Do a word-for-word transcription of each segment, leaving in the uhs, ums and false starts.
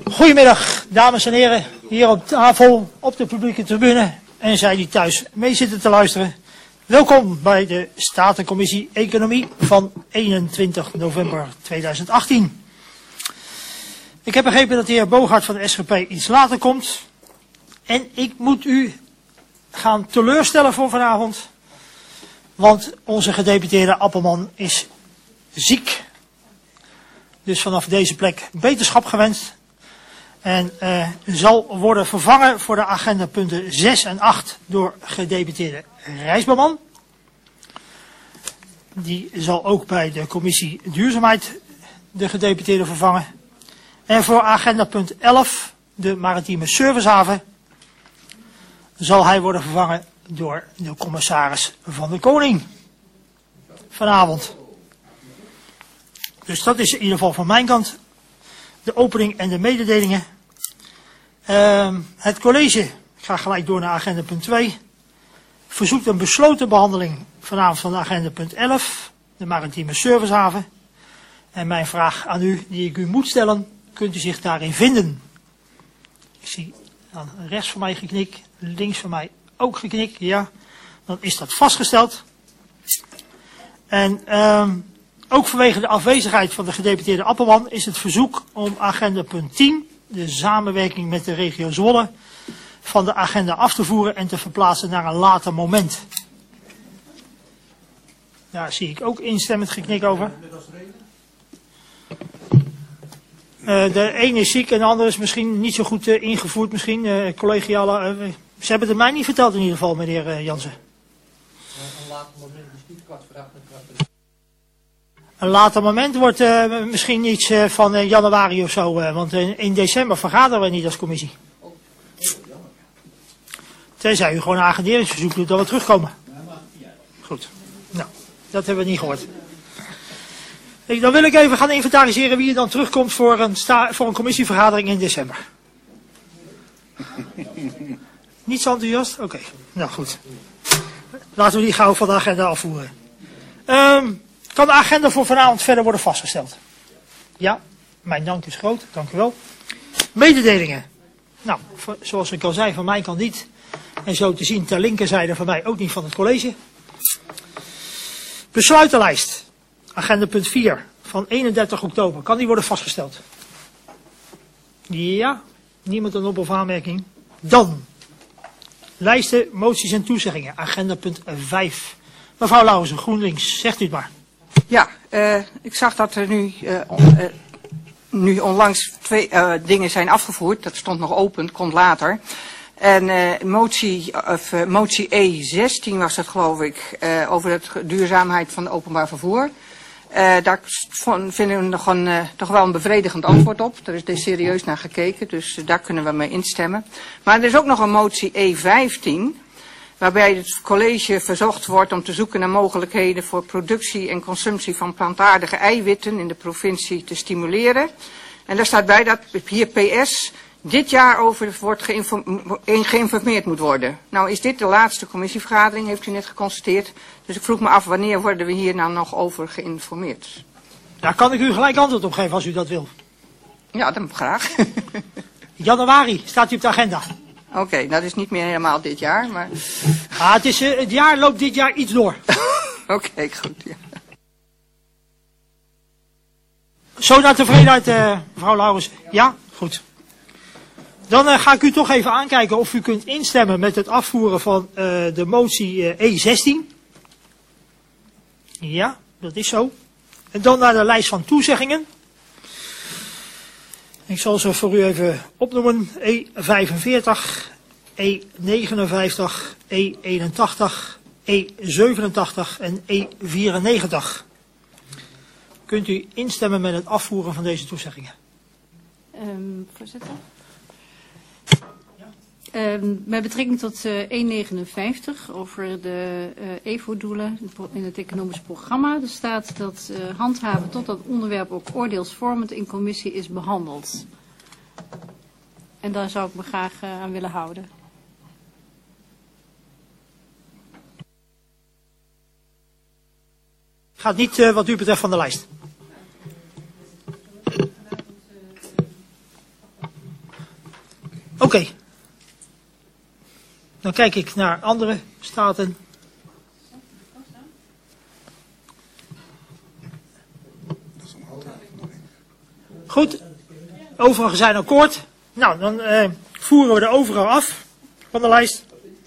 Goedemiddag, dames en heren, hier op tafel, op de publieke tribune en zij die thuis mee zitten te luisteren. Welkom bij de Statencommissie Economie van eenentwintig november tweeduizend achttien. Ik heb begrepen dat de heer Bogaert van de S G P iets later komt. En ik moet u gaan teleurstellen voor vanavond, want onze gedeputeerde Appelman is ziek. Dus vanaf deze plek beterschap gewenst. En uh, zal worden vervangen voor de agendapunten zes en acht door gedeputeerde Rijsberman. Die zal ook bij de commissie Duurzaamheid de gedeputeerde vervangen. En voor agendapunt elf, de maritieme servicehaven, zal hij worden vervangen door de commissaris van de Koning. Vanavond. Dus dat is in ieder geval van mijn kant de opening en de mededelingen. Uh, het college, ik ga gelijk door naar agenda punt twee, verzoekt een besloten behandeling vanavond van de agenda punt elf, de maritieme servicehaven. En mijn vraag aan u, die ik u moet stellen, kunt u zich daarin vinden? Ik zie dan rechts van mij geknik, links van mij ook geknik, ja. Dan is dat vastgesteld. En uh, ook vanwege de afwezigheid van de gedeputeerde Appelman is het verzoek om agenda punt tien, de samenwerking met de regio Zwolle, van de agenda af te voeren en te verplaatsen naar een later moment. Daar zie ik ook instemmend geknik over. Uh, de ene is ziek en de andere is misschien niet zo goed uh, ingevoerd, misschien uh, collegiale. Uh, ze hebben het mij niet verteld in ieder geval, meneer uh, Jansen. Een later moment is niet kwart voor acht. Een later moment wordt uh, misschien iets uh, van uh, januari of zo, uh, want uh, in december vergaderen we niet als commissie. Tenzij u gewoon een agenderingsverzoek doet dat we terugkomen. Goed, nou, dat hebben we niet gehoord. Ik, dan wil ik even gaan inventariseren wie er dan terugkomt voor een, sta, voor een commissievergadering in december. Niet zo enthousiast? Oké, okay. Nou goed. Laten we die gauw van de agenda afvoeren. Um, kan de agenda voor vanavond verder worden vastgesteld? Ja, mijn dank is groot, dank u wel. Mededelingen. Nou, voor, zoals ik al zei, van mij kan niet. En zo te zien ter linkerzijde van mij ook niet van het college. Besluitenlijst. Agenda punt vier van eenendertig oktober. Kan die worden vastgesteld? Ja, niemand een op- of aanmerking. Dan. Lijsten, moties en toezeggingen. Agenda punt vijf. Mevrouw Lauwersen, GroenLinks, zegt u het maar. Ja, uh, ik zag dat er nu, uh, on, uh, nu onlangs twee uh, dingen zijn afgevoerd. Dat stond nog open, komt later. En uh, motie, of, uh, motie E zestien was het geloof ik, uh, over de duurzaamheid van het openbaar vervoer. Uh, daar vinden we nog een, uh, toch wel een bevredigend antwoord op. Er is er serieus naar gekeken, dus uh, daar kunnen we mee instemmen. Maar er is ook nog een motie E vijftien... waarbij het college verzocht wordt om te zoeken naar mogelijkheden voor productie en consumptie van plantaardige eiwitten in de provincie te stimuleren. En daar staat bij dat hier P S dit jaar over wordt geïnformeerd moet worden. Nou is dit de laatste commissievergadering, heeft u net geconstateerd. Dus ik vroeg me af, wanneer worden we hier nou nog over geïnformeerd? Daar kan ik u gelijk antwoord op geven als u dat wil. Ja, dan graag. Januari staat u op de agenda. Oké, okay, dat is niet meer helemaal dit jaar, maar... Ah, het, is, uh, het jaar loopt dit jaar iets door. Oké, okay, goed. Ja. Zo naar tevredenheid, uh, mevrouw Lauwers. Ja, goed. Dan uh, ga ik u toch even aankijken of u kunt instemmen met het afvoeren van uh, de motie uh, E zestien. Ja, dat is zo. En dan naar de lijst van toezeggingen. Ik zal ze voor u even opnoemen. E vijfenveertig, E negenenvijftig, E eenentachtig, E zevenentachtig en E vierennegentig. Kunt u instemmen met het afvoeren van deze toezeggingen? Um, voorzitter. Um, met betrekking tot uh, E negenenvijftig over de uh, E V O-doelen in het economisch programma. Er staat dat uh, handhaven tot dat onderwerp ook oordeelsvormend in commissie is behandeld. En daar zou ik me graag uh, aan willen houden. Gaat niet uh, wat u betreft van de lijst. Oké. Okay. Dan kijk ik naar andere staten. Goed. Overige zijn akkoord. Nou, dan uh, voeren we de overige af van de lijst.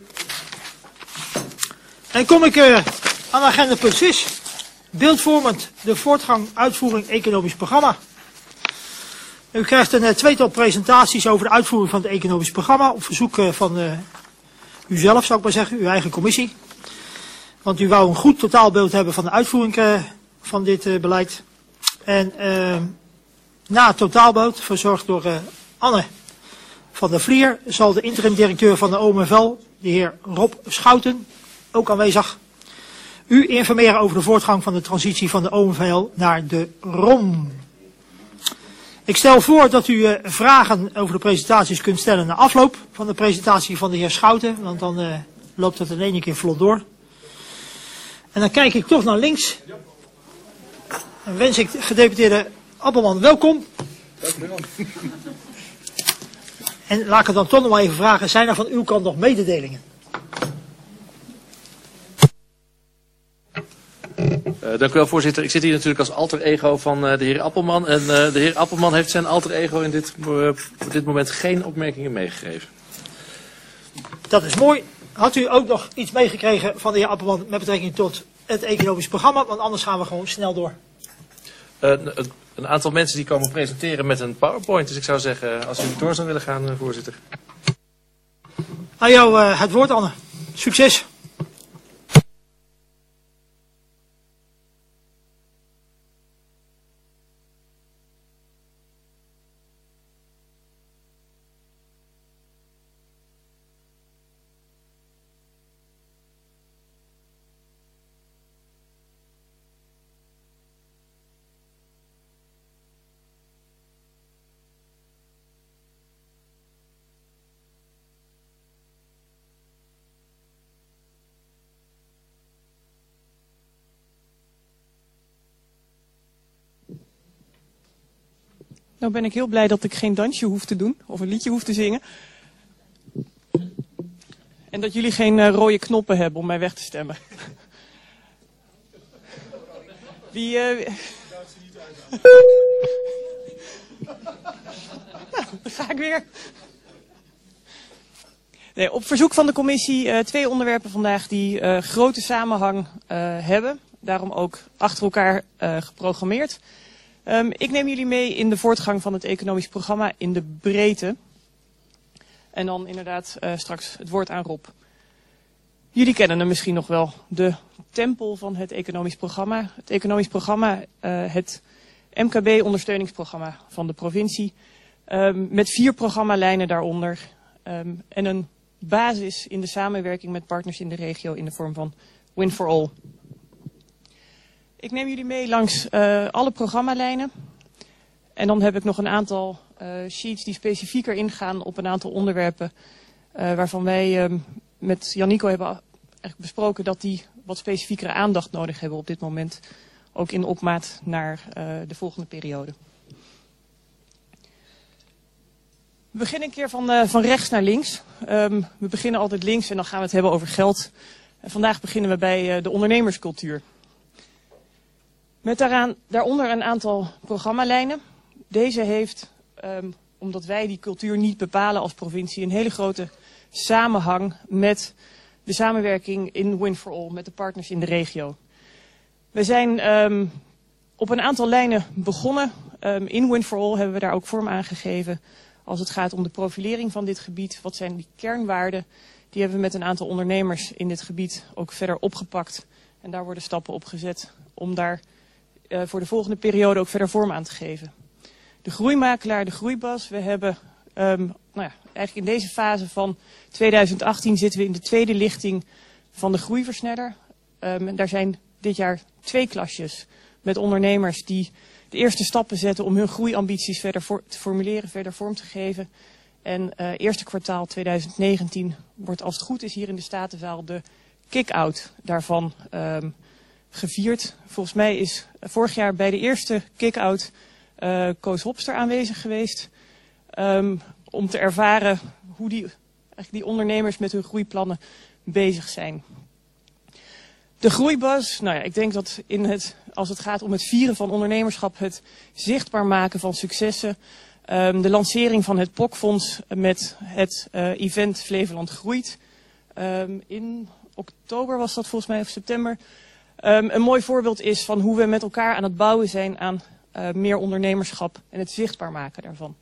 En kom ik uh, aan agenda punt zes. Beeldvormend de voortgang uitvoering economisch programma. U krijgt een uh, tweetal presentaties over de uitvoering van het economisch programma. Op verzoek uh, van uh, uzelf, zou ik maar zeggen, uw eigen commissie. Want u wou een goed totaalbeeld hebben van de uitvoering uh, van dit uh, beleid. En uh, na het totaalbeeld, verzorgd door uh, Anne van der Vlier, zal de interim-directeur van de O M V L, de heer Rob Schouten, ook aanwezig, u informeren over de voortgang van de transitie van de O M V L naar de R O M. Ik stel voor dat u uh, vragen over de presentaties kunt stellen na afloop van de presentatie van de heer Schouten, want dan uh, loopt het in één keer vlot door. En dan kijk ik toch naar links. En wens ik de gedeputeerde Appelman welkom. Dank u wel. En laat ik het dan toch nog maar even vragen, zijn er van uw kant nog mededelingen? Uh, dank u wel, voorzitter. Ik zit hier natuurlijk als alter ego van uh, de heer Appelman. En uh, de heer Appelman heeft zijn alter ego in dit, uh, op dit moment geen opmerkingen meegegeven. Dat is mooi. Had u ook nog iets meegekregen van de heer Appelman met betrekking tot het economisch programma? Want anders gaan we gewoon snel door. Uh, een, een aantal mensen die komen presenteren met een PowerPoint. Dus ik zou zeggen, als u door zou willen gaan, uh, voorzitter. Aan jou uh, het woord, Anne. Succes. Nou ben ik heel blij dat ik geen dansje hoef te doen of een liedje hoef te zingen. En dat jullie geen uh, rode knoppen hebben om mij weg te stemmen. Wie... Uh... nou, dan ga ik weer. Nee, op verzoek van de commissie uh, twee onderwerpen vandaag die uh, grote samenhang uh, hebben. Daarom ook achter elkaar uh, geprogrammeerd. Um, ik neem jullie mee in de voortgang van het economisch programma in de breedte. En dan inderdaad uh, straks het woord aan Rob. Jullie kennen hem misschien nog wel, de tempel van het economisch programma. Het economisch programma, uh, het M K B-ondersteuningsprogramma van de provincie. Um, met vier programmalijnen daaronder. Um, en een basis in de samenwerking met partners in de regio in de vorm van Win for All. Ik neem jullie mee langs uh, alle programmalijnen. En dan heb ik nog een aantal uh, sheets die specifieker ingaan op een aantal onderwerpen. Uh, waarvan wij uh, met Janico hebben eigenlijk besproken dat die wat specifiekere aandacht nodig hebben op dit moment. Ook in opmaat naar uh, de volgende periode. We beginnen een keer van, uh, van rechts naar links. Um, we beginnen altijd links en dan gaan we het hebben over geld. En vandaag beginnen we bij uh, de ondernemerscultuur. Met daaraan, daaronder een aantal programmalijnen. Deze heeft, um, omdat wij die cultuur niet bepalen als provincie, een hele grote samenhang met de samenwerking in Win for All, met de partners in de regio. We zijn um, op een aantal lijnen begonnen. Um, in Win for All hebben we daar ook vorm aan gegeven als het gaat om de profilering van dit gebied. Wat zijn die kernwaarden? Die hebben we met een aantal ondernemers in dit gebied ook verder opgepakt. En daar worden stappen op gezet om daar uh, voor de volgende periode ook verder vorm aan te geven. De groeimakelaar, de groeibas. We hebben um, nou ja, eigenlijk in deze fase van tweeduizend achttien zitten we in de tweede lichting van de groeiversneller. Um, en daar zijn dit jaar twee klasjes met ondernemers die de eerste stappen zetten om hun groeiambities verder voor, te formuleren, verder vorm te geven. En uh, eerste kwartaal tweeduizend negentien wordt als het goed is hier in de Statenzaal de kick-out daarvan um, gevierd. Volgens mij is vorig jaar bij de eerste kick-out uh, Koos Hopster aanwezig geweest. Um, om te ervaren hoe die, eigenlijk die ondernemers met hun groeiplannen bezig zijn. De groeibuzz, nou ja, ik denk dat in het, als het gaat om het vieren van ondernemerschap, het zichtbaar maken van successen, um, de lancering van het P O C-fonds met het uh, event Flevoland Groeit, um, in oktober was dat volgens mij, of september, um, een mooi voorbeeld is van hoe we met elkaar aan het bouwen zijn aan uh, meer ondernemerschap en het zichtbaar maken daarvan.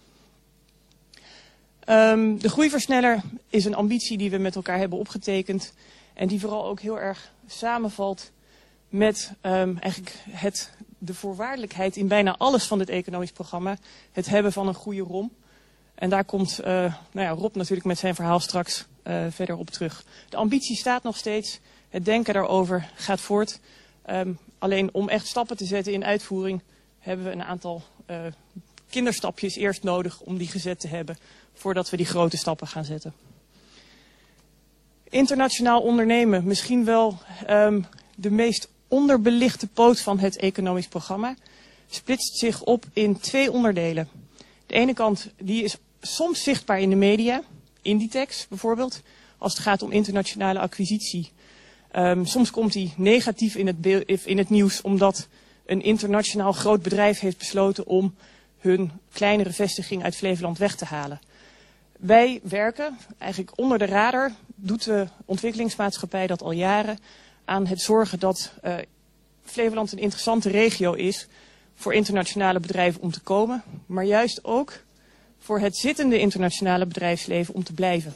Um, de groeiversneller is een ambitie die we met elkaar hebben opgetekend en die vooral ook heel erg samenvalt met um, eigenlijk het, de voorwaardelijkheid in bijna alles van dit economisch programma, het hebben van een goede R O M. En daar komt uh, nou ja, Rob natuurlijk met zijn verhaal straks uh, verder op terug. De ambitie staat nog steeds, het denken daarover gaat voort. Um, alleen om echt stappen te zetten in uitvoering hebben we een aantal uh, kinderstapjes eerst nodig om die gezet te hebben, voordat we die grote stappen gaan zetten. Internationaal ondernemen, misschien wel um, de meest onderbelichte poot van het economisch programma, splitst zich op in twee onderdelen. De ene kant die is soms zichtbaar in de media, Inditex bijvoorbeeld, als het gaat om internationale acquisitie. Um, soms komt die negatief in het, beeld, in het nieuws omdat een internationaal groot bedrijf heeft besloten om hun kleinere vestiging uit Flevoland weg te halen. Wij werken eigenlijk onder de radar, doet de ontwikkelingsmaatschappij dat al jaren, aan het zorgen dat uh, Flevoland een interessante regio is voor internationale bedrijven om te komen, maar juist ook voor het zittende internationale bedrijfsleven om te blijven.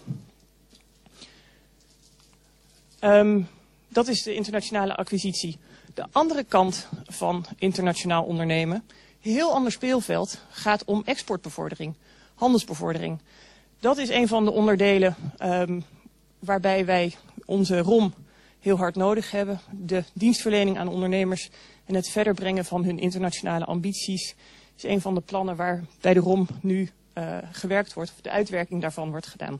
Um, dat is de internationale acquisitie. De andere kant van internationaal ondernemen, heel ander speelveld, gaat om exportbevordering, handelsbevordering. Dat is een van de onderdelen um, waarbij wij onze R O M heel hard nodig hebben. De dienstverlening aan ondernemers en het verder brengen van hun internationale ambities is een van de plannen waar bij de R O M nu uh, gewerkt wordt, of de uitwerking daarvan wordt gedaan.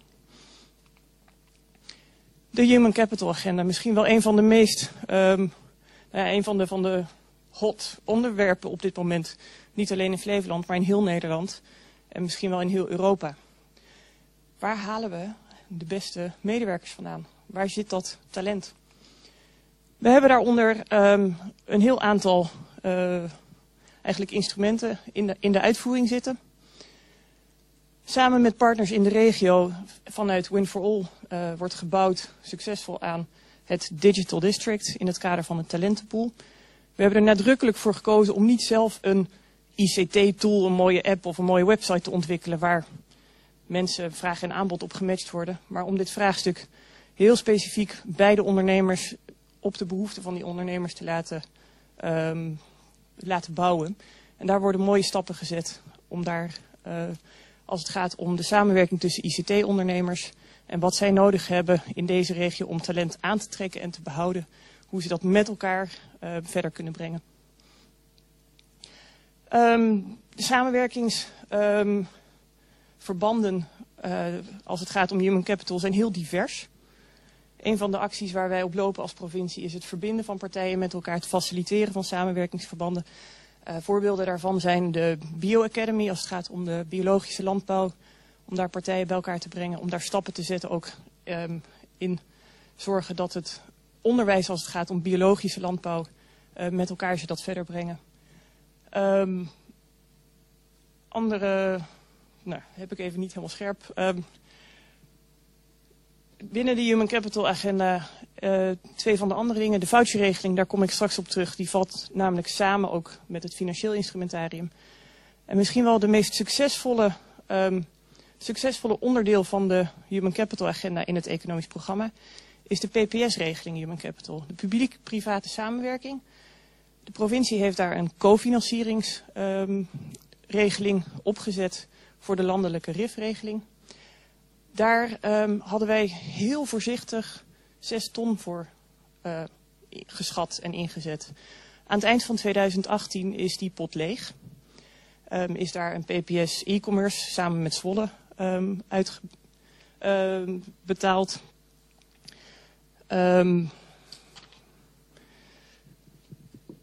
De Human Capital Agenda, misschien wel een van de meest, um, nou ja, een van de, van de hot onderwerpen op dit moment. Niet alleen in Flevoland, maar in heel Nederland en misschien wel in heel Europa. Waar halen we de beste medewerkers vandaan? Waar zit dat talent? We hebben daaronder um, een heel aantal uh, eigenlijk instrumenten in de, in de uitvoering zitten. Samen met partners in de regio vanuit Win for All uh, wordt gebouwd succesvol aan het Digital District in het kader van een talentenpool. We hebben er nadrukkelijk voor gekozen om niet zelf een I C T-tool, een mooie app of een mooie website te ontwikkelen waar mensen vraag en aanbod op gematcht worden, maar om dit vraagstuk heel specifiek bij de ondernemers op de behoeften van die ondernemers te laten, um, laten bouwen. En daar worden mooie stappen gezet om daar, uh, als het gaat om de samenwerking tussen I C T-ondernemers en wat zij nodig hebben in deze regio om talent aan te trekken en te behouden, hoe ze dat met elkaar uh, verder kunnen brengen. Um, de samenwerkingsverbanden, um, uh, als het gaat om human capital, zijn heel divers. Een van de acties waar wij op lopen als provincie is het verbinden van partijen met elkaar, het faciliteren van samenwerkingsverbanden. Uh, voorbeelden daarvan zijn de Bio-Academy als het gaat om de biologische landbouw. Om daar partijen bij elkaar te brengen, om daar stappen te zetten ook um, in zorgen dat het onderwijs als het gaat om biologische landbouw uh, met elkaar ze dat verder brengen. Um, andere, nou heb ik even niet helemaal scherp. Um, Binnen de Human Capital Agenda, uh, twee van de andere dingen. De voucherregeling, daar kom ik straks op terug. Die valt namelijk samen ook met het financieel instrumentarium. En misschien wel de meest succesvolle, um, succesvolle onderdeel van de Human Capital Agenda in het economisch programma is de P P S-regeling Human Capital. De publiek-private samenwerking. De provincie heeft daar een cofinancieringsregeling um, opgezet voor de landelijke R I F-regeling. Daar um, hadden wij heel voorzichtig zes ton voor uh, geschat en ingezet. Aan het eind van tweeduizend achttien is die pot leeg. Um, is daar een P P S e-commerce samen met Zwolle um, uitbetaald. Um,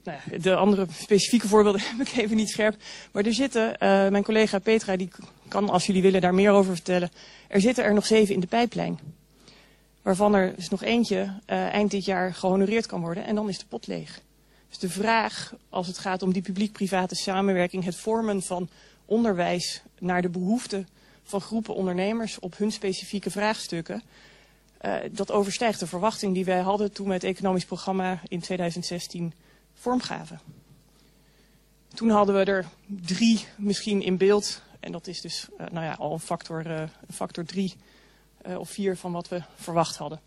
nou ja, de andere specifieke voorbeelden heb ik even niet scherp. Maar er zitten, uh, mijn collega Petra, die kan als jullie willen daar meer over vertellen. Er zitten er nog zeven in de pijplijn. Waarvan er dus nog eentje uh, eind dit jaar gehonoreerd kan worden en dan is de pot leeg. Dus de vraag als het gaat om die publiek-private samenwerking, het vormen van onderwijs naar de behoeften van groepen ondernemers op hun specifieke vraagstukken. Uh, dat overstijgt de verwachting die wij hadden toen we het economisch programma in tweeduizend zestien vormgaven. Toen hadden we er drie misschien in beeld. En dat is dus uh, nou ja, al een factor, uh, een factor drie uh, of vier van wat we verwacht hadden.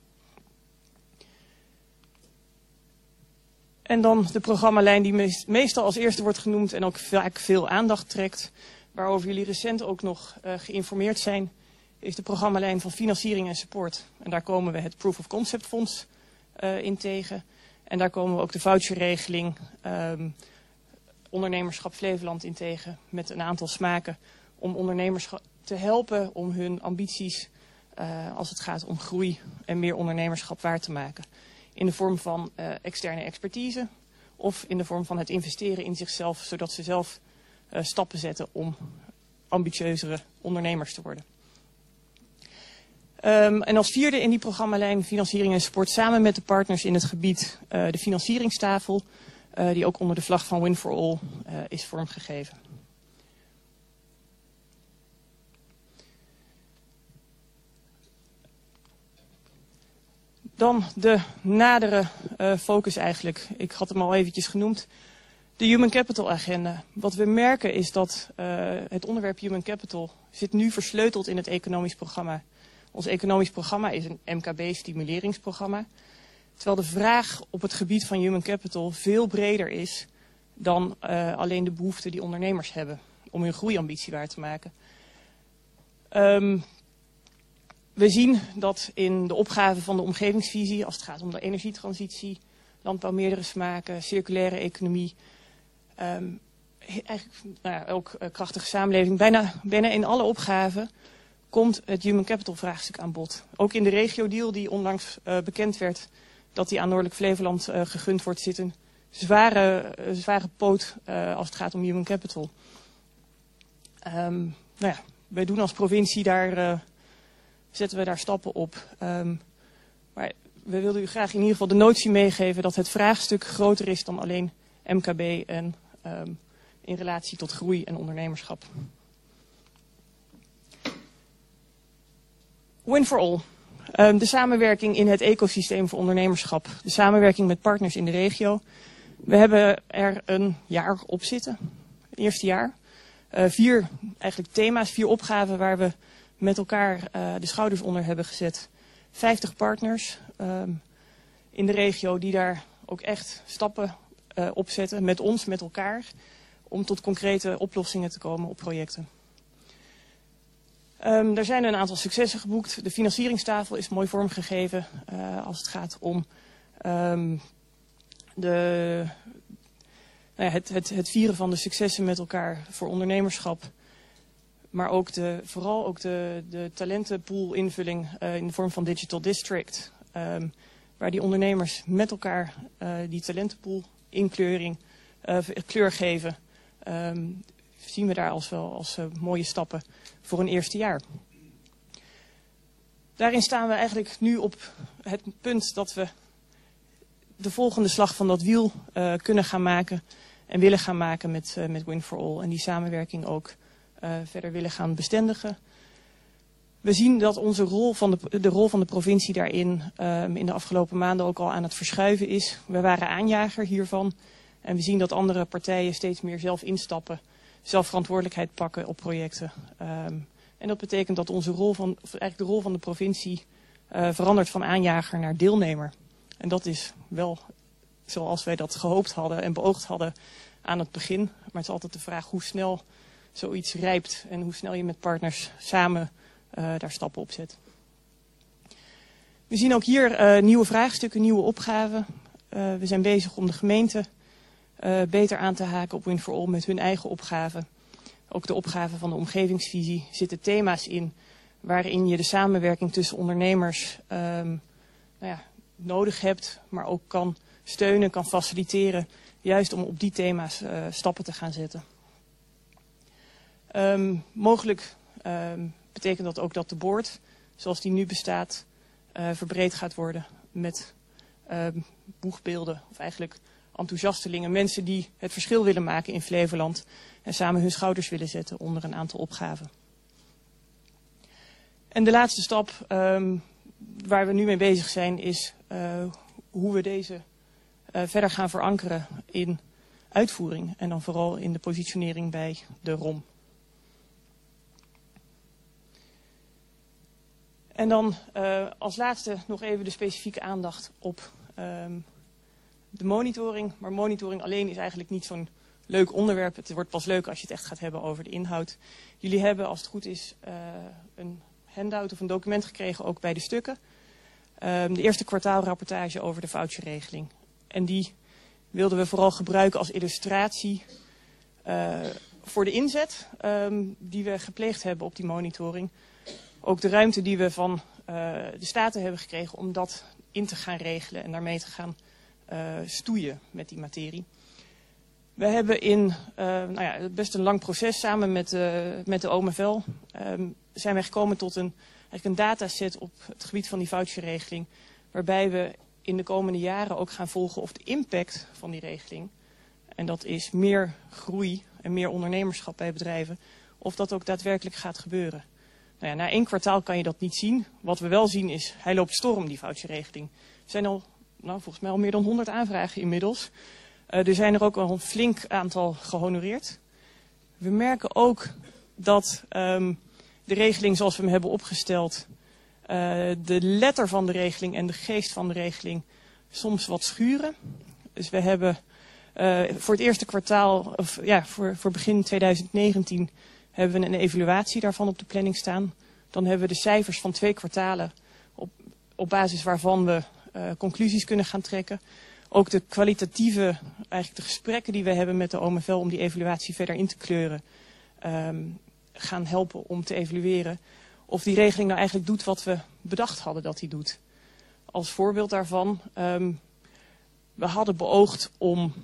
En dan de programmalijn die meest, meestal als eerste wordt genoemd en ook vaak veel aandacht trekt. Waarover jullie recent ook nog uh, geïnformeerd zijn, is de programmalijn van financiering en support. En daar komen we het Proof of Concept Fonds uh, in tegen. En daar komen we ook de voucherregeling um, Ondernemerschap Flevoland in tegen. Met een aantal smaken om ondernemers te helpen om hun ambities uh, als het gaat om groei en meer ondernemerschap waar te maken. In de vorm van uh, externe expertise of in de vorm van het investeren in zichzelf, zodat ze zelf uh, stappen zetten om ambitieuzere ondernemers te worden. Um, en als vierde in die programmalijn financiering en support samen met de partners in het gebied uh, de financieringstafel, uh, die ook onder de vlag van Win for All uh, is vormgegeven. Dan de nadere uh, focus eigenlijk. Ik had hem al eventjes genoemd. De Human Capital Agenda. Wat we merken is dat uh, het onderwerp Human Capital zit nu versleuteld in het economisch programma. Ons economisch programma is een M K B-stimuleringsprogramma. Terwijl de vraag op het gebied van Human Capital veel breder is dan uh, alleen de behoeften die ondernemers hebben om hun groeiambitie waar te maken. Um, We zien dat in de opgave van de omgevingsvisie, als het gaat om de energietransitie, landbouw meerdere smaken, circulaire economie, um, eigenlijk nou ja, ook uh, krachtige samenleving, bijna, bijna in alle opgaven komt het human capital vraagstuk aan bod. Ook in de regio-deal die onlangs uh, bekend werd dat die aan Noordelijk Flevoland uh, gegund wordt, zit een zware, uh, zware poot uh, als het gaat om human capital. Um, nou ja, wij doen als provincie daar... Uh, zetten we daar stappen op. Um, maar we wilden u graag in ieder geval de notie meegeven dat het vraagstuk groter is dan alleen M K B en um, in relatie tot groei en ondernemerschap. Win for All. Um, de samenwerking in het ecosysteem voor ondernemerschap. De samenwerking met partners in de regio. We hebben er een jaar op zitten. Het eerste jaar. Uh, vier eigenlijk thema's, vier opgaven waar we met elkaar uh, de schouders onder hebben gezet. vijftig partners um, in de regio die daar ook echt stappen uh, op zetten met ons, met elkaar, om tot concrete oplossingen te komen op projecten. Um, er zijn een aantal successen geboekt. De financieringstafel is mooi vormgegeven uh, als het gaat om um, de, nou ja, het, het, het vieren van de successen met elkaar voor ondernemerschap. Maar ook de, vooral ook de, de talentenpool invulling uh, in de vorm van Digital District. Um, waar die ondernemers met elkaar uh, die talentenpool inkleuring, uh, kleur geven. Um, zien we daar als wel als uh, mooie stappen voor een eerste jaar. Daarin staan we eigenlijk nu op het punt dat we de volgende slag van dat wiel uh, kunnen gaan maken. En willen gaan maken met, uh, met Win for All. En die samenwerking ook Uh, verder willen gaan bestendigen. We zien dat onze rol van de, de rol van de provincie daarin um, in de afgelopen maanden ook al aan het verschuiven is. We waren aanjager hiervan. En we zien dat andere partijen steeds meer zelf instappen, zelf verantwoordelijkheid pakken op projecten. Um, en dat betekent dat onze rol van, of eigenlijk de rol van de provincie uh, verandert van aanjager naar deelnemer. En dat is wel zoals wij dat gehoopt hadden en beoogd hadden aan het begin. Maar het is altijd de vraag hoe snel zoiets rijpt en hoe snel je met partners samen uh, daar stappen op zet. We zien ook hier uh, nieuwe vraagstukken, nieuwe opgaven. Uh, we zijn bezig om de gemeente uh, beter aan te haken op Win for All met hun eigen opgaven. Ook de opgave van de omgevingsvisie zitten thema's in waarin je de samenwerking tussen ondernemers um, nou ja, nodig hebt, maar ook kan steunen, kan faciliteren juist om op die thema's uh, stappen te gaan zetten. Um, mogelijk um, betekent dat ook dat de board, zoals die nu bestaat, uh, verbreed gaat worden met um, boegbeelden, of eigenlijk enthousiastelingen, mensen die het verschil willen maken in Flevoland en samen hun schouders willen zetten onder een aantal opgaven. En de laatste stap um, waar we nu mee bezig zijn is uh, hoe we deze uh, verder gaan verankeren in uitvoering en dan vooral in de positionering bij de R O M. En dan uh, als laatste nog even de specifieke aandacht op um, de monitoring. Maar monitoring alleen is eigenlijk niet zo'n leuk onderwerp. Het wordt pas leuk als je het echt gaat hebben over de inhoud. Jullie hebben, als het goed is, uh, een handout of een document gekregen, ook bij de stukken. Um, de eerste kwartaalrapportage over de voucherregeling. En die wilden we vooral gebruiken als illustratie uh, voor de inzet um, die we gepleegd hebben op die monitoring. Ook de ruimte die we van uh, de Staten hebben gekregen om dat in te gaan regelen en daarmee te gaan uh, stoeien met die materie. We hebben in uh, nou ja, best een lang proces samen met, uh, met de O M F L um, zijn wij gekomen tot een, eigenlijk een dataset op het gebied van die voucherregeling, waarbij we in de komende jaren ook gaan volgen of de impact van die regeling, en dat is meer groei en meer ondernemerschap bij bedrijven, of dat ook daadwerkelijk gaat gebeuren. Nou ja, na één kwartaal kan je dat niet zien. Wat we wel zien is, hij loopt storm, die voucherregeling. Er zijn al, nou, volgens mij al meer dan honderd aanvragen inmiddels. Uh, er zijn er ook al een flink aantal gehonoreerd. We merken ook dat um, de regeling zoals we hem hebben opgesteld, uh, de letter van de regeling en de geest van de regeling soms wat schuren. Dus we hebben uh, voor het eerste kwartaal, of ja, voor, voor begin tweeduizend negentien... hebben we een evaluatie daarvan op de planning staan. Dan hebben we de cijfers van twee kwartalen op, op basis waarvan we uh, conclusies kunnen gaan trekken. Ook de kwalitatieve, eigenlijk de gesprekken die we hebben met de O M F L om die evaluatie verder in te kleuren, um, gaan helpen om te evalueren of die regeling nou eigenlijk doet wat we bedacht hadden dat hij doet. Als voorbeeld daarvan, um, we hadden beoogd om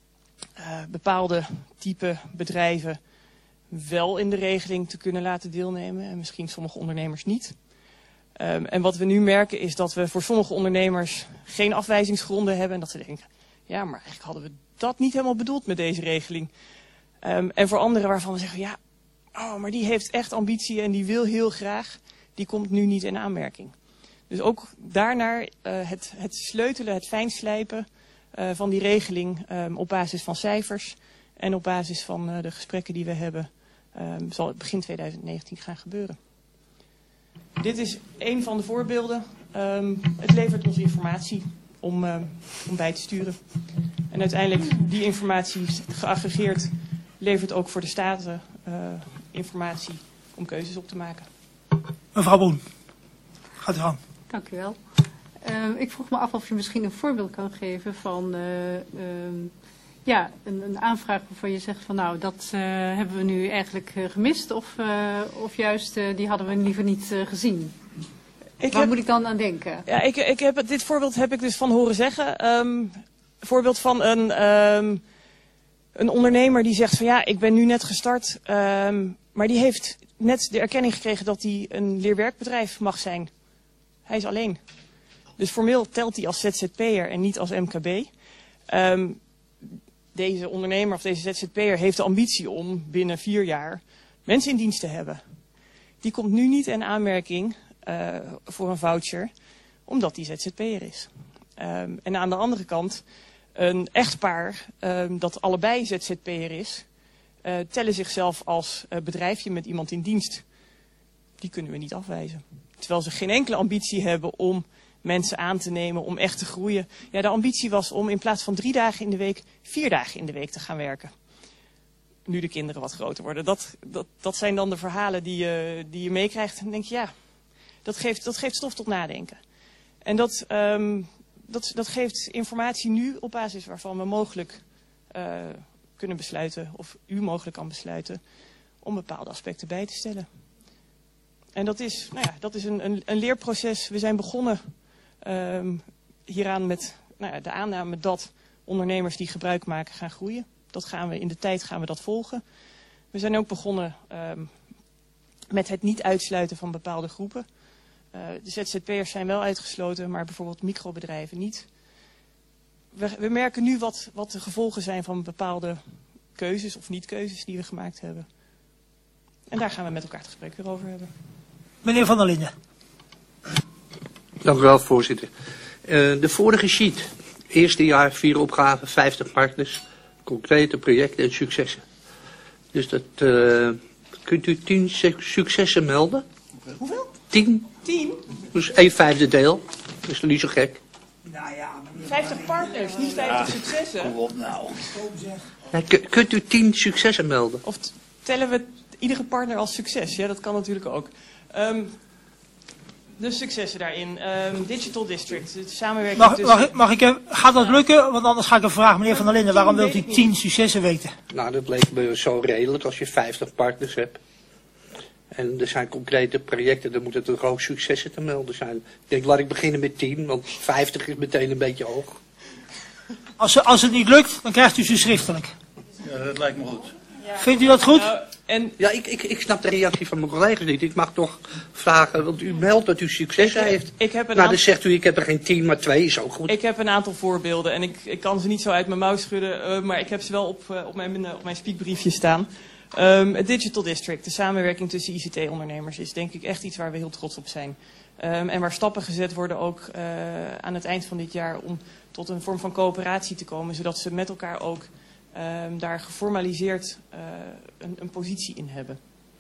uh, bepaalde type bedrijven wel in de regeling te kunnen laten deelnemen en misschien sommige ondernemers niet. Um, en wat we nu merken is dat we voor sommige ondernemers geen afwijzingsgronden hebben en dat ze denken, ja, maar eigenlijk hadden we dat niet helemaal bedoeld met deze regeling. Um, en voor anderen waarvan we zeggen, ja, oh, maar die heeft echt ambitie en die wil heel graag, die komt nu niet in aanmerking. Dus ook daarnaar uh, het, het sleutelen, het fijnslijpen uh, van die regeling um, op basis van cijfers en op basis van uh, de gesprekken die we hebben, um, zal het begin tweeduizend negentien gaan gebeuren. Dit is een van de voorbeelden. Um, het levert ons informatie om, uh, om bij te sturen. En uiteindelijk die informatie geaggregeerd levert ook voor de Staten uh, informatie om keuzes op te maken. Mevrouw Boen, gaat u gang. Dank u wel. Uh, ik vroeg me af of je misschien een voorbeeld kan geven van uh, uh, ja, een, een aanvraag waarvan je zegt van nou, dat uh, hebben we nu eigenlijk uh, gemist of, uh, of juist uh, die hadden we liever niet uh, gezien. Ik Waar heb, moet ik dan aan denken? Ja, ik, ik heb, dit voorbeeld heb ik dus van horen zeggen. Um, voorbeeld van een, um, een ondernemer die zegt van ja, ik ben nu net gestart, um, maar die heeft net de erkenning gekregen dat hij een leerwerkbedrijf mag zijn. Hij is alleen. Dus formeel telt hij als Z Z P'er en niet als M K B. Um, deze ondernemer of deze Z Z P'er heeft de ambitie om binnen vier jaar mensen in dienst te hebben. Die komt nu niet in aanmerking uh, voor een voucher, omdat die Z Z P'er is. Um, en aan de andere kant, een echtpaar um, dat allebei Z Z P'er is, uh, tellen zichzelf als uh, bedrijfje met iemand in dienst. Die kunnen we niet afwijzen. Terwijl ze geen enkele ambitie hebben om mensen aan te nemen, om echt te groeien. Ja, de ambitie was om in plaats van drie dagen in de week, vier dagen in de week te gaan werken. Nu de kinderen wat groter worden. Dat, dat, dat zijn dan de verhalen die je, die je meekrijgt. En dan denk je, ja, dat geeft, dat geeft stof tot nadenken. En dat, um, dat, dat geeft informatie nu op basis waarvan we mogelijk uh, kunnen besluiten, of u mogelijk kan besluiten, om bepaalde aspecten bij te stellen. En dat is, nou ja, dat is een, een, een leerproces. We zijn begonnen um, hieraan met nou ja, de aanname dat ondernemers die gebruik maken gaan groeien. Dat gaan we in de tijd gaan we dat volgen. We zijn ook begonnen um, met het niet uitsluiten van bepaalde groepen. Uh, de Z Z P'ers zijn wel uitgesloten, maar bijvoorbeeld microbedrijven niet. We, we merken nu wat, wat de gevolgen zijn van bepaalde keuzes of niet-keuzes die we gemaakt hebben. En daar gaan we met elkaar het gesprek weer over hebben. Meneer Van der Linden. Dank u wel, voorzitter. Uh, de vorige sheet. Eerste jaar, vier opgaven, vijftig partners, concrete projecten en successen. Dus dat, uh, kunt u tien successen melden? Hoeveel? Tien. Tien? Dus een vijfde deel. Dat is niet zo gek. Nou ja, vijftig partners, niet vijftig ja, successen. Kom op nou. Ja, kunt u tien successen melden? Of tellen we iedere partner als succes? Ja, dat kan natuurlijk ook. Um, de successen daarin. Um, Digital District, de samenwerking mag, tussen... Mag, mag ik, gaat dat lukken? Want anders ga ik een vraag, meneer Van der Linden. Waarom wilt u tien successen weten? Nou, dat leek me zo redelijk als je vijftig partners hebt. En er zijn concrete projecten, dan moeten toch ook successen te melden zijn. Ik denk, laat ik beginnen met tien, want vijftig is meteen een beetje hoog. Als, als het niet lukt, dan krijgt u ze schriftelijk. Ja, dat lijkt me goed. Ja. Vindt u dat goed? Nou, en... Ja, ik, ik, ik snap de reactie van mijn collega's niet. Ik mag toch vragen, want u meldt dat u successen heeft. Ik heb een nou, aantal... dan zegt u, ik heb er geen tien, maar twee is ook goed. Ik heb een aantal voorbeelden en ik, ik kan ze niet zo uit mijn mouw schudden, uh, maar ik heb ze wel op, uh, op, mijn, uh, op mijn speakbriefje staan. Um, het Digital District, de samenwerking tussen I C T-ondernemers, is denk ik echt iets waar we heel trots op zijn. Um, en waar stappen gezet worden ook uh, aan het eind van dit jaar om tot een vorm van coöperatie te komen, zodat ze met elkaar ook um, daar geformaliseerd uh, een, een positie in hebben.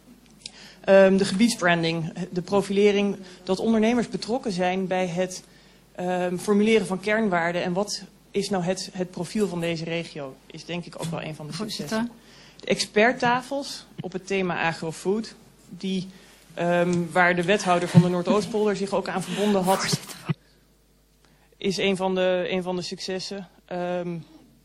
Um, de gebiedsbranding, de profilering, dat ondernemers betrokken zijn bij het um, formuleren van kernwaarden en wat is nou het, het profiel van deze regio, is denk ik ook wel een van de successen. De experttafels op het thema agrofood, die, um, waar de wethouder van de Noordoostpolder zich ook aan verbonden had, is een van de, een van de successen. Um,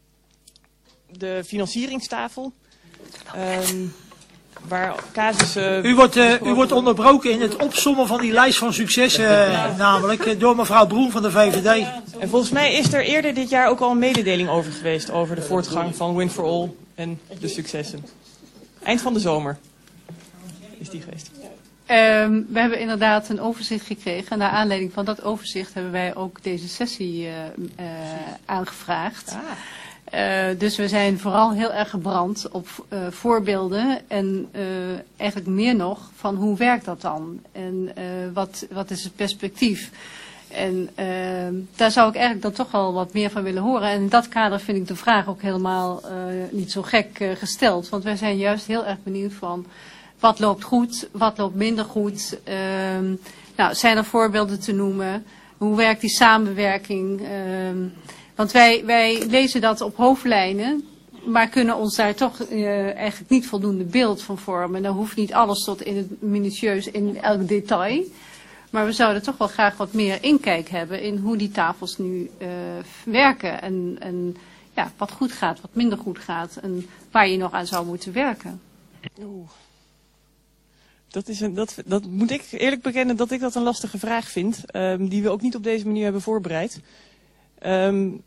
de financieringstafel, um, waar casussen... U wordt, uh, u wordt onderbroken in het opsommen van die lijst van successen, uh, namelijk uh, door mevrouw Broen van de V V D. En volgens mij is er eerder dit jaar ook al een mededeling over geweest, over de voortgang van Win for All en de successen. Eind van de zomer is die geweest. Um, we hebben inderdaad een overzicht gekregen. En naar aanleiding van dat overzicht hebben wij ook deze sessie uh, uh, aangevraagd. Ah. Uh, dus we zijn vooral heel erg gebrand op uh, voorbeelden en uh, eigenlijk meer nog van hoe werkt dat dan? En uh, wat, wat is het perspectief? En uh, daar zou ik eigenlijk dan toch wel wat meer van willen horen. En in dat kader vind ik de vraag ook helemaal uh, niet zo gek uh, gesteld. Want wij zijn juist heel erg benieuwd van wat loopt goed, wat loopt minder goed. Uh, nou, zijn er voorbeelden te noemen? Hoe werkt die samenwerking? Uh, want wij, wij lezen dat op hoofdlijnen, maar kunnen ons daar toch uh, eigenlijk niet voldoende beeld van vormen. Dan hoeft niet alles tot in het minutieus in elk detail. Maar we zouden toch wel graag wat meer inkijk hebben in hoe die tafels nu uh, werken. En, en ja, wat goed gaat, wat minder goed gaat en waar je nog aan zou moeten werken. Oeh. Dat, is een, dat, dat moet ik eerlijk bekennen dat ik dat een lastige vraag vind. Um, die we ook niet op deze manier hebben voorbereid. Um,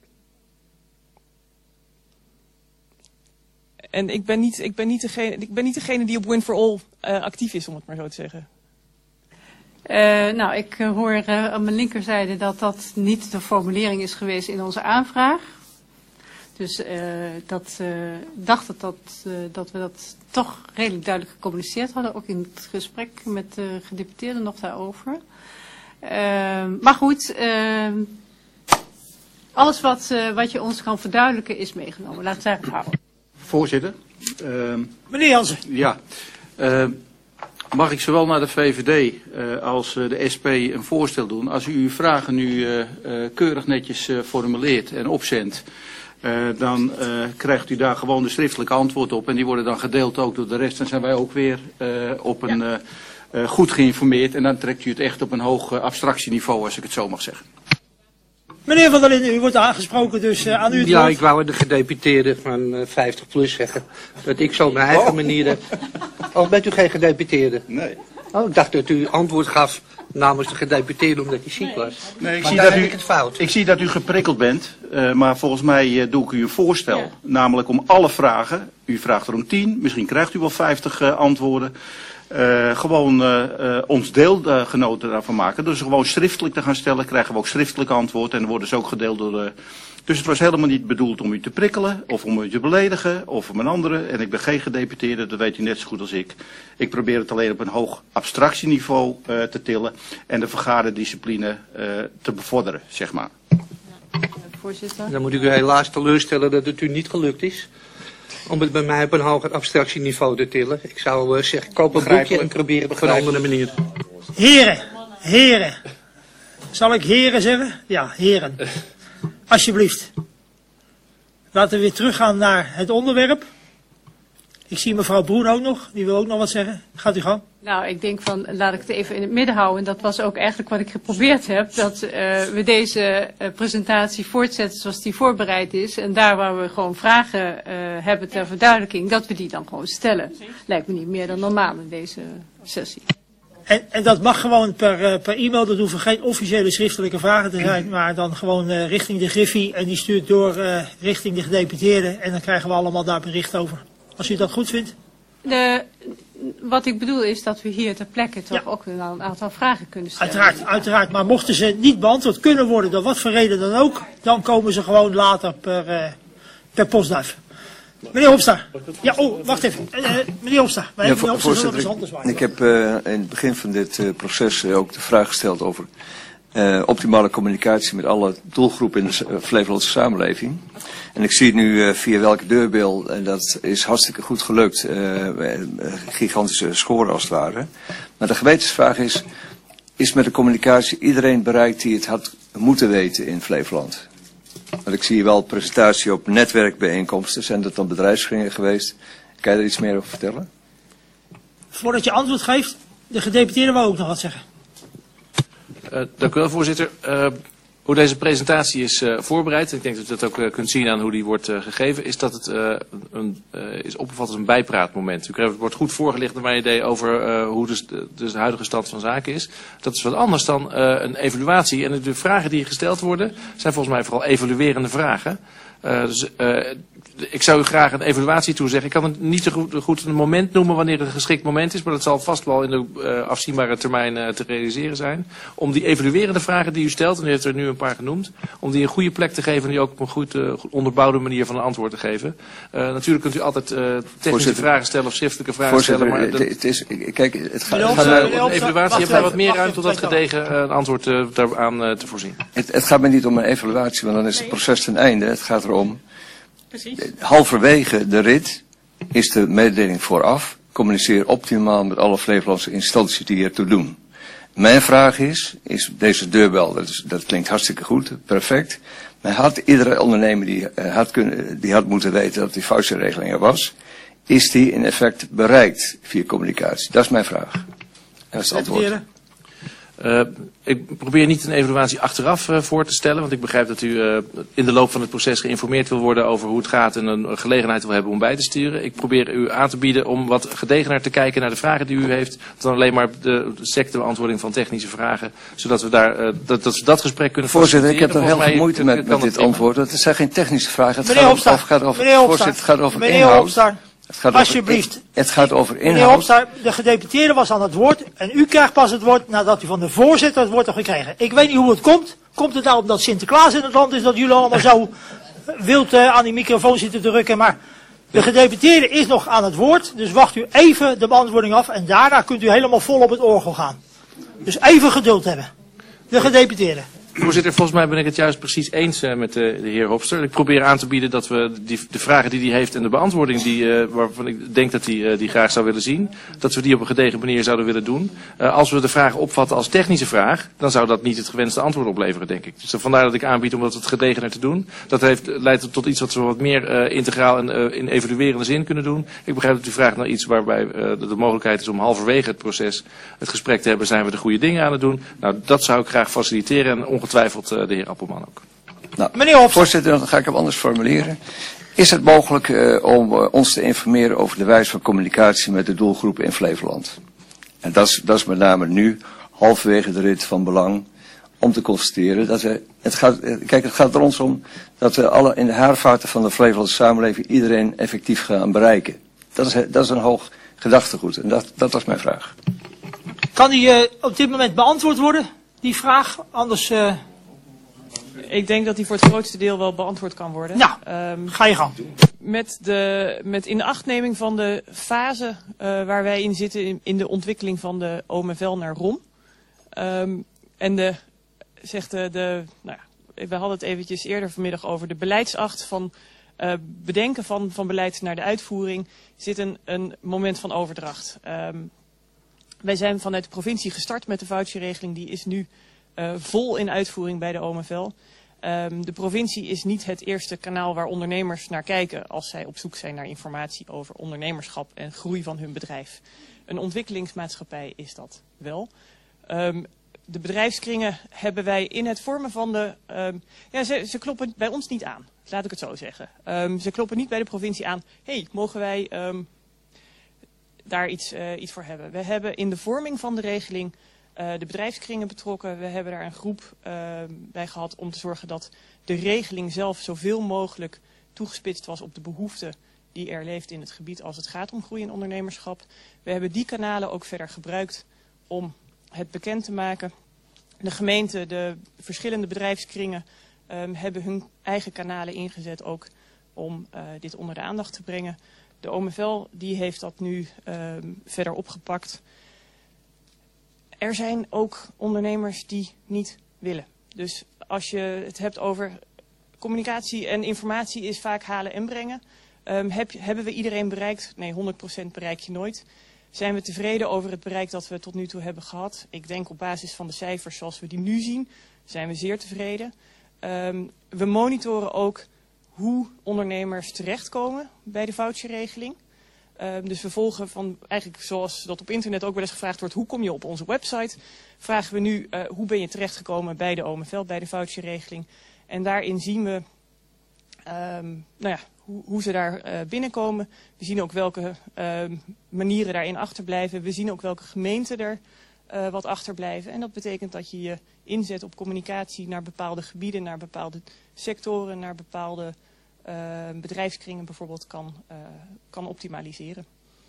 en ik ben, niet, ik, ben niet degene, ik ben niet degene die op Win for All uh, actief is, om het maar zo te zeggen. Uh, nou, ik uh, hoor uh, aan mijn linkerzijde dat dat niet de formulering is geweest in onze aanvraag. Dus uh, dat uh, dacht dat, dat, uh, dat we dat toch redelijk duidelijk gecommuniceerd hadden. Ook in het gesprek met de gedeputeerden nog daarover. Uh, maar goed, uh, alles wat, uh, wat je ons kan verduidelijken is meegenomen. Laten we het daarop houden. Voorzitter. Uh, Meneer Jansen. Ja. Uh, mag ik zowel naar de V V D uh, als uh, de S P een voorstel doen? Als u uw vragen nu uh, uh, keurig netjes uh, formuleert en opzendt, uh, dan uh, krijgt u daar gewoon de schriftelijke antwoord op. En die worden dan gedeeld ook door de rest. Dan zijn wij ook weer uh, op een uh, uh, goed geïnformeerd. En dan trekt u het echt op een hoog uh, abstractieniveau, als ik het zo mag zeggen. Meneer Van der Linden, u wordt aangesproken, dus uh, aan u het Ja, woord. ik wou de gedeputeerde van uh, vijftig plus zeggen. Dat ik zo mijn eigen oh. manier heb. Oh, bent u geen gedeputeerde? Nee. Oh, ik dacht dat u antwoord gaf namens de gedeputeerde omdat hij ziek was. Nee, ik, Maar zie daar dat heb u, ik het fout. ik zie dat u geprikkeld bent, uh, maar volgens mij uh, doe ik u een voorstel. Ja. Namelijk om alle vragen, u vraagt er om tien, misschien krijgt u wel vijftig uh, antwoorden. Uh, gewoon uh, uh, ons deelgenoten daarvan maken. Dus gewoon schriftelijk te gaan stellen, krijgen we ook schriftelijk antwoord en dan worden ze ook gedeeld door de... Dus het was helemaal niet bedoeld om u te prikkelen, of om u te beledigen, of om een andere. En ik ben geen gedeputeerde, dat weet u net zo goed als ik. Ik probeer het alleen op een hoog abstractieniveau uh, te tillen en de vergaderdiscipline uh, te bevorderen, zeg maar. Voorzitter. Dan moet ik u helaas teleurstellen dat het u niet gelukt is. Om het bij mij op een hoger abstractieniveau te tillen. Ik zou uh, zeggen, koop een boekje en probeer het op een andere manier. Heren, heren. Zal ik heren zeggen? Ja, heren. Alsjeblieft. Laten we weer teruggaan naar het onderwerp. Ik zie mevrouw Broen ook nog, die wil ook nog wat zeggen. Gaat u gang. Nou, ik denk van, laat ik het even in het midden houden. En dat was ook eigenlijk wat ik geprobeerd heb. Dat uh, we deze uh, presentatie voortzetten zoals die voorbereid is. En daar waar we gewoon vragen uh, hebben ter verduidelijking, dat we die dan gewoon stellen. Lijkt me niet meer dan normaal in deze sessie. En, en dat mag gewoon per, uh, per e-mail, dat hoeven geen officiële schriftelijke vragen te zijn, maar dan gewoon uh, richting de Griffie en die stuurt door uh, richting de gedeputeerden en dan krijgen we allemaal daar bericht over. Als u dat goed vindt. De, wat ik bedoel is dat we hier ter plekke toch ja. ook een, een aantal vragen kunnen stellen. Uiteraard, uiteraard, maar mochten ze niet beantwoord kunnen worden, door wat voor reden dan ook, dan komen ze gewoon later per, uh, per postduif. Meneer Hofstra. Ja, oh, wacht even. Uh, meneer Hofstra. Wij ja, hebben voorzitter, ik heb uh, in het begin van dit uh, proces uh, ook de vraag gesteld over uh, optimale communicatie met alle doelgroepen in de uh, Flevolandse samenleving. En ik zie nu uh, via welke deurbel, en dat is hartstikke goed gelukt, uh, gigantische score als het ware. Maar de gewetensvraag is, is met de communicatie iedereen bereikt die het had moeten weten in Flevoland? Want ik zie wel presentatie op netwerkbijeenkomsten. Zijn dat dan bedrijfskringen geweest? Kan je er iets meer over vertellen? Voordat je antwoord geeft, de gedeputeerde wou ook nog wat zeggen. Uh, dank u wel, voorzitter. Uh, hoe deze presentatie is uh, voorbereid, ik denk dat u dat ook uh, kunt zien aan hoe die wordt uh, gegeven, is dat het uh, een, uh, is opgevat als een bijpraatmoment. U krijgt, het wordt goed voorgelegd naar mijn idee over uh, hoe dus de, dus de huidige stand van zaken is. Dat is wat anders dan uh, een evaluatie. En de vragen die gesteld worden, zijn volgens mij vooral evaluerende vragen. Uh, dus, uh, ik zou u graag een evaluatie toezeggen. Ik kan het niet zo goed, goed een moment noemen wanneer het een geschikt moment is, maar dat zal vast wel in de uh, afzienbare termijn uh, te realiseren zijn. Om die evaluerende vragen die u stelt, en u heeft er nu een paar genoemd, om die een goede plek te geven en die ook op een goed, uh, goed onderbouwde manier van een antwoord te geven. Uh, natuurlijk kunt u altijd uh, technische Voorzitter, vragen stellen of schriftelijke vragen stellen. Maar het, het is, kijk, het gaat, het gaat uh, een evaluatie heeft daar wat meer ruimte om dat gedegen uh, een antwoord uh, daaraan uh, te voorzien. Het, het gaat me niet om een evaluatie, want dan is het proces ten einde. Het gaat erom. Precies. Halverwege de rit is de mededeling vooraf. Communiceer optimaal met alle Flevolandse instanties die ertoe doen. Mijn vraag is, is deze deurbel, dat, is, dat klinkt hartstikke goed, perfect. Maar had iedere ondernemer die, uh, had, kunnen, die had moeten weten dat die voucherregeling er was, is die in effect bereikt via communicatie? Dat is mijn vraag. En dat is het antwoord. Uh, ik probeer niet een evaluatie achteraf uh, voor te stellen, want ik begrijp dat u uh, in de loop van het proces geïnformeerd wil worden over hoe het gaat en een gelegenheid wil hebben om bij te sturen. Ik probeer u aan te bieden om wat gedegener te kijken naar de vragen die u heeft, dan alleen maar de secte beantwoording van technische vragen, zodat we daar uh, dat, dat, we dat gesprek kunnen Voorzitter, ik heb er heel veel moeite met, met dit antwoord. Het zijn geen technische vragen. Het gaat over, gaat over, voorzitter, het gaat over inhoud. Het gaat Alsjeblieft. Over, het gaat over inhoud. Meneer Hofstra, de gedeputeerde was aan het woord en u krijgt pas het woord nadat u van de voorzitter het woord heeft gekregen. Ik weet niet hoe het komt. Komt het nou omdat Sinterklaas in het land is dat jullie allemaal zo wild uh, aan die microfoon zitten drukken, maar de gedeputeerde is nog aan het woord, dus wacht u even de beantwoording af en daarna kunt u helemaal vol op het orgel gaan. Dus even geduld hebben. De gedeputeerde. Voorzitter, volgens mij ben ik het juist precies eens uh, met de, de heer Hofster. Ik probeer aan te bieden dat we die, de vragen die hij heeft en de beantwoording die, uh, waarvan ik denk dat hij uh, die graag zou willen zien, dat we die op een gedegen manier zouden willen doen. Uh, als we de vragen opvatten als technische vraag, dan zou dat niet het gewenste antwoord opleveren, denk ik. Dus vandaar dat ik aanbied om dat het gedegener te doen. Dat heeft, leidt tot iets wat we wat meer uh, integraal en uh, in evaluerende zin kunnen doen. Ik begrijp dat u vraagt naar iets waarbij uh, de, de mogelijkheid is om halverwege het proces het gesprek te hebben, zijn we de goede dingen aan het doen. Nou, dat zou ik graag faciliteren en ongetwijfeld uh, de heer Appelman ook. Nou, meneer Hofstra. Voorzitter, dan ga ik hem anders formuleren. Is het mogelijk uh, om uh, ons te informeren over de wijze van communicatie met de doelgroepen in Flevoland? En dat is, dat is met name nu halverwege de rit van belang om te constateren dat we, het gaat, kijk, het gaat er ons om dat we alle in de haarvaten van de Flevolandse samenleving iedereen effectief gaan bereiken. Dat is, dat is een hoog gedachtegoed en dat, dat was mijn vraag. Kan die uh, op dit moment beantwoord worden, die vraag? Anders... Uh... Ik denk dat die voor het grootste deel wel beantwoord kan worden. Nou, um, ga je gang. Met, de, met inachtneming van de fase uh, waar wij in zitten in, in de ontwikkeling van de O M V L naar R O M. Um, en de, zegt de, de, nou ja, we hadden het eventjes eerder vanmiddag over de beleidsacht van uh, bedenken van, van beleid naar de uitvoering. Zit een, een moment van overdracht. Um, wij zijn vanuit de provincie gestart met de voucherregeling. Die is nu uh, vol in uitvoering bij de O M V L. Um, de provincie is niet het eerste kanaal waar ondernemers naar kijken als zij op zoek zijn naar informatie over ondernemerschap en groei van hun bedrijf. Een ontwikkelingsmaatschappij is dat wel. Um, de bedrijfskringen hebben wij in het vormen van de... Um, ja, ze, ze kloppen bij ons niet aan, laat ik het zo zeggen. Um, ze kloppen niet bij de provincie aan. Hé, hey, mogen wij um, daar iets, uh, iets voor hebben? We hebben in de vorming van de regeling Uh, de bedrijfskringen betrokken. We hebben daar een groep uh, bij gehad om te zorgen dat de regeling zelf zoveel mogelijk toegespitst was op de behoeften die er leeft in het gebied als het gaat om groei en ondernemerschap. We hebben die kanalen ook verder gebruikt om het bekend te maken. De gemeente, de verschillende bedrijfskringen um, hebben hun eigen kanalen ingezet ook om uh, dit onder de aandacht te brengen. De O M V L die heeft dat nu um, verder opgepakt. Er zijn ook ondernemers die niet willen. Dus als je het hebt over communicatie en informatie is vaak halen en brengen. Um, heb, hebben we iedereen bereikt? Nee, honderd procent bereik je nooit. Zijn we tevreden over het bereik dat we tot nu toe hebben gehad? Ik denk op basis van de cijfers zoals we die nu zien, zijn we zeer tevreden. Um, we monitoren ook hoe ondernemers terechtkomen bij de voucherregeling. Uh, dus we volgen van, eigenlijk zoals dat op internet ook wel eens gevraagd wordt, hoe kom je op onze website? Vragen we nu, uh, hoe ben je terechtgekomen bij de O M V L, bij de voucherregeling? En daarin zien we um, nou ja, hoe, hoe ze daar uh, binnenkomen. We zien ook welke uh, manieren daarin achterblijven. We zien ook welke gemeenten er uh, wat achterblijven. En dat betekent dat je je inzet op communicatie naar bepaalde gebieden, naar bepaalde sectoren, naar bepaalde Uh, bedrijfskringen bijvoorbeeld kan, uh, kan optimaliseren.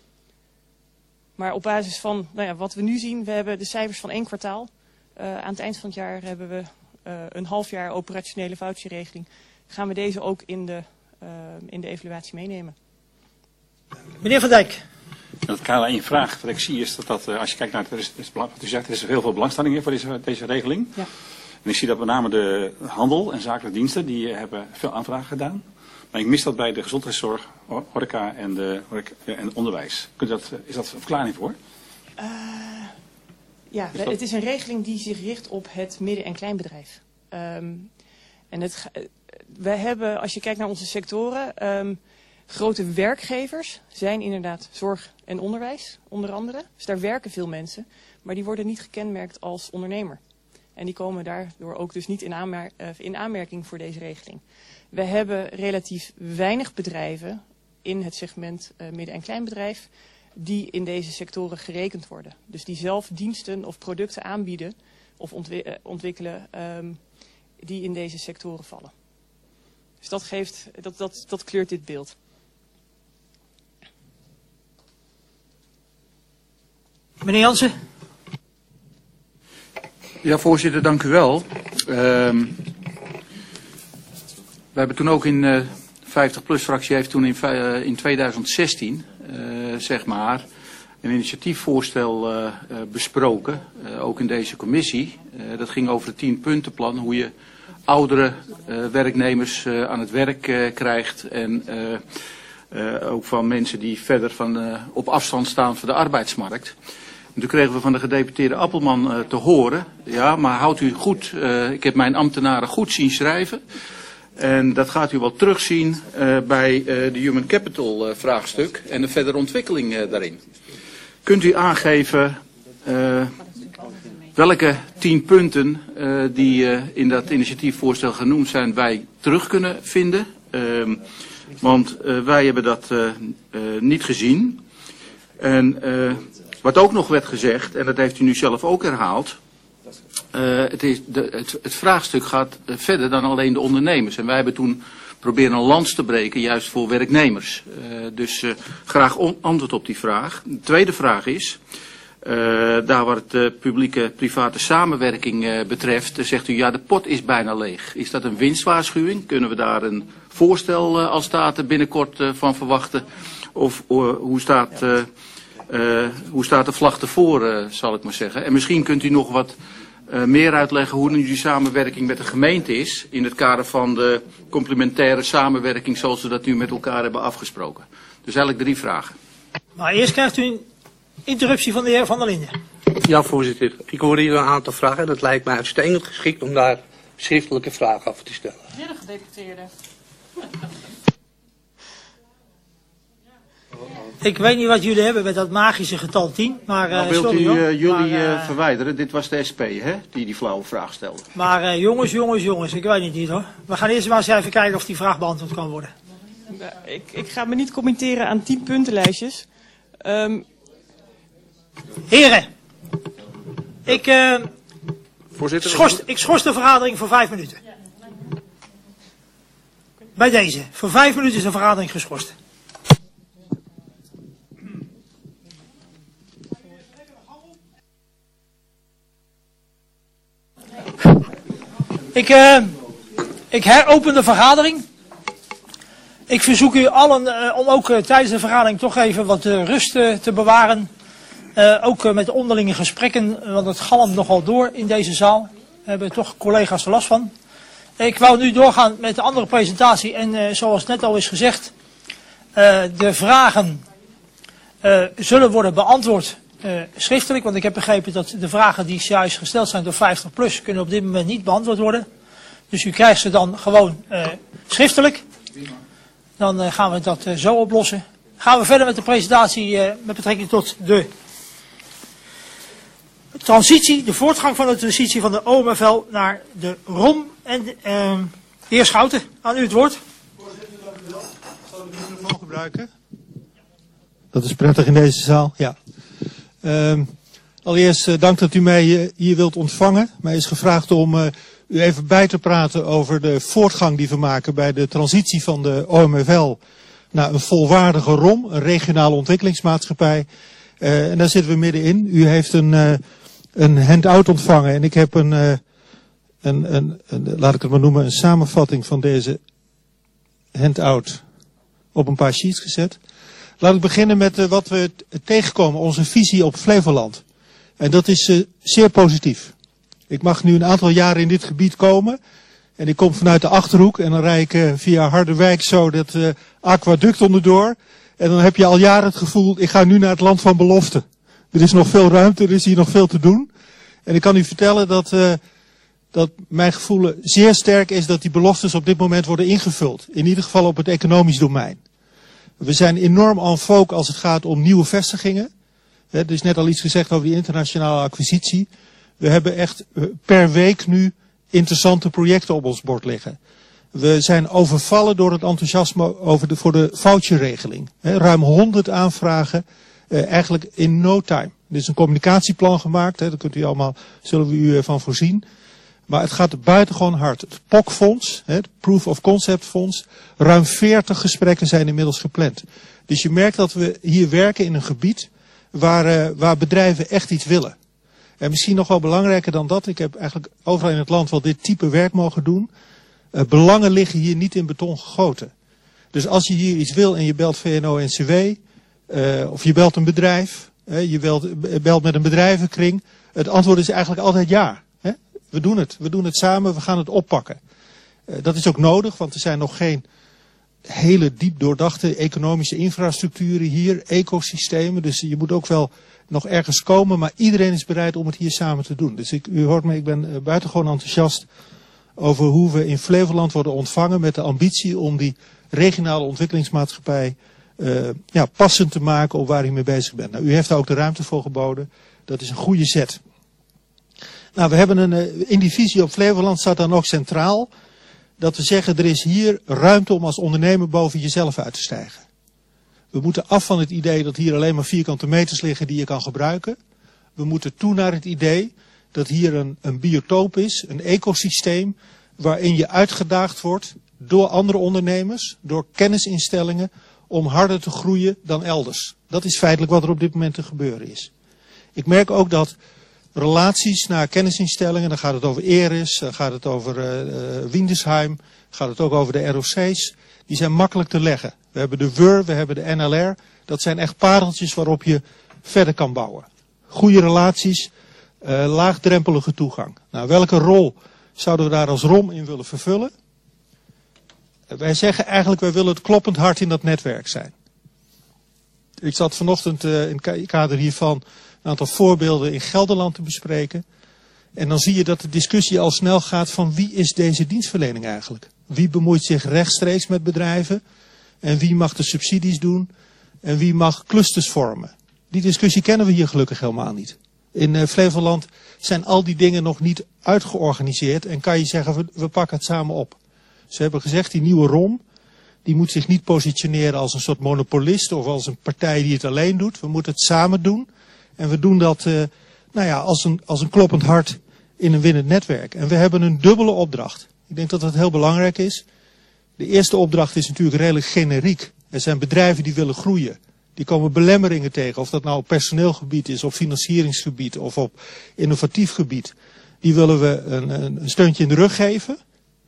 Maar op basis van nou ja, wat we nu zien, we hebben de cijfers van één kwartaal. Uh, aan het eind van het jaar hebben we uh, een half jaar operationele voucherregeling. Gaan we deze ook in de, uh, in de evaluatie meenemen. Meneer Van Dijk. Dat kader één vraag wat ik zie is dat, dat uh, als je kijkt naar het, er is, er is, wat u zegt, er is heel veel belangstelling in voor deze, deze regeling. Ja. En ik zie dat met name de handel en zakelijke diensten, die uh, hebben veel aanvragen gedaan. Maar ik mis dat bij de gezondheidszorg, horeca en, de, horeca en onderwijs. Kunt dat, is dat een verklaring voor? Uh, ja, is dat... het is een regeling die zich richt op het midden- en kleinbedrijf. Um, en het, we hebben, als je kijkt naar onze sectoren, um, grote werkgevers zijn inderdaad zorg en onderwijs, onder andere. Dus daar werken veel mensen, maar die worden niet gekenmerkt als ondernemer. En die komen daardoor ook dus niet in, aanmer- uh, in aanmerking voor deze regeling. We hebben relatief weinig bedrijven in het segment uh, midden- en kleinbedrijf die in deze sectoren gerekend worden. Dus die zelf diensten of producten aanbieden of ontwi- uh, ontwikkelen um, die in deze sectoren vallen. Dus dat, geeft, dat, dat, dat kleurt dit beeld. Meneer Jansen. Ja, voorzitter, dank u wel. Um, we hebben toen ook in de uh, vijftig plus fractie heeft toen in, uh, in tweeduizend zestien uh, zeg maar een initiatiefvoorstel uh, uh, besproken, uh, ook in deze commissie. Uh, dat ging over het tienpuntenplan, hoe je oudere uh, werknemers uh, aan het werk uh, krijgt en uh, uh, ook van mensen die verder van, uh, op afstand staan van de arbeidsmarkt. En toen kregen we van de gedeputeerde Appelman uh, te horen, ja, maar houdt u goed, uh, ik heb mijn ambtenaren goed zien schrijven. En dat gaat u wel terugzien uh, bij uh, de Human Capital uh, vraagstuk en de verdere ontwikkeling uh, daarin. Kunt u aangeven uh, welke tien punten uh, die uh, in dat initiatiefvoorstel genoemd zijn wij terug kunnen vinden? Uh, want uh, wij hebben dat uh, uh, niet gezien. En uh, Wat ook nog werd gezegd, en dat heeft u nu zelf ook herhaald, uh, het, is de, het, het vraagstuk gaat uh, verder dan alleen de ondernemers. En wij hebben toen proberen een lans te breken, juist voor werknemers. Uh, dus uh, graag on- antwoord op die vraag. De tweede vraag is, uh, daar waar het uh, publieke-private samenwerking uh, betreft, uh, zegt u ja, de pot is bijna leeg. Is dat een winstwaarschuwing? Kunnen we daar een voorstel uh, als Staten binnenkort uh, van verwachten? Of uh, hoe staat... Uh, Uh, hoe staat de vlag ervoor, uh, zal ik maar zeggen. En misschien kunt u nog wat uh, meer uitleggen hoe nu die samenwerking met de gemeente is, in het kader van de complementaire samenwerking zoals we dat nu met elkaar hebben afgesproken. Dus eigenlijk drie vragen. Maar eerst krijgt u een interruptie van de heer Van der Linden. Ja, voorzitter. Ik hoor hier een aantal vragen en het lijkt mij uitstekend geschikt om daar schriftelijke vragen over te stellen. Meneer de gedeputeerde. Ik weet niet wat jullie hebben met dat magische getal tien, maar... Nou, uh, wilt sorry, u hoor. uh, jullie maar, uh, uh, verwijderen? Dit was de S P, hè, die die flauwe vraag stelde. Maar uh, jongens, jongens, jongens, ik weet het niet hoor. We gaan eerst maar eens even kijken of die vraag beantwoord kan worden. Nou, ik, ik ga me niet commenteren aan tien puntenlijstjes. Um... Heren, ik, uh, Voorzitter, schors, ik schors de vergadering voor vijf minuten. Bij deze. Voor vijf minuten is de vergadering geschorst. Ik, uh, ik heropen de vergadering. Ik verzoek u allen uh, om ook uh, tijdens de vergadering toch even wat uh, rust uh, te bewaren. Uh, ook uh, met onderlinge gesprekken, want het galmt nogal door in deze zaal. Daar hebben toch collega's er last van. Ik wou nu doorgaan met de andere presentatie en uh, zoals net al is gezegd, uh, de vragen uh, zullen worden beantwoord uh, schriftelijk. Want ik heb begrepen dat de vragen die juist gesteld zijn door vijftig plus kunnen op dit moment niet beantwoord worden. Dus u krijgt ze dan gewoon uh, schriftelijk. Dan uh, gaan we dat uh, zo oplossen. Gaan we verder met de presentatie uh, met betrekking tot de transitie, de voortgang van de transitie van de O M F L naar de R O M. En de, uh, de heer Schouten, aan u het woord. Voorzitter, dank u wel. Zal ik de microfoon gebruiken? Dat is prettig in deze zaal, ja. Uh, allereerst uh, dank dat u mij uh, hier wilt ontvangen. Mij is gevraagd om uh, u even bij te praten over de voortgang die we maken bij de transitie van de O M F L naar een volwaardige R O M, een regionale ontwikkelingsmaatschappij. Uh, en daar zitten we middenin. U heeft een, uh, een handout ontvangen en ik heb een, uh, een, een, een, laat ik het maar noemen, een samenvatting van deze handout op een paar sheets gezet. Laat ik beginnen met uh, wat we tegenkomen, onze visie op Flevoland. En dat is uh, zeer positief. Ik mag nu een aantal jaren in dit gebied komen. En ik kom vanuit de Achterhoek en dan rijd ik uh, via Harderwijk zo dat uh, aquaduct onderdoor. En dan heb je al jaren het gevoel, ik ga nu naar het land van belofte. Er is nog veel ruimte, er is hier nog veel te doen. En ik kan u vertellen dat, uh, dat mijn gevoel zeer sterk is dat die beloftes op dit moment worden ingevuld. In ieder geval op het economisch domein. We zijn enorm en vogue als het gaat om nieuwe vestigingen. Er is net al iets gezegd over die internationale acquisitie. We hebben echt per week nu interessante projecten op ons bord liggen. We zijn overvallen door het enthousiasme over de, voor de voucherregeling. He, ruim honderd aanvragen, eh, eigenlijk in no time. Er is een communicatieplan gemaakt, he, daar kunt u allemaal, zullen we u van voorzien. Maar het gaat buitengewoon hard. Het P O C-fonds, het Proof of Concept Fonds, ruim veertig gesprekken zijn inmiddels gepland. Dus je merkt dat we hier werken in een gebied waar, uh, waar bedrijven echt iets willen. En misschien nog wel belangrijker dan dat, ik heb eigenlijk overal in het land wel dit type werk mogen doen. Uh, belangen liggen hier niet in beton gegoten. Dus als je hier iets wil en je belt V N O N C W, uh, of je belt een bedrijf, uh, je belt, belt met een bedrijvenkring, het antwoord is eigenlijk altijd ja. Hè? We doen het, we doen het samen, we gaan het oppakken. Uh, dat is ook nodig, want er zijn nog geen hele diep doordachte economische infrastructuren hier, ecosystemen. Dus je moet ook wel nog ergens komen, maar iedereen is bereid om het hier samen te doen. Dus ik, u hoort me, ik ben uh, buitengewoon enthousiast over hoe we in Flevoland worden ontvangen met de ambitie om die regionale ontwikkelingsmaatschappij uh, ja, passend te maken op waar u mee bezig bent. Nou, u heeft daar ook de ruimte voor geboden. Dat is een goede zet. Nou, we hebben een, uh, in die visie op Flevoland staat dan ook centraal dat we zeggen er is hier ruimte om als ondernemer boven jezelf uit te stijgen. We moeten af van het idee dat hier alleen maar vierkante meters liggen die je kan gebruiken. We moeten toe naar het idee dat hier een, een biotoop is, een ecosysteem, waarin je uitgedaagd wordt door andere ondernemers, door kennisinstellingen, om harder te groeien dan elders. Dat is feitelijk wat er op dit moment te gebeuren is. Ik merk ook dat relaties naar kennisinstellingen, dan gaat het over Eris, dan gaat het over uh, uh, Windesheim, gaat het ook over de R O C's, die zijn makkelijk te leggen. We hebben de W U R, we hebben de N L R, dat zijn echt pareltjes waarop je verder kan bouwen. Goede relaties, uh, laagdrempelige toegang. Nou, welke rol zouden we daar als R O M in willen vervullen? Uh, wij zeggen eigenlijk, wij willen het kloppend hart in dat netwerk zijn. Ik zat vanochtend uh, in het kader hiervan een aantal voorbeelden in Gelderland te bespreken. En dan zie je dat de discussie al snel gaat van wie is deze dienstverlening eigenlijk? Wie bemoeit zich rechtstreeks met bedrijven? En wie mag de subsidies doen? En wie mag clusters vormen? Die discussie kennen we hier gelukkig helemaal niet. In uh, Flevoland zijn al die dingen nog niet uitgeorganiseerd. En kan je zeggen, we, we pakken het samen op. Ze hebben gezegd, die nieuwe R O M, die moet zich niet positioneren als een soort monopolist of als een partij die het alleen doet. We moeten het samen doen. En we doen dat uh, nou ja, als, een, als een kloppend hart in een winnend netwerk. En we hebben een dubbele opdracht. Ik denk dat dat heel belangrijk is. De eerste opdracht is natuurlijk redelijk generiek. Er zijn bedrijven die willen groeien. Die komen belemmeringen tegen. Of dat nou op personeelgebied is, op financieringsgebied of op innovatief gebied. Die willen we een, een, een steuntje in de rug geven.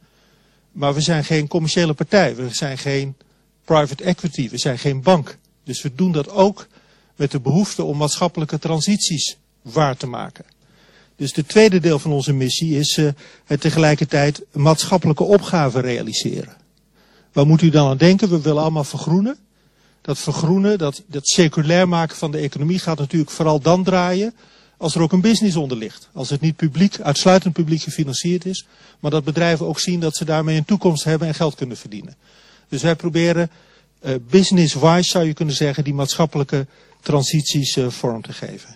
Maar we zijn geen commerciële partij. We zijn geen private equity. We zijn geen bank. Dus we doen dat ook met de behoefte om maatschappelijke transities waar te maken. Dus het tweede deel van onze missie is uh, het tegelijkertijd maatschappelijke opgaven realiseren. Waar moet u dan aan denken? We willen allemaal vergroenen. Dat vergroenen, dat, dat circulair maken van de economie gaat natuurlijk vooral dan draaien als er ook een business onder ligt. Als het niet publiek, uitsluitend publiek gefinancierd is, maar dat bedrijven ook zien dat ze daarmee een toekomst hebben en geld kunnen verdienen. Dus wij proberen uh, business-wise, zou je kunnen zeggen, die maatschappelijke transities uh, vorm te geven.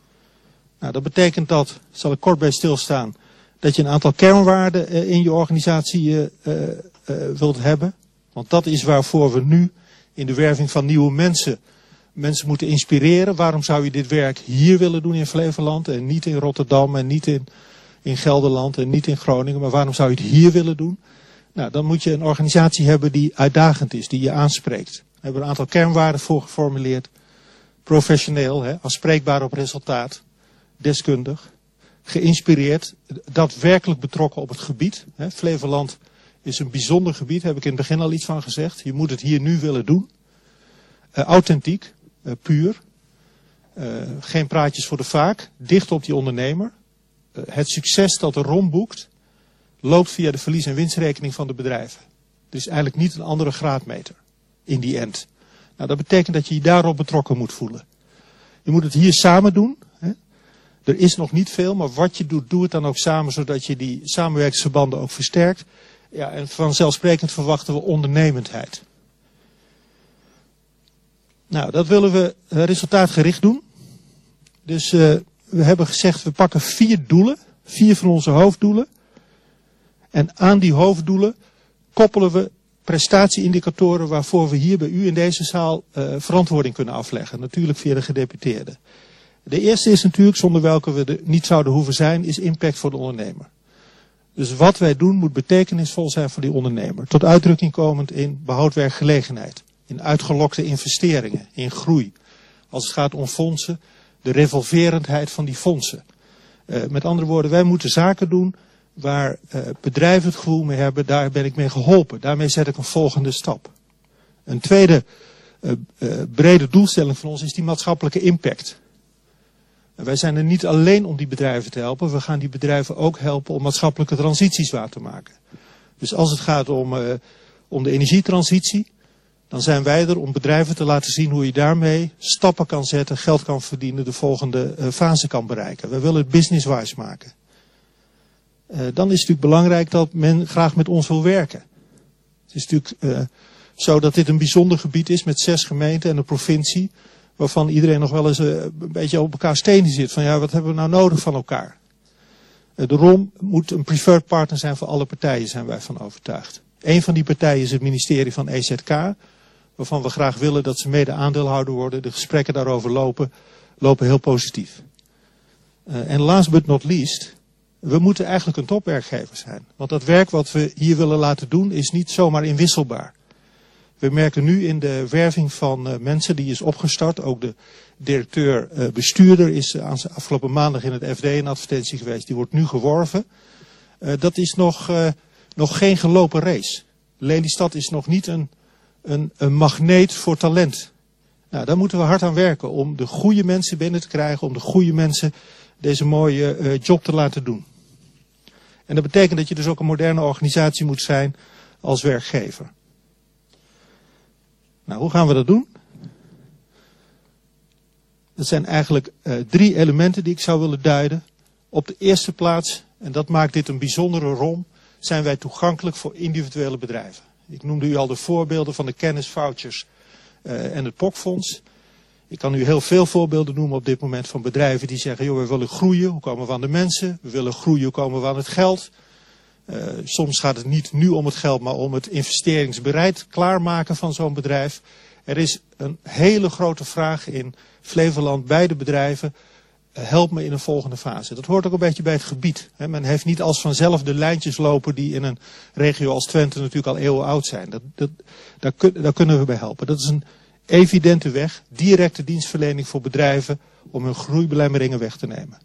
Nou, dat betekent dat, zal ik kort bij stilstaan, dat je een aantal kernwaarden uh, in je organisatie uh, uh, uh, wilt hebben. Want dat is waarvoor we nu in de werving van nieuwe mensen mensen moeten inspireren. Waarom zou je dit werk hier willen doen in Flevoland en niet in Rotterdam en niet in, in Gelderland en niet in Groningen, maar waarom zou je het hier willen doen? Nou, dan moet je een organisatie hebben die uitdagend is, die je aanspreekt. We hebben een aantal kernwaarden voor geformuleerd. Professioneel, hè, aanspreekbaar op resultaat, deskundig, geïnspireerd, daadwerkelijk betrokken op het gebied. Hè. Flevoland is een bijzonder gebied, heb ik in het begin al iets van gezegd. Je moet het hier nu willen doen. Uh, authentiek, uh, puur. Uh, geen praatjes voor de vaak. Dicht op die ondernemer. Uh, het succes dat de R O M boekt, loopt via de verlies- en winstrekening van de bedrijven. Er is eigenlijk niet een andere graadmeter in die end. Nou, dat betekent dat je je daarop betrokken moet voelen. Je moet het hier samen doen. Hè. Er is nog niet veel, maar wat je doet, doe het dan ook samen, zodat je die samenwerkingsverbanden ook versterkt. Ja, en vanzelfsprekend verwachten we ondernemendheid. Nou, dat willen we resultaatgericht doen. Dus uh, we hebben gezegd, we pakken vier doelen, vier van onze hoofddoelen. En aan die hoofddoelen koppelen we prestatieindicatoren waarvoor we hier bij u in deze zaal uh, verantwoording kunnen afleggen. Natuurlijk via de gedeputeerden. De eerste is natuurlijk, zonder welke we er niet zouden hoeven zijn, is impact voor de ondernemer. Dus wat wij doen moet betekenisvol zijn voor die ondernemer. Tot uitdrukking komend in behoud werkgelegenheid. In uitgelokte investeringen, in groei. Als het gaat om fondsen, de revolverendheid van die fondsen. Uh, met andere woorden, wij moeten zaken doen waar uh, bedrijven het gevoel mee hebben, daar ben ik mee geholpen. Daarmee zet ik een volgende stap. Een tweede uh, uh, brede doelstelling van ons is die maatschappelijke impact. En wij zijn er niet alleen om die bedrijven te helpen, we gaan die bedrijven ook helpen om maatschappelijke transities waar te maken. Dus als het gaat om, uh, om de energietransitie, dan zijn wij er om bedrijven te laten zien hoe je daarmee stappen kan zetten, geld kan verdienen, de volgende uh, fase kan bereiken. We willen het business-wise maken. Uh, dan is het natuurlijk belangrijk dat men graag met ons wil werken. Het is natuurlijk uh, zo dat dit een bijzonder gebied is met zes gemeenten en een provincie, waarvan iedereen nog wel eens uh, een beetje op elkaar stenen zit. Van ja, wat hebben we nou nodig van elkaar? Uh, de R O M moet een preferred partner zijn voor alle partijen, zijn wij van overtuigd. Een van die partijen is het ministerie van E Z K, waarvan we graag willen dat ze mede aandeelhouder worden. De gesprekken daarover lopen, lopen heel positief. Uh, en last but not least, we moeten eigenlijk een topwerkgever zijn. Want dat werk wat we hier willen laten doen is niet zomaar inwisselbaar. We merken nu in de werving van uh, mensen die is opgestart. Ook de directeur-bestuurder uh, is uh, afgelopen maandag in het F D een advertentie geweest. Die wordt nu geworven. Uh, dat is nog, uh, nog geen gelopen race. Lelystad is nog niet een, een, een magneet voor talent. Nou, daar moeten we hard aan werken om de goede mensen binnen te krijgen. Om de goede mensen deze mooie uh, job te laten doen. En dat betekent dat je dus ook een moderne organisatie moet zijn als werkgever. Nou, hoe gaan we dat doen? Dat zijn eigenlijk uh, drie elementen die ik zou willen duiden. Op de eerste plaats, en dat maakt dit een bijzondere rom, zijn wij toegankelijk voor individuele bedrijven. Ik noemde u al de voorbeelden van de kennisvouchers uh, en het P O C-fonds. Ik kan u heel veel voorbeelden noemen op dit moment van bedrijven die zeggen, joh, we willen groeien, hoe komen we aan de mensen? We willen groeien, hoe komen we aan het geld? Uh, soms gaat het niet nu om het geld, maar om het investeringsbereid klaarmaken van zo'n bedrijf. Er is een hele grote vraag in Flevoland bij de bedrijven. Uh, help me in een volgende fase. Dat hoort ook een beetje bij het gebied. Hè. Men heeft niet als vanzelf de lijntjes lopen die in een regio als Twente natuurlijk al eeuwen oud zijn. Dat, dat, daar, kun, daar kunnen we bij helpen. Dat is een evidente weg, directe dienstverlening voor bedrijven om hun groeibelemmeringen weg te nemen.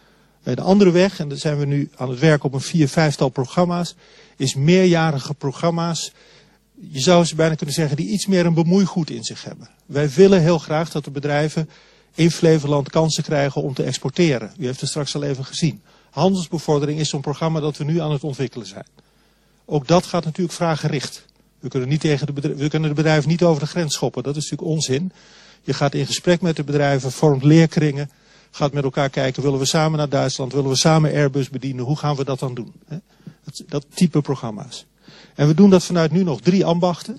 De andere weg, en daar zijn we nu aan het werken op een vier, vijftal programma's, is meerjarige programma's. Je zou ze bijna kunnen zeggen die iets meer een bemoeigoed in zich hebben. Wij willen heel graag dat de bedrijven in Flevoland kansen krijgen om te exporteren. U heeft het straks al even gezien. Handelsbevordering is zo'n programma dat we nu aan het ontwikkelen zijn. Ook dat gaat natuurlijk vraaggericht. We kunnen, niet tegen de bedrijven, we kunnen de bedrijven niet over de grens schoppen. Dat is natuurlijk onzin. Je gaat in gesprek met de bedrijven, vormt leerkringen. Gaat met elkaar kijken, willen we samen naar Duitsland, willen we samen Airbus bedienen, hoe gaan we dat dan doen? Hè? Dat, dat type programma's. En we doen dat vanuit nu nog drie ambachten.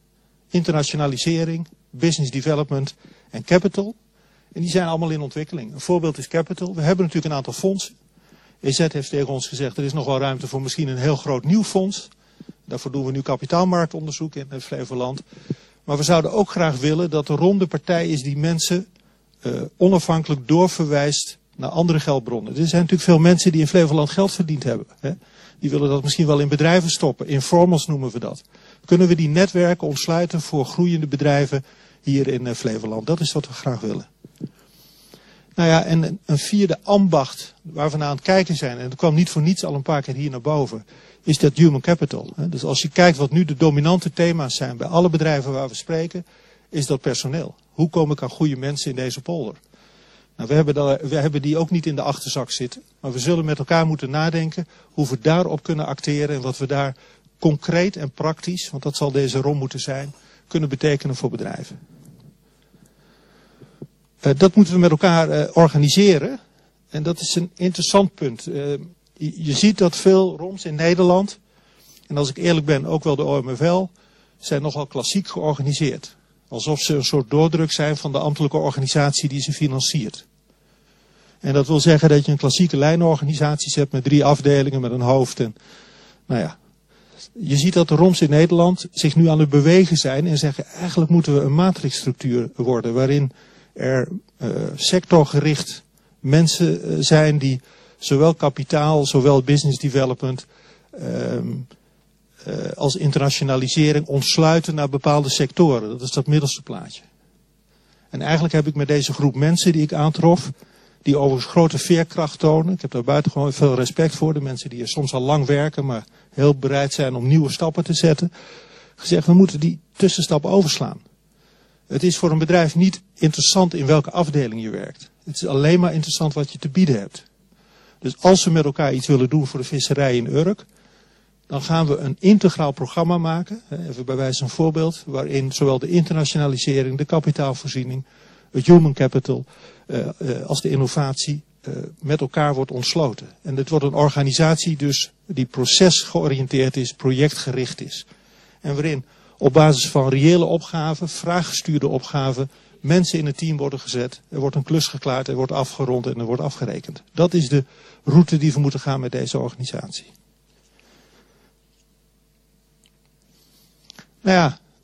Internationalisering, business development en capital. En die zijn allemaal in ontwikkeling. Een voorbeeld is capital. We hebben natuurlijk een aantal fondsen. E Z heeft tegen ons gezegd, er is nog wel ruimte voor misschien een heel groot nieuw fonds. Daarvoor doen we nu kapitaalmarktonderzoek in Flevoland. Maar we zouden ook graag willen dat de ronde partij is die mensen Uh, onafhankelijk doorverwijst naar andere geldbronnen. Er zijn natuurlijk veel mensen die in Flevoland geld verdiend hebben. Hè? Die willen dat misschien wel in bedrijven stoppen. Informals noemen we dat. Kunnen we die netwerken ontsluiten voor groeiende bedrijven hier in uh, Flevoland? Dat is wat we graag willen. Nou ja, en een vierde ambacht waar we naar aan het kijken zijn, en dat kwam niet voor niets al een paar keer hier naar boven, is dat human capital. Hè? Dus als je kijkt wat nu de dominante thema's zijn bij alle bedrijven waar we spreken, is dat personeel. Hoe kom ik aan goede mensen in deze polder? Nou, we, hebben daar, we hebben die ook niet in de achterzak zitten. Maar we zullen met elkaar moeten nadenken hoe we daarop kunnen acteren. En wat we daar concreet en praktisch, want dat zal deze rom moeten zijn, kunnen betekenen voor bedrijven. Uh, dat moeten we met elkaar uh, organiseren. En dat is een interessant punt. Uh, je, je ziet dat veel roms in Nederland, en als ik eerlijk ben ook wel de O M F L, zijn nogal klassiek georganiseerd. Alsof ze een soort doordruk zijn van de ambtelijke organisatie die ze financiert. En dat wil zeggen dat je een klassieke lijnorganisatie hebt met drie afdelingen, met een hoofd. En, nou ja, je ziet dat de roms in Nederland zich nu aan het bewegen zijn en zeggen eigenlijk moeten we een matrixstructuur worden waarin er uh, sectorgericht mensen uh, zijn die zowel kapitaal, zowel business development um, Uh, als internationalisering ontsluiten naar bepaalde sectoren. Dat is dat middelste plaatje. En eigenlijk heb ik met deze groep mensen die ik aantrof, die overigens grote veerkracht tonen, ik heb daar buitengewoon veel respect voor, de mensen die er soms al lang werken, maar heel bereid zijn om nieuwe stappen te zetten, gezegd we moeten die tussenstap overslaan. Het is voor een bedrijf niet interessant in welke afdeling je werkt. Het is alleen maar interessant wat je te bieden hebt. Dus als we met elkaar iets willen doen voor de visserij in Urk, dan gaan we een integraal programma maken, even bij wijze van voorbeeld, waarin zowel de internationalisering, de kapitaalvoorziening, het human capital, uh, uh, als de innovatie uh, met elkaar wordt ontsloten. En het wordt een organisatie dus die procesgeoriënteerd is, projectgericht is. En waarin op basis van reële opgaven, vraaggestuurde opgaven, mensen in het team worden gezet, er wordt een klus geklaard, er wordt afgerond en er wordt afgerekend. Dat is de route die we moeten gaan met deze organisatie. Nou ja,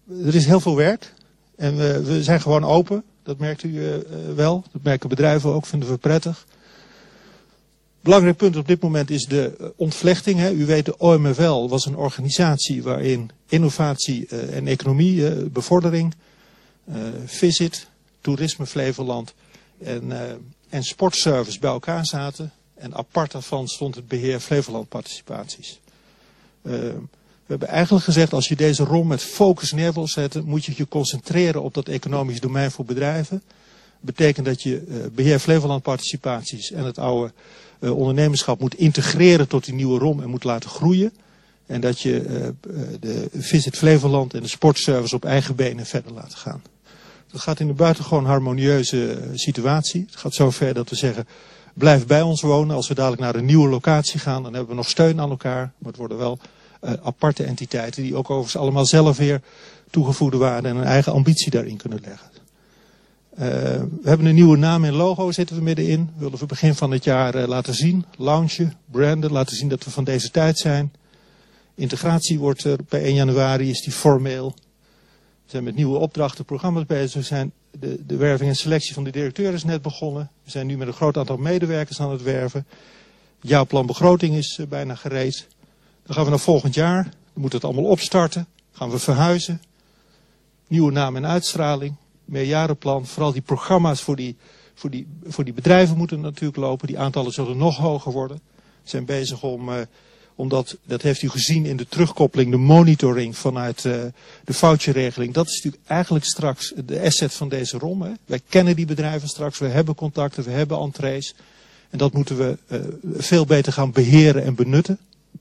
er is heel veel werk. En we, we zijn gewoon open. Dat merkt u uh, wel. Dat merken bedrijven ook, vinden we prettig. Belangrijk punt op dit moment is de ontvlechting. Hè. U weet, de O M F L was een organisatie waarin innovatie uh, en economie, uh, bevordering, uh, Visit, Toerisme Flevoland en, uh, en sportservice bij elkaar zaten. En apart daarvan stond het beheer Flevoland participaties. Uh, we hebben eigenlijk gezegd, als je deze rom met focus neer wil zetten, moet je je concentreren op dat economisch domein voor bedrijven. Dat betekent dat je uh, beheer Flevoland participaties en het oude uh, ondernemerschap moet integreren tot die nieuwe rom en moet laten groeien. En dat je uh, de Visit Flevoland en de sportservice op eigen benen verder laat gaan. Dat gaat in een buitengewoon harmonieuze uh, situatie. Het gaat zover dat we zeggen, blijf bij ons wonen. Als we dadelijk naar een nieuwe locatie gaan, dan hebben we nog steun aan elkaar. Maar het worden wel uh, aparte entiteiten die ook overigens allemaal zelf weer toegevoegde waarde en een eigen ambitie daarin kunnen leggen. Uh, we hebben een nieuwe naam en logo zitten we middenin. We willen voor begin van het jaar uh, laten zien, launchen, branden, laten zien dat we van deze tijd zijn. Integratie wordt er bij één januari, is die formeel. We zijn met nieuwe opdrachten, programma's bezig. We zijn de, de werving en selectie van de directeur is net begonnen. We zijn nu met een groot aantal medewerkers aan het werven. Het jaarplan begroting is uh, bijna gereed. Dan gaan we naar volgend jaar. Dan moet het allemaal opstarten. Gaan we verhuizen. Nieuwe naam en uitstraling. Meerjarenplan. Vooral die programma's voor die, voor, die, voor die bedrijven moeten natuurlijk lopen. Die aantallen zullen nog hoger worden. We zijn bezig om, uh, omdat, dat heeft u gezien in de terugkoppeling, de monitoring vanuit uh, de voucherregeling. Dat is natuurlijk eigenlijk straks de asset van deze rom. Hè. Wij kennen die bedrijven straks. We hebben contacten, we hebben entrees. En dat moeten we uh, veel beter gaan beheren en benutten.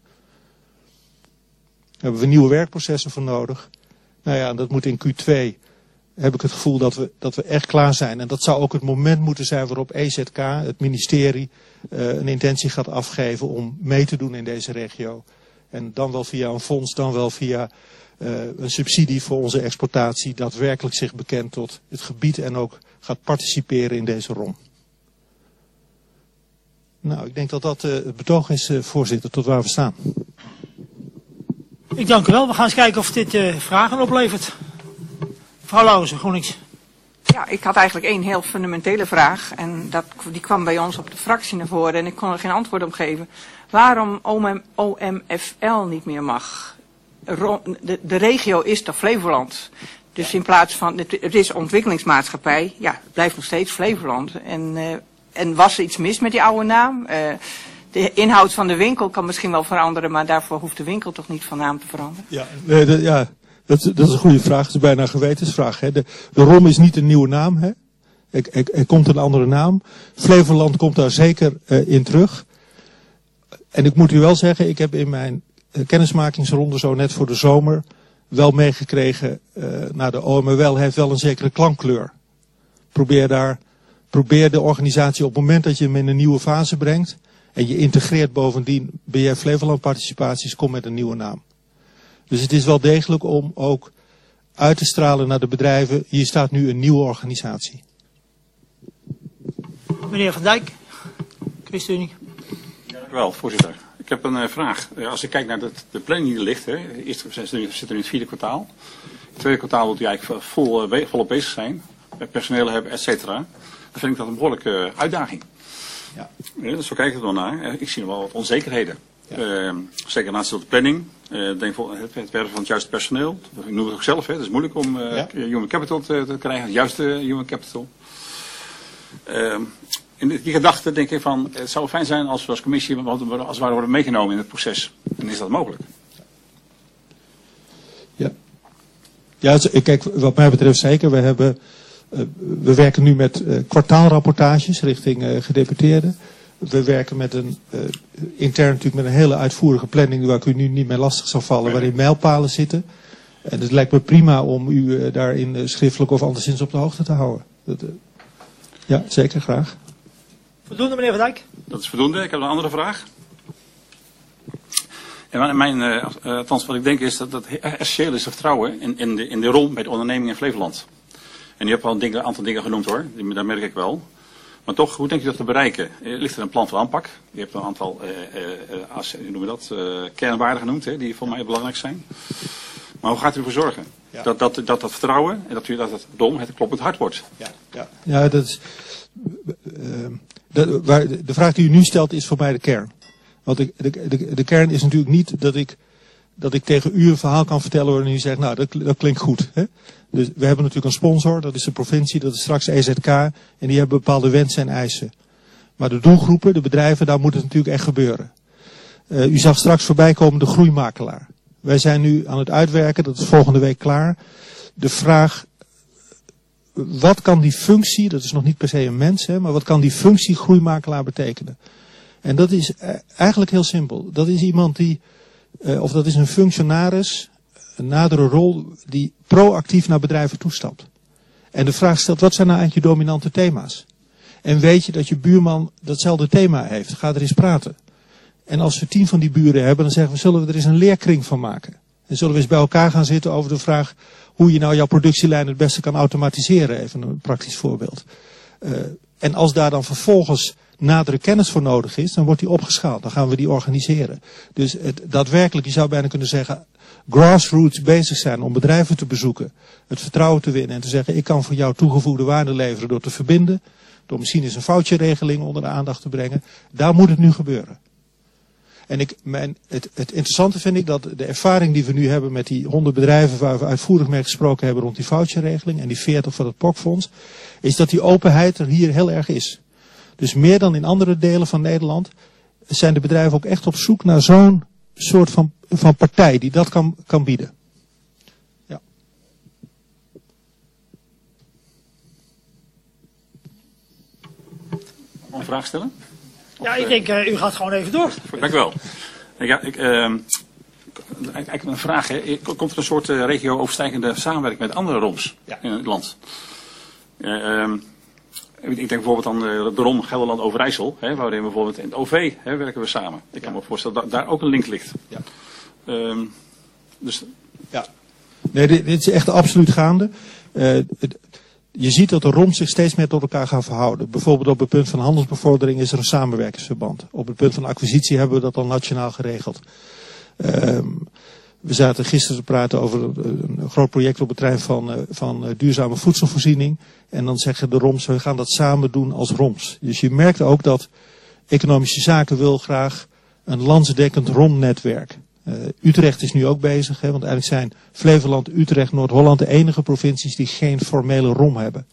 Daar hebben we nieuwe werkprocessen voor nodig. Nou ja, dat moet in Q twee, heb ik het gevoel dat we, dat we echt klaar zijn. En dat zou ook het moment moeten zijn waarop E Z K, het ministerie, uh, een intentie gaat afgeven om mee te doen in deze regio. En dan wel via een fonds, dan wel via uh, een subsidie voor onze exportatie, daadwerkelijk zich bekent tot het gebied en ook gaat participeren in deze rom. Nou, ik denk dat dat uh, het betoog is, uh, voorzitter, tot waar we staan. Ik dank u wel. We gaan eens kijken of dit uh, vragen oplevert. Mevrouw Lauwersen, GroenLinks. Ja, ik had eigenlijk één heel fundamentele vraag. En dat, die kwam bij ons op de fractie naar voren en ik kon er geen antwoord op geven. Waarom O M F L niet meer mag? De, de regio is toch Flevoland? Dus in plaats van, het, het is ontwikkelingsmaatschappij, ja, het blijft nog steeds Flevoland. En, uh, en was er iets mis met die oude naam? Uh, De inhoud van de winkel kan misschien wel veranderen, maar daarvoor hoeft de winkel toch niet van naam te veranderen? Ja, nee, de, ja dat, dat is een goede vraag. Dat is bijna een gewetensvraag. Hè. De, de rom is niet een nieuwe naam. Hè. Er, er, er komt een andere naam. Flevoland komt daar zeker uh, in terug. En ik moet u wel zeggen, ik heb in mijn uh, kennismakingsronde zo net voor de zomer wel meegekregen, uh, nou, de O M W L heeft wel een zekere klankkleur. Probeer daar, probeer de organisatie op het moment dat je hem in een nieuwe fase brengt, en je integreert bovendien B F Flevoland participaties, kom met een nieuwe naam. Dus het is wel degelijk om ook uit te stralen naar de bedrijven. Hier staat nu een nieuwe organisatie. Meneer Van Dijk, ChristenUnie. Ja, dank u wel, voorzitter. Ik heb een uh, vraag. Uh, als ik kijk naar de, de planning die er ligt, hè, eerst zitten we in het vierde kwartaal. Het tweede kwartaal moet u eigenlijk vol, uh, volop bezig zijn. Personeel hebben, et cetera. Dan vind ik dat een behoorlijke uh, uitdaging. Ja. Ja, dus zo kijken we dan naar. Ik zie nog wel wat onzekerheden. Ja. Uh, zeker naast de planning. Uh, denk voor het, het werven van het juiste personeel. Ik noem het ook zelf. Hè. Het is moeilijk om uh, ja. human capital te, te krijgen. Het juiste human capital. Uh, in die gedachte denk ik van. Het zou fijn zijn als we als commissie als het ware worden meegenomen in het proces. En is dat mogelijk? Ja. Ja, kijk, wat mij betreft zeker. We hebben... Uh, we werken nu met uh, kwartaalrapportages richting uh, gedeputeerden. We werken met een, uh, intern natuurlijk met een hele uitvoerige planning waar ik u nu niet meer lastig zal vallen, waarin mijlpalen zitten. En het lijkt me prima om u uh, daarin uh, schriftelijk of anderszins op de hoogte te houden. Dat, uh, ja, zeker, graag. Voldoende, meneer Van Dijk? Dat is voldoende. Ik heb een andere vraag. En mijn, uh, althans wat ik denk is dat het essentieel is te vertrouwen in, in, de, in de rol bij de onderneming in Flevoland. En u hebt al een aantal dingen genoemd hoor, die, daar merk ik wel. Maar toch, hoe denk je dat te bereiken? Er ligt er een plan van aanpak. Je hebt een aantal uh, uh, as, hoe noemen we dat, uh, kernwaarden genoemd, hè, die voor mij belangrijk zijn. Maar hoe gaat u ervoor zorgen Ja. Dat, dat, dat dat vertrouwen en dat, dat het dom het kloppend hart wordt. Ja, ja. ja dat is, uh, de, waar, de vraag die u nu stelt is voor mij de kern. Want de, de, de, de kern is natuurlijk niet dat ik, dat ik tegen u een verhaal kan vertellen waarin u zegt, nou dat, dat klinkt goed. Hè? Dus we hebben natuurlijk een sponsor, dat is de provincie, dat is straks E Z K en die hebben bepaalde wensen en eisen. Maar de doelgroepen, de bedrijven, daar moet het natuurlijk echt gebeuren. Uh, u zag straks voorbij komen de groeimakelaar. Wij zijn nu aan het uitwerken, dat is volgende week klaar. De vraag, wat kan die functie, dat is nog niet per se een mens, hè, maar wat kan die functie groeimakelaar betekenen? En dat is eigenlijk heel simpel. Dat is iemand die, uh, of dat is een functionaris, een nadere rol, die proactief naar bedrijven toestapt. En de vraag stelt, wat zijn nou eigenlijk je dominante thema's? En weet je dat je buurman datzelfde thema heeft? Ga er eens praten. En als we tien van die buren hebben, dan zeggen we, zullen we er eens een leerkring van maken? En zullen we eens bij elkaar gaan zitten over de vraag hoe je nou jouw productielijn het beste kan automatiseren? Even een praktisch voorbeeld. Uh, en als daar dan vervolgens nadere kennis voor nodig is, dan wordt die opgeschaald. Dan gaan we die organiseren. Dus het, daadwerkelijk, je zou bijna kunnen zeggen, grassroots bezig zijn om bedrijven te bezoeken, het vertrouwen te winnen en te zeggen, ik kan voor jou toegevoegde waarde leveren door te verbinden, door misschien eens een foutje-regeling onder de aandacht te brengen. Daar moet het nu gebeuren. En ik, mijn, het, het interessante vind ik dat de ervaring die we nu hebben met die honderd bedrijven waar we uitvoerig mee gesproken hebben rond die foutje-regeling en die veertig van het P O C-fonds, is dat die openheid er hier heel erg is. Dus meer dan in andere delen van Nederland zijn de bedrijven ook echt op zoek naar zo'n soort van, van partij die dat kan, kan bieden. Ja. Een vraag stellen? Ja, ik denk, uh, u gaat gewoon even door. Dank u wel. Ja, ik, uh, eigenlijk een vraag. Hè. Komt er een soort uh, regio-overstijgende samenwerking met andere R O M's ja. in het land? Uh, uh, ik denk bijvoorbeeld aan de R O M Gelderland Overijssel, hè, waarin we bijvoorbeeld in het O V hè, werken we samen. Ik kan ja. me voorstellen dat daar ook een link ligt. Ja. Uh, dus... ja. Nee, dit, dit is echt absoluut gaande. Uh, het, Je ziet dat de R O M zich steeds meer tot elkaar gaan verhouden. Bijvoorbeeld op het punt van handelsbevordering is er een samenwerkingsverband. Op het punt van acquisitie hebben we dat al nationaal geregeld. Um, we zaten gisteren te praten over een groot project op het terrein van, uh, van uh, duurzame voedselvoorziening. En dan zeggen de R O M's, we gaan dat samen doen als R O M's. Dus je merkt ook dat Economische Zaken wil graag een landsdekkend R O M-netwerk. Uh, Utrecht is nu ook bezig, hè, want eigenlijk zijn Flevoland, Utrecht, Noord-Holland de enige provincies die geen formele R O M hebben.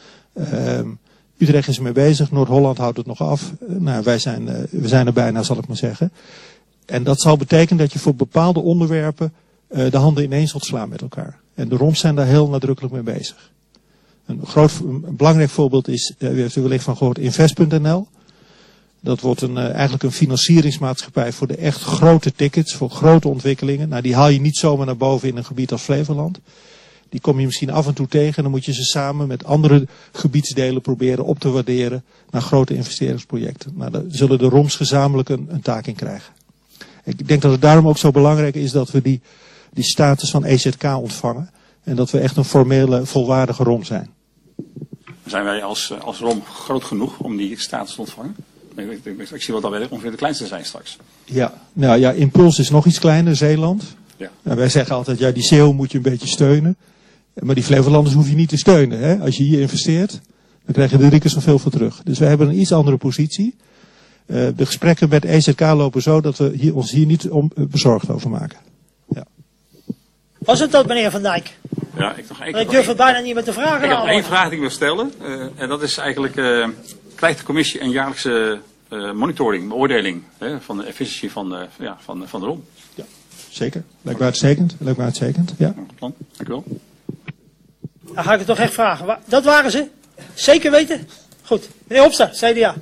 Uh, Utrecht is ermee bezig, Noord-Holland houdt het nog af. Uh, nou, wij zijn, uh, we zijn er bijna, zal ik maar zeggen. En dat zal betekenen dat je voor bepaalde onderwerpen uh, de handen ineens zult slaan met elkaar. En de R O M's zijn daar heel nadrukkelijk mee bezig. Een, groot, een belangrijk voorbeeld is, uh, u heeft er wellicht van gehoord, Invest punt n l. Dat wordt een, uh, eigenlijk een financieringsmaatschappij voor de echt grote tickets, voor grote ontwikkelingen. Nou, die haal je niet zomaar naar boven in een gebied als Flevoland. Die kom je misschien af en toe tegen en dan moet je ze samen met andere gebiedsdelen proberen op te waarderen naar grote investeringsprojecten. Nou, daar zullen de R O M's gezamenlijk een, een taak in krijgen. Ik denk dat het daarom ook zo belangrijk is dat we die, die status van E Z K ontvangen. En dat we echt een formele, volwaardige R O M zijn. Zijn wij als, als R O M groot genoeg om die status te ontvangen? Ik, ik, ik, ik zie wat dat wij ongeveer de kleinste zijn straks. Ja, nou ja, Impuls is nog iets kleiner, Zeeland. Ja. Nou, wij zeggen altijd, ja, die C E O moet je een beetje steunen. Maar die Flevolanders hoef je niet te steunen. Hè? Als je hier investeert, dan krijg je er drie keer zoveel voor terug. Dus we hebben een iets andere positie. Uh, de gesprekken met E Z K lopen zo dat we hier, ons hier niet om, uh, bezorgd over maken. Ja. Was het dat, meneer Van Dijk? Ja, ik, nog, ik, ik durf het bijna niet meer te vragen. Ik heb één vraag die ik wil stellen. Uh, en dat is eigenlijk, uh, krijgt de commissie een jaarlijkse uh, monitoring, beoordeling hè, van de efficiëntie van de, ja, van, van de R O M? Ja, zeker. Lijkt me uitstekend. Lijkt me uitstekend, ja. Dank u wel. Dan ga ik het toch echt vragen. Dat waren ze? Zeker weten? Goed. Meneer Hopsta, C D A.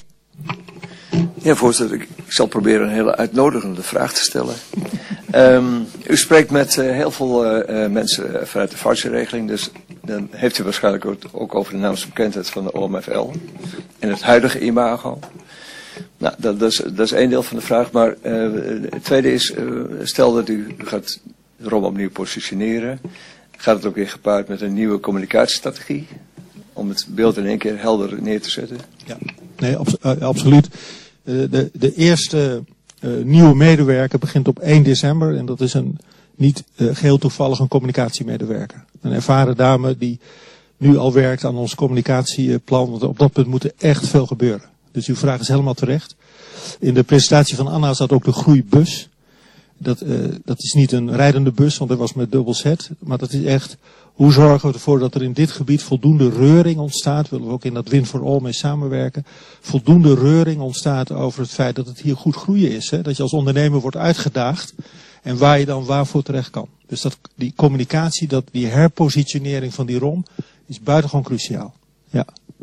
Ja, voorzitter. Ik, ik zal proberen een hele uitnodigende vraag te stellen. Um, u spreekt met uh, heel veel uh, mensen vanuit de voucherregeling. Dus dan heeft u waarschijnlijk ook, ook over de naamsbekendheid van de O M F L. En het huidige imago. Nou, dat, dat, is, dat is één deel van de vraag. Maar uh, het tweede is, uh, stel dat u, u gaat de R O M opnieuw positioneren. Gaat het ook weer gepaard met een nieuwe communicatiestrategie? Om het beeld in één keer helder neer te zetten? Ja, nee, abso uh, absoluut. Uh, de, de eerste uh, nieuwe medewerker begint op één december. En dat is een niet uh, geheel toevallig een communicatiemedewerker. Een ervaren dame die nu al werkt aan ons communicatieplan, want op dat punt moet er echt veel gebeuren. Dus uw vraag is helemaal terecht. In de presentatie van Anna zat ook de groeibus. Dat, uh, dat is niet een rijdende bus, want dat was met dubbel Z. Maar dat is echt, hoe zorgen we ervoor dat er in dit gebied voldoende reuring ontstaat. Willen we ook in dat Win for All mee samenwerken. Voldoende reuring ontstaat over het feit dat het hier goed groeien is. Hè? Dat je als ondernemer wordt uitgedaagd. En waar je dan waarvoor terecht kan. Dus dat, die communicatie, dat, die herpositionering van die R O M is buitengewoon cruciaal. Ja.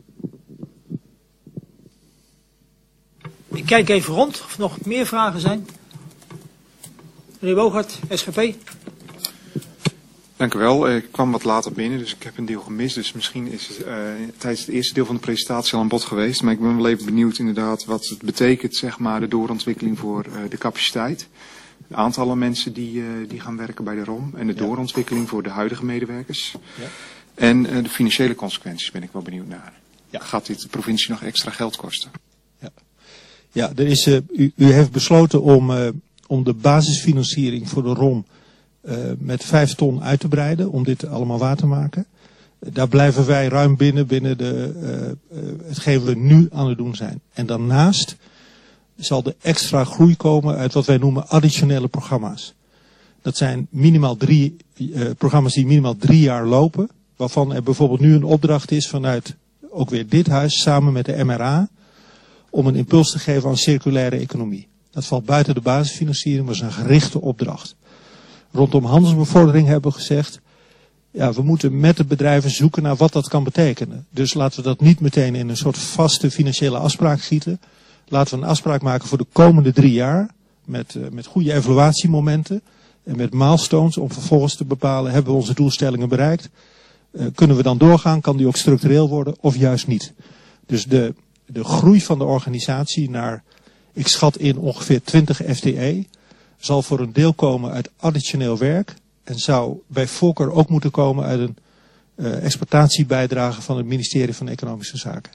Ik kijk even rond of er nog meer vragen zijn. Meneer Bogert, S G P. Dank u wel. Ik kwam wat later binnen, dus ik heb een deel gemist. Dus misschien is het uh, tijdens het eerste deel van de presentatie al aan bod geweest. Maar ik ben wel even benieuwd inderdaad wat het betekent, zeg maar, de doorontwikkeling voor uh, de capaciteit. De aantallen mensen die, uh, die gaan werken bij de R O M. En de ja. doorontwikkeling voor de huidige medewerkers. Ja. En uh, de financiële consequenties ben ik wel benieuwd naar. Ja. Gaat dit de provincie nog extra geld kosten? Ja, ja er is, uh, u, u heeft besloten om, uh, om de basisfinanciering voor de R O M uh, met vijf ton uit te breiden. Om dit allemaal waar te maken. Daar blijven wij ruim binnen, binnen de, uh, uh, hetgeen we nu aan het doen zijn. En daarnaast zal de extra groei komen uit wat wij noemen additionele programma's. Dat zijn minimaal drie uh, programma's die minimaal drie jaar lopen. Waarvan er bijvoorbeeld nu een opdracht is vanuit ook weer dit huis samen met de M R A. Om een impuls te geven aan circulaire economie. Dat valt buiten de basisfinanciering, maar is een gerichte opdracht. Rondom handelsbevordering hebben we gezegd. Ja, we moeten met de bedrijven zoeken naar wat dat kan betekenen. Dus laten we dat niet meteen in een soort vaste financiële afspraak gieten. Laten we een afspraak maken voor de komende drie jaar. Met, uh, met goede evaluatiemomenten. En met milestones om vervolgens te bepalen, hebben we onze doelstellingen bereikt? Uh, kunnen we dan doorgaan? Kan die ook structureel worden of juist niet? Dus de, de groei van de organisatie naar, ik schat in ongeveer twintig F T E, zal voor een deel komen uit additioneel werk. En zou bij voorkeur ook moeten komen uit een uh, exploitatiebijdrage van het ministerie van Economische Zaken.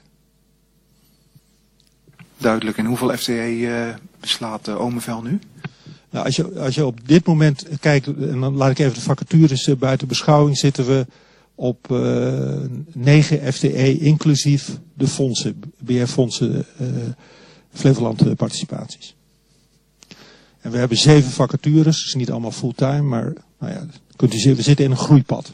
Duidelijk. En hoeveel F T E uh, beslaat uh, Omevel nu? Nou, als je, als je op dit moment kijkt, en dan laat ik even de vacatures uh, buiten beschouwing, zitten we op uh, negen F T E inclusief de fondsen, B R-fondsen, uh, Flevoland uh, participaties. En we hebben zeven vacatures, dat is niet allemaal fulltime, maar nou ja, kunt u zien, we zitten in een groeipad.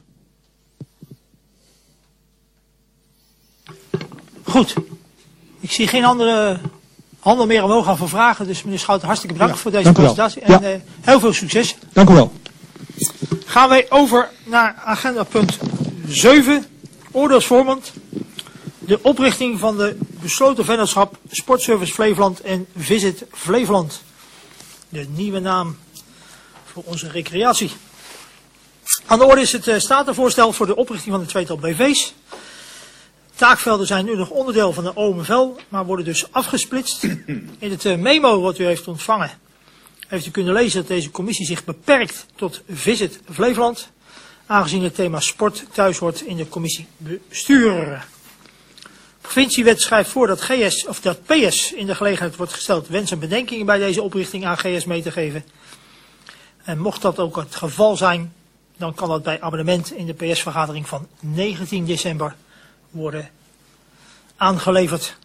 Goed. Ik zie geen andere handen meer omhoog gaan voor vragen. Dus meneer Schouten, hartstikke bedankt ja, voor deze presentatie. En ja. uh, heel veel succes. Dank u wel. Gaan wij over naar agenda punt zeven. Oordeelsvormend. De oprichting van de besloten vennootschap Sportservice Flevoland en Visit Flevoland. De nieuwe naam voor onze recreatie. Aan de orde is het uh, statenvoorstel voor de oprichting van de tweetal B V's. Taakvelden zijn nu nog onderdeel van de O M V L, maar worden dus afgesplitst. In het uh, memo wat u heeft ontvangen, heeft u kunnen lezen dat deze commissie zich beperkt tot Visit Flevoland, aangezien het thema sport thuis hoort in de commissie bestuur. Provinciewet schrijft voor dat, G S, of dat P S in de gelegenheid wordt gesteld wens en bedenkingen bij deze oprichting aan G S mee te geven. En mocht dat ook het geval zijn, dan kan dat bij abonnement in de P S-vergadering van negentien december worden aangeleverd.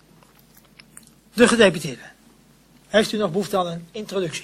De gedeputeerde. Heeft u nog behoefte aan een introductie?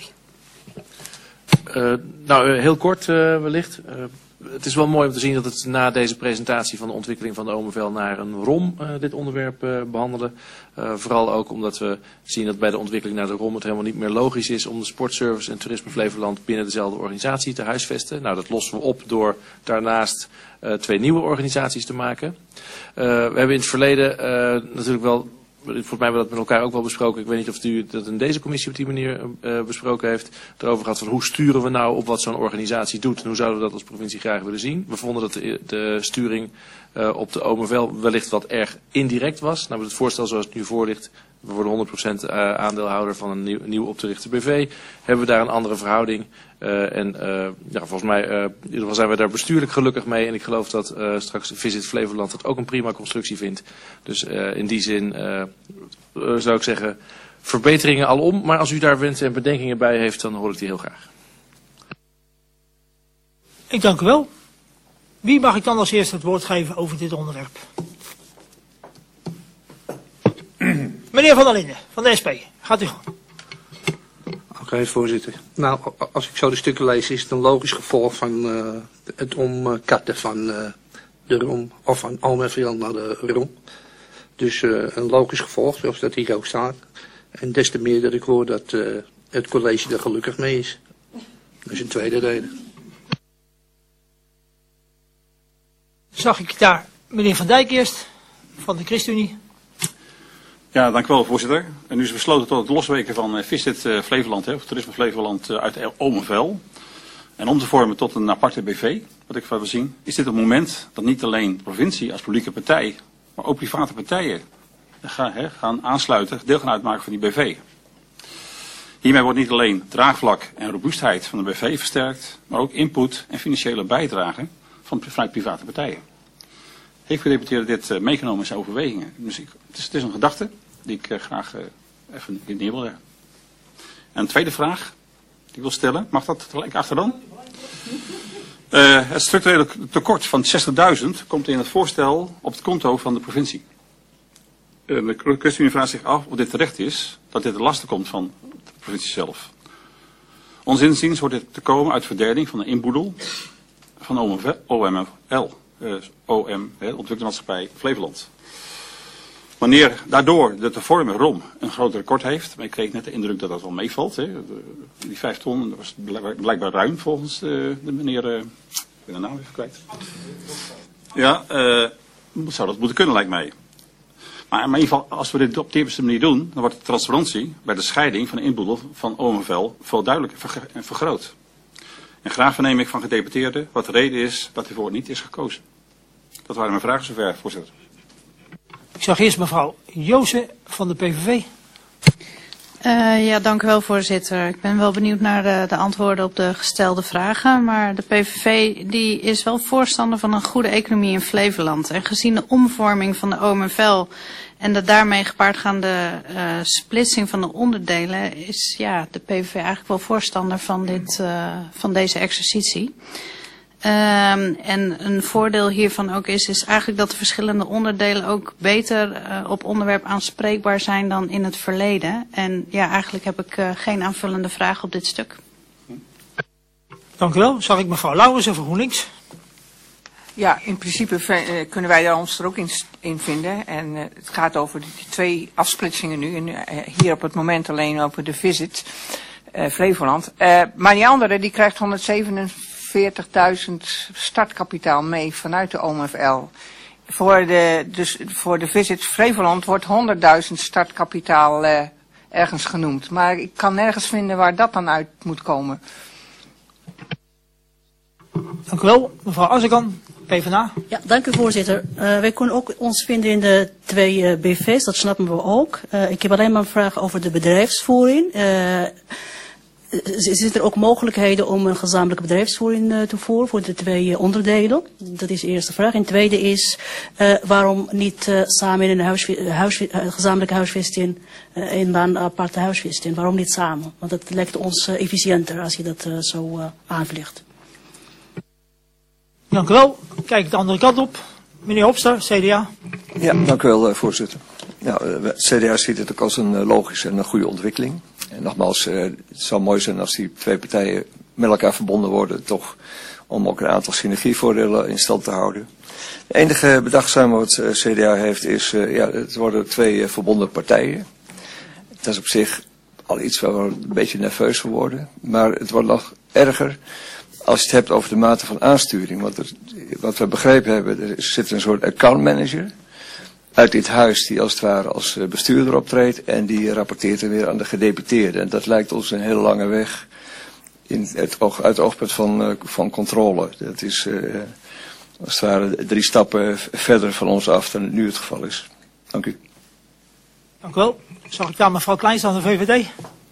Uh, nou, heel kort uh, wellicht. Uh, het is wel mooi om te zien dat het na deze presentatie van de ontwikkeling van de O M V L naar een R O M uh, dit onderwerp uh, behandelen. Uh, vooral ook omdat we zien dat bij de ontwikkeling naar de R O M het helemaal niet meer logisch is om de Sportservice en Toerisme Flevoland binnen dezelfde organisatie te huisvesten. Nou, dat lossen we op door daarnaast uh, twee nieuwe organisaties te maken. Uh, we hebben in het verleden uh, natuurlijk wel, volgens mij hebben we dat met elkaar ook wel besproken. Ik weet niet of u dat in deze commissie op die manier uh, besproken heeft. Erover gehad van hoe sturen we nou op wat zo'n organisatie doet. En hoe zouden we dat als provincie graag willen zien. We vonden dat de, de sturing uh, op de O M V L wellicht wat erg indirect was. Nou, met het voorstel zoals het nu voor ligt. We worden honderd procent uh, aandeelhouder van een nieuw, nieuw op te richten B V. Hebben we daar een andere verhouding. Uh, en uh, ja, volgens mij uh, in ieder geval zijn we daar bestuurlijk gelukkig mee. En ik geloof dat uh, straks Visit Flevoland het ook een prima constructie vindt. Dus uh, in die zin uh, uh, zou ik zeggen verbeteringen alom. Maar als u daar wensen en bedenkingen bij heeft, dan hoor ik die heel graag. Ik dank u wel. Wie mag ik dan als eerste het woord geven over dit onderwerp? Meneer Van der Linden, van de S P. Gaat u gang. Oké, okay, voorzitter. Nou, als ik zo de stukken lees, is het een logisch gevolg van uh, het omkatten van uh, de rom, of van O M V L naar de rom. Dus uh, een logisch gevolg, zoals dat hier ook staat. En des te meer dat ik hoor dat uh, het college er gelukkig mee is. Dat is een tweede reden. Zag ik daar meneer Van Dijk eerst, van de ChristenUnie. Ja, dank u wel, voorzitter. En nu is besloten tot het losweken van uh, Visit uh, Flevoland, hè, of Toerisme Flevoland uh, uit O M V L. En om te vormen tot een aparte B V, wat ik wil zien, is dit een moment dat niet alleen de provincie als publieke partij, maar ook private partijen gaan, hè, gaan aansluiten, deel gaan uitmaken van die B V. Hiermee wordt niet alleen draagvlak en robuustheid van de B V versterkt, maar ook input en financiële bijdrage van, vanuit private partijen. Heeft de gedeputeerde dit uh, meegenomen in zijn overwegingen? Dus ik, het, is, het is een gedachte die ik uh, graag uh, even neer wil leggen. En een tweede vraag die ik wil stellen, mag dat gelijk achteraan? Uh, het structurele tekort van zestigduizend komt in het voorstel op het konto van de provincie. Uh, de ChristenUnie vraagt zich af of dit terecht is, dat dit de lasten komt van de provincie zelf. Ons inziens wordt dit te komen uit verdeling van de inboedel van O M V L. Uh, O M, hè, Ontwikkelingsmaatschappij Flevoland. Wanneer daardoor de te vormen rom een groot tekort heeft, maar ik kreeg net de indruk dat dat wel meevalt. Hè, de, die vijf ton was blijkbaar ruim volgens de, de meneer, uh, ik ben de naam even kwijt. Ja, uh, zou dat moeten kunnen lijkt mij. Maar in ieder geval, als we dit op deze manier doen, dan wordt de transparantie bij de scheiding van de inboedel van O M V L veel duidelijker en vergroot. En graag verneem ik van gedeputeerden wat de reden is dat hiervoor niet is gekozen. Dat waren mijn vragen zover, voorzitter. Ik zag eerst mevrouw Joosen van de P V V. Uh, ja, dank u wel, voorzitter. Ik ben wel benieuwd naar de, de antwoorden op de gestelde vragen. Maar de P V V die is wel voorstander van een goede economie in Flevoland. En gezien de omvorming van de O M V L en de daarmee gepaardgaande uh, splitsing van de onderdelen, is ja, de P V V eigenlijk wel voorstander van, dit, uh, van deze exercitie. Um, en een voordeel hiervan ook is, is eigenlijk dat de verschillende onderdelen ook beter uh, op onderwerp aanspreekbaar zijn dan in het verleden. En ja, eigenlijk heb ik uh, geen aanvullende vragen op dit stuk. Dank u wel. Zag ik mevrouw Lauwersen van GroenLinks. Ja, in principe uh, kunnen wij daar ons er ook in, in vinden. En uh, het gaat over die twee afsplitsingen nu. En uh, hier op het moment alleen over de Visit uh, Flevoland. Uh, maar die andere die krijgt honderdzevenenveertigduizend startkapitaal mee vanuit de O M V L. Voor de, dus voor de Visit Flevoland wordt honderdduizend startkapitaal uh, ergens genoemd. Maar ik kan nergens vinden waar dat dan uit moet komen. Dank u wel. Mevrouw Azarkan, PvdA. Ja, dank u, voorzitter. Uh, wij kunnen ook ons vinden in de twee uh, B V's, dat snappen we ook. Uh, ik heb alleen maar een vraag over de bedrijfsvoering. Uh, Zitten er ook mogelijkheden om een gezamenlijke bedrijfsvoering uh, te voeren voor de twee uh, onderdelen? Dat is de eerste vraag. En de tweede is, uh, waarom niet uh, samen in een huis, huis, uh, gezamenlijke huisvesting uh, en dan een aparte huisvesting? Waarom niet samen? Want dat lijkt ons uh, efficiënter als je dat uh, zo uh, aanvliegt. Dank u wel. Kijk de andere kant op. Meneer Hopster, C D A. Ja, dank u wel, uh, voorzitter. Nou, het C D A ziet het ook als een uh, logische en een goede ontwikkeling. En nogmaals, uh, het zou mooi zijn als die twee partijen met elkaar verbonden worden, toch om ook een aantal synergievoordelen in stand te houden. De enige bedachtzame wat uh, C D A heeft is, uh, ja, het worden twee uh, verbonden partijen. Dat is op zich al iets waar we een beetje nerveus voor worden. Maar het wordt nog erger als je het hebt over de mate van aansturing. Want er, wat we begrepen hebben, er zit een soort accountmanager uit dit huis die als het ware als bestuurder optreedt en die rapporteert er weer aan de gedeputeerden. En dat lijkt ons een hele lange weg in het oog, uit het oogpunt van, uh, van controle. Dat is uh, als het ware drie stappen verder van ons af dan het nu het geval is. Dank u. Dank u wel. Zag ik daar mevrouw Kleins aan de V V D?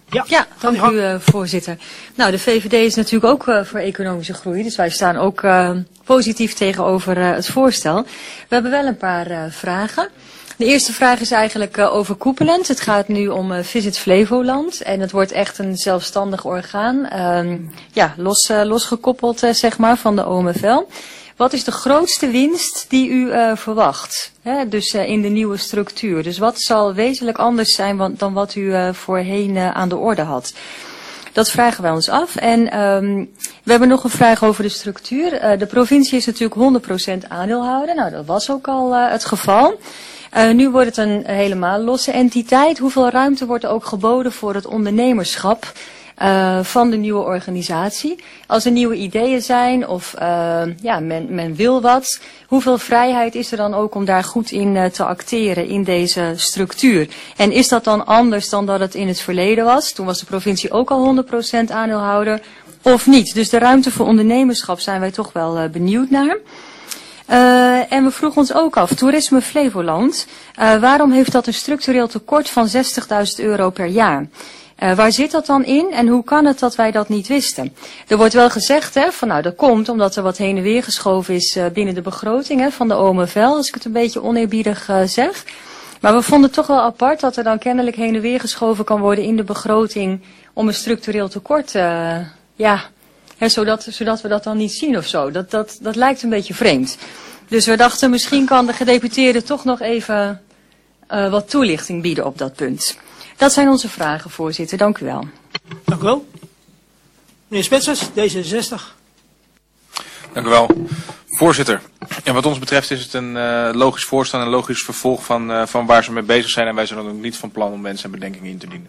Ja, ja dank u uh, voorzitter. Nou, de V V D is natuurlijk ook uh, voor economische groei, dus wij staan ook uh, positief tegenover uh, het voorstel. We hebben wel een paar uh, vragen. De eerste vraag is eigenlijk uh, overkoepelend. Het gaat nu om uh, Visit Flevoland en het wordt echt een zelfstandig orgaan, uh, ja, los, uh, losgekoppeld uh, zeg maar van de O M F L. Wat is de grootste winst die u uh, verwacht, hè? Dus uh, in de nieuwe structuur? Dus wat zal wezenlijk anders zijn dan wat u uh, voorheen uh, aan de orde had? Dat vragen wij ons af. En um, we hebben nog een vraag over de structuur. Uh, de provincie is natuurlijk honderd procent aandeelhouder. Nou, dat was ook al uh, het geval. Uh, nu wordt het een helemaal losse entiteit. Hoeveel ruimte wordt er ook geboden voor het ondernemerschap Uh, van de nieuwe organisatie? Als er nieuwe ideeën zijn of uh, ja, men, men wil wat, hoeveel vrijheid is er dan ook om daar goed in uh, te acteren in deze structuur? En is dat dan anders dan dat het in het verleden was? Toen was de provincie ook al honderd procent aandeelhouder of niet? Dus de ruimte voor ondernemerschap zijn wij toch wel uh, benieuwd naar. Uh, en we vroegen ons ook af, Toerisme Flevoland, uh, waarom heeft dat een structureel tekort van zestigduizend euro per jaar? Uh, waar zit dat dan in en hoe kan het dat wij dat niet wisten? Er wordt wel gezegd, hè, van nou dat komt omdat er wat heen en weer geschoven is uh, binnen de begroting hè, van de O M F L, als ik het een beetje oneerbiedig uh, zeg. Maar we vonden het toch wel apart dat er dan kennelijk heen en weer geschoven kan worden in de begroting om een structureel tekort, uh, ja, hè, zodat, zodat we dat dan niet zien of zo. Dat, dat, dat lijkt een beetje vreemd. Dus we dachten misschien kan de gedeputeerde toch nog even uh, wat toelichting bieden op dat punt. Dat zijn onze vragen, voorzitter. Dank u wel. Dank u wel. Meneer Spetsers, D zesenzestig. Dank u wel. Voorzitter, en wat ons betreft is het een uh, logisch voorstel en een logisch vervolg van, uh, van waar ze mee bezig zijn. En wij zijn ook niet van plan om wensen en bedenkingen in te dienen.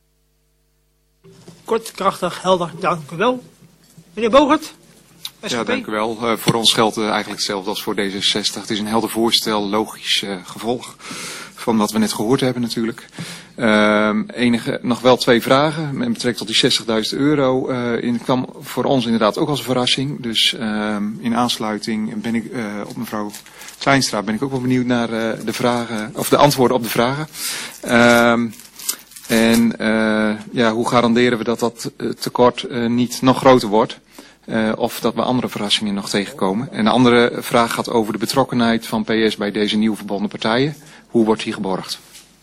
Kort, krachtig, helder. Dank u wel. Meneer Bogert. S G P. Ja, dank u wel. Uh, voor ons geldt uh, eigenlijk hetzelfde als voor D zesenzestig. Het is een helder voorstel, logisch uh, gevolg van wat we net gehoord hebben natuurlijk. Uh, enige, nog wel twee vragen met betrekking tot die zestigduizend euro. Uh, in, kwam voor ons inderdaad ook als een verrassing. Dus uh, in aansluiting ben ik uh, op mevrouw Kleinstra ben ik ook wel benieuwd naar uh, de vragen of de antwoorden op de vragen. Uh, en uh, ja, hoe garanderen we dat dat uh, tekort uh, niet nog groter wordt? Uh, of dat we andere verrassingen nog tegenkomen. En de andere vraag gaat over de betrokkenheid van P S bij deze nieuw verbonden partijen. Hoe wordt die geborgd?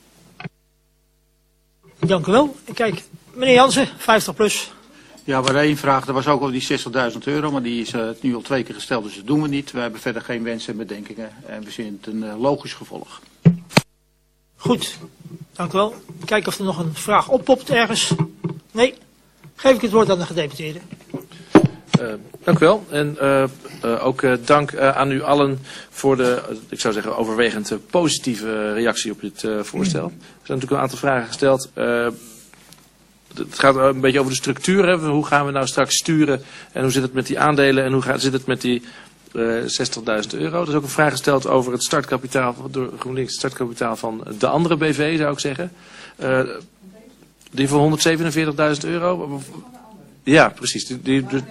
Dank u wel. Kijk, meneer Jansen, vijftig plus. Ja, maar één vraag, er was ook al die zestigduizend euro, maar die is uh, nu al twee keer gesteld, dus dat doen we niet. We hebben verder geen wensen en bedenkingen en we zien het een uh, logisch gevolg. Goed, dank u wel. Kijken of er nog een vraag oppopt ergens. Nee, geef ik het woord aan de gedeputeerde. Uh, dank u wel. En uh, uh, ook uh, dank uh, aan u allen voor de, uh, ik zou zeggen, overwegend uh, positieve reactie op dit uh, voorstel. Er zijn natuurlijk een aantal vragen gesteld. Uh, het gaat een beetje over de structuur. Hè. Hoe gaan we nou straks sturen en hoe zit het met die aandelen en hoe gaat, zit het met die uh, zestigduizend euro. Er is ook een vraag gesteld over het startkapitaal, door GroenLinks, het startkapitaal van de andere B V, zou ik zeggen. Uh, die voor honderdzevenenveertigduizend euro. Ja, precies. Die, die, die,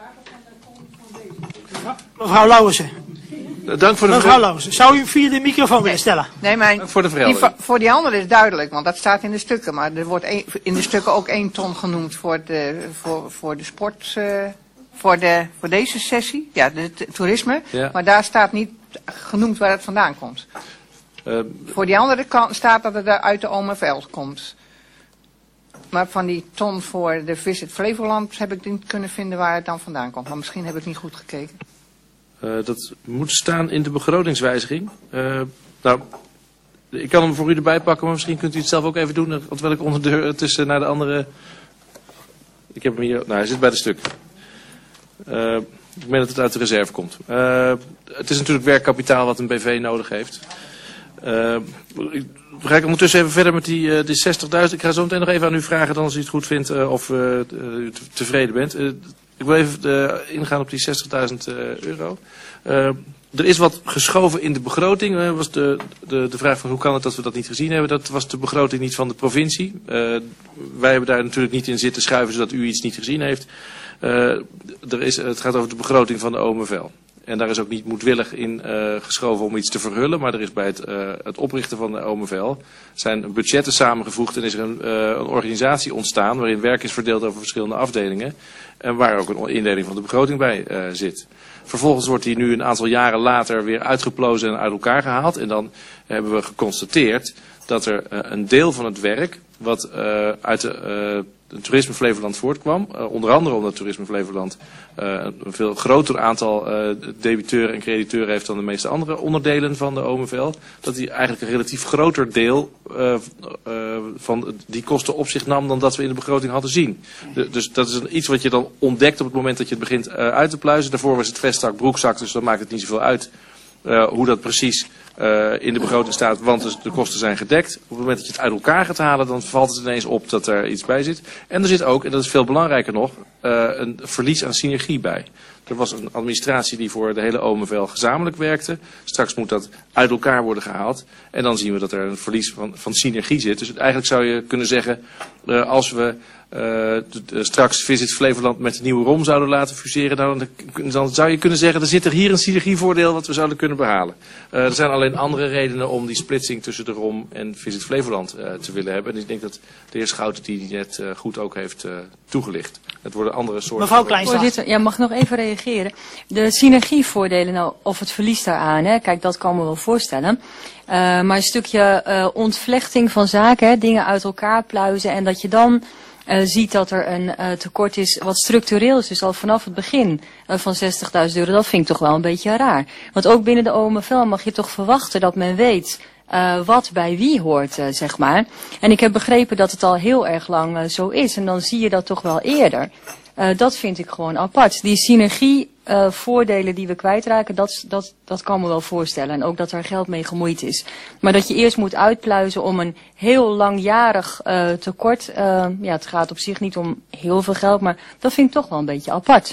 Mevrouw Lauwersen. Dank voor de Mevrouw Lauwersen, zou u via de microfoon willen stellen? Nee, maar Dank voor de die, verheldering. voor die andere is duidelijk, want dat staat in de stukken. Maar er wordt een, in de stukken ook één ton genoemd voor de, voor, voor de sport, uh, voor, de, voor deze sessie. Ja, de, de toerisme. Ja. Maar daar staat niet genoemd waar het vandaan komt. Uh, voor die andere kant staat dat het uit de O M F L komt. Maar van die ton voor de Visit Flevoland heb ik niet kunnen vinden waar het dan vandaan komt. Maar misschien heb ik niet goed gekeken. Uh, dat moet staan in de begrotingswijziging. Uh, nou, ik kan hem voor u erbij pakken, maar misschien kunt u het zelf ook even doen. Terwijl ik ondertussen naar de andere... Ik heb hem hier... Nou, hij zit bij de stuk. Uh, ik meen dat het uit de reserve komt. Uh, het is natuurlijk werkkapitaal wat een B V nodig heeft. Uh, ik, ga ik ondertussen even verder met die, uh, die zestigduizend. Ik ga zo meteen nog even aan u vragen dan als u het goed vindt uh, of uh, u tevreden bent. Uh, ik wil even uh, ingaan op die zestigduizend uh, euro. Uh, er is wat geschoven in de begroting. Uh, was de, de, de vraag van hoe kan het dat we dat niet gezien hebben. Dat was de begroting niet van de provincie. Uh, wij hebben daar natuurlijk niet in zitten schuiven zodat u iets niet gezien heeft. Uh, er is, het gaat over de begroting van de O M V L. En daar is ook niet moedwillig in uh, geschoven om iets te verhullen. Maar er is bij het, uh, het oprichten van de O M V L zijn budgetten samengevoegd. En is er een, uh, een organisatie ontstaan waarin werk is verdeeld over verschillende afdelingen. En waar ook een indeling van de begroting bij uh, zit. Vervolgens wordt die nu een aantal jaren later weer uitgeplozen en uit elkaar gehaald. En dan hebben we geconstateerd dat er uh, een deel van het werk wat uh, uit de... Uh, Het Toerisme Flevoland voortkwam. Uh, onder andere omdat Toerisme Flevoland uh, een veel groter aantal uh, debiteuren en crediteuren heeft dan de meeste andere onderdelen van de O M V L. Dat hij eigenlijk een relatief groter deel uh, uh, van die kosten op zich nam dan dat we in de begroting hadden zien. De, dus dat is een, iets wat je dan ontdekt op het moment dat je het begint uh, uit te pluizen. Daarvoor was het vestzak, broekzak, dus dan maakt het niet zoveel uit uh, hoe dat precies Uh, in de begroting staat, want de, de kosten zijn gedekt. Op het moment dat je het uit elkaar gaat halen, dan valt het ineens op dat er iets bij zit. En er zit ook, en dat is veel belangrijker nog, uh, een verlies aan synergie bij. Er was een administratie die voor de hele O M V L gezamenlijk werkte. Straks moet dat uit elkaar worden gehaald. En dan zien we dat er een verlies van, van synergie zit. Dus eigenlijk zou je kunnen zeggen, uh, als we uh, de, de, straks Visit Flevoland met de nieuwe R O M zouden laten fuseren, dan, dan zou je kunnen zeggen, er zit er hier een synergievoordeel wat we zouden kunnen behalen. Uh, er zijn alleen andere redenen om die splitsing tussen de R O M en Visit Flevoland uh, te willen hebben. En ik denk dat de heer Schouten die net uh, goed ook heeft uh, toegelicht. Het worden andere soorten. Mevrouw Kleinstaat. Ja, mag nog even reageren. De synergievoordelen, nou, of het verlies daaraan, hè, kijk, dat kan me wel voorstellen. Uh, maar een stukje uh, ontvlechting van zaken, hè, dingen uit elkaar pluizen en dat je dan uh, ziet dat er een uh, tekort is wat structureel is, dus al vanaf het begin uh, van zestigduizend euro, dat vind ik toch wel een beetje raar. Want ook binnen de O M V L mag je toch verwachten dat men weet Uh, wat bij wie hoort, uh, zeg maar. En ik heb begrepen dat het al heel erg lang uh, zo is. En dan zie je dat toch wel eerder. Uh, dat vind ik gewoon apart. Die synergie uh, voordelen die we kwijtraken, dat, dat, dat kan me wel voorstellen. En ook dat er geld mee gemoeid is. Maar dat je eerst moet uitpluizen om een heel langjarig uh, tekort. Uh, ja, het gaat op zich niet om heel veel geld, maar dat vind ik toch wel een beetje apart.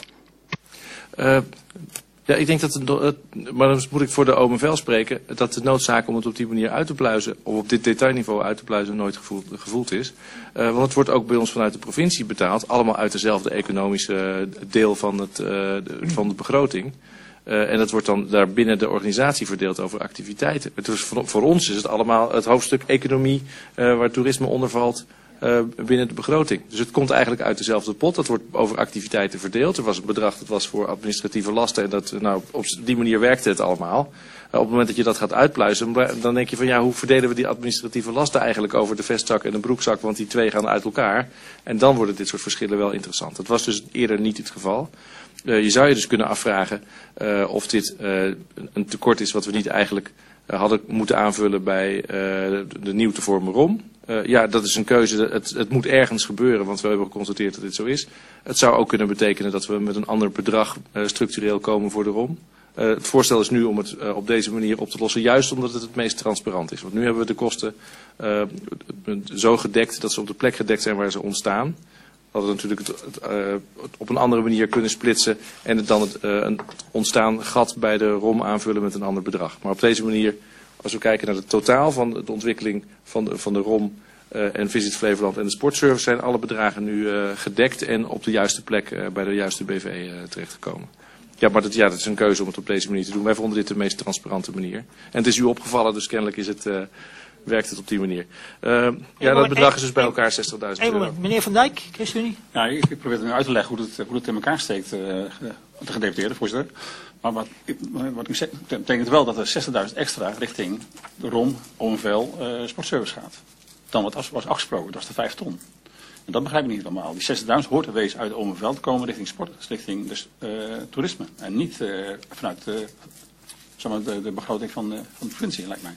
Uh... Ja, ik denk dat, het, maar dan moet ik voor de O M V L spreken, dat de noodzaak om het op die manier uit te pluizen, of op dit detailniveau uit te pluizen, nooit gevoeld, gevoeld is. Uh, want het wordt ook bij ons vanuit de provincie betaald, allemaal uit dezelfde economische deel van, het, uh, de, van de begroting. Uh, en dat wordt dan daar binnen de organisatie verdeeld over activiteiten. Het is, voor, voor ons is het allemaal het hoofdstuk economie, uh, waar toerisme onder valt. Uh, binnen de begroting. Dus het komt eigenlijk uit dezelfde pot. Dat wordt over activiteiten verdeeld. Er was een bedrag dat was voor administratieve lasten. En dat, nou, op die manier werkte het allemaal. Uh, op het moment dat je dat gaat uitpluizen, dan denk je van ja, hoe verdelen we die administratieve lasten eigenlijk over de vestzak en de broekzak? Want die twee gaan uit elkaar. En dan worden dit soort verschillen wel interessant. Dat was dus eerder niet het geval. Uh, je zou je dus kunnen afvragen uh, of dit uh, een tekort is wat we niet eigenlijk uh, hadden moeten aanvullen bij uh, de, de nieuw te vormen R O M. Uh, ja, dat is een keuze. Het, het moet ergens gebeuren, want we hebben geconstateerd dat dit zo is. Het zou ook kunnen betekenen dat we met een ander bedrag uh, structureel komen voor de R O M. Uh, het voorstel is nu om het uh, op deze manier op te lossen, juist omdat het het meest transparant is. Want nu hebben we de kosten uh, zo gedekt dat ze op de plek gedekt zijn waar ze ontstaan. We hadden natuurlijk het, het, uh, op een andere manier kunnen splitsen en het dan het uh, een ontstaan gat bij de R O M aanvullen met een ander bedrag. Maar op deze manier, als we kijken naar het totaal van de ontwikkeling van de, van de R O M uh, en Visit Flevoland en de sportservice, zijn alle bedragen nu uh, gedekt en op de juiste plek uh, bij de juiste B V uh, terechtgekomen. Ja, maar dat, ja, dat is een keuze om het op deze manier te doen. Wij vonden dit de meest transparante manier. En het is u opgevallen, dus kennelijk is het, uh, werkt het op die manier. Uh, ja, dat bedrag is dus bij elkaar zestigduizend euro. Even, meneer Van Dijk, ChristenUnie. Ja, ik, ik probeer nu uit te leggen hoe het, hoe het in elkaar steekt, uh, de gedeputeerde, voorzitter. Maar wat, wat ik zeg, betekent wel dat er zestigduizend extra richting de R O M, O M V L, uh, sportservice gaat. Dan wat was afgesproken, dat was de vijf ton. En dat begrijp ik niet allemaal. Die zestigduizend hoort er wezen uit de O M V L te komen richting sport, richting dus, uh, toerisme. En niet uh, vanuit uh, zeg maar, de, de begroting van, uh, van de provincie, lijkt mij.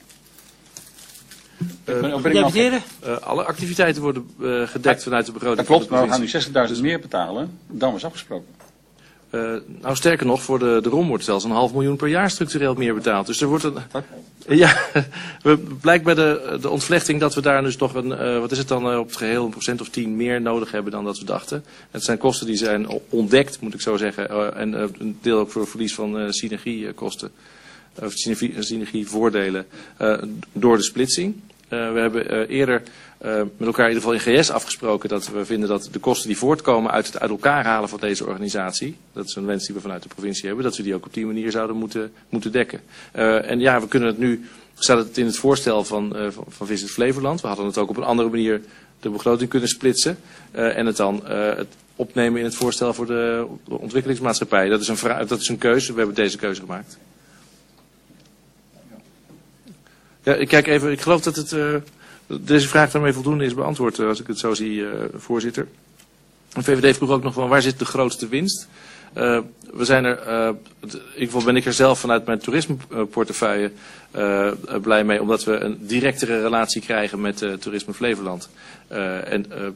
Uh, ben, ben uh, alle activiteiten worden uh, gedekt vanuit de begroting. Dat klopt, maar we gaan nu zestigduizend meer betalen dan was afgesproken. Uh, nou, sterker nog, voor de, de R O M wordt zelfs een half miljoen per jaar structureel meer betaald. Dus er wordt een... Ja, we, blijkt bij de, de ontvlechting dat we daar dus nog een, uh, wat is het dan, uh, op het geheel een procent of tien meer nodig hebben dan dat we dachten. Het zijn kosten die zijn ontdekt, moet ik zo zeggen. Uh, en uh, een deel ook voor verlies van uh, synergiekosten. Of synergie, synergievoordelen uh, door de splitsing. Uh, we hebben uh, eerder uh, met elkaar in ieder geval in G S afgesproken dat we vinden dat de kosten die voortkomen uit het uit elkaar halen van deze organisatie, dat is een wens die we vanuit de provincie hebben, dat we die ook op die manier zouden moeten, moeten dekken. Uh, en ja, we kunnen het nu, staat het in het voorstel van, uh, van, van Visit Flevoland, we hadden het ook op een andere manier de begroting kunnen splitsen uh, en het dan uh, het opnemen in het voorstel voor de ontwikkelingsmaatschappij. Dat is een, vraag, dat is een keuze, we hebben deze keuze gemaakt. Ja, ik kijk even, ik geloof dat het, uh, deze vraag daarmee voldoende is beantwoord, uh, als ik het zo zie, uh, voorzitter. De V V D vroeg ook nog van waar zit de grootste winst? Uh, we zijn er, uh, in ieder geval ben ik er zelf vanuit mijn toerismeportefeuille uh, blij mee, omdat we een directere relatie krijgen met uh, Toerisme Flevoland. Uh, en uh,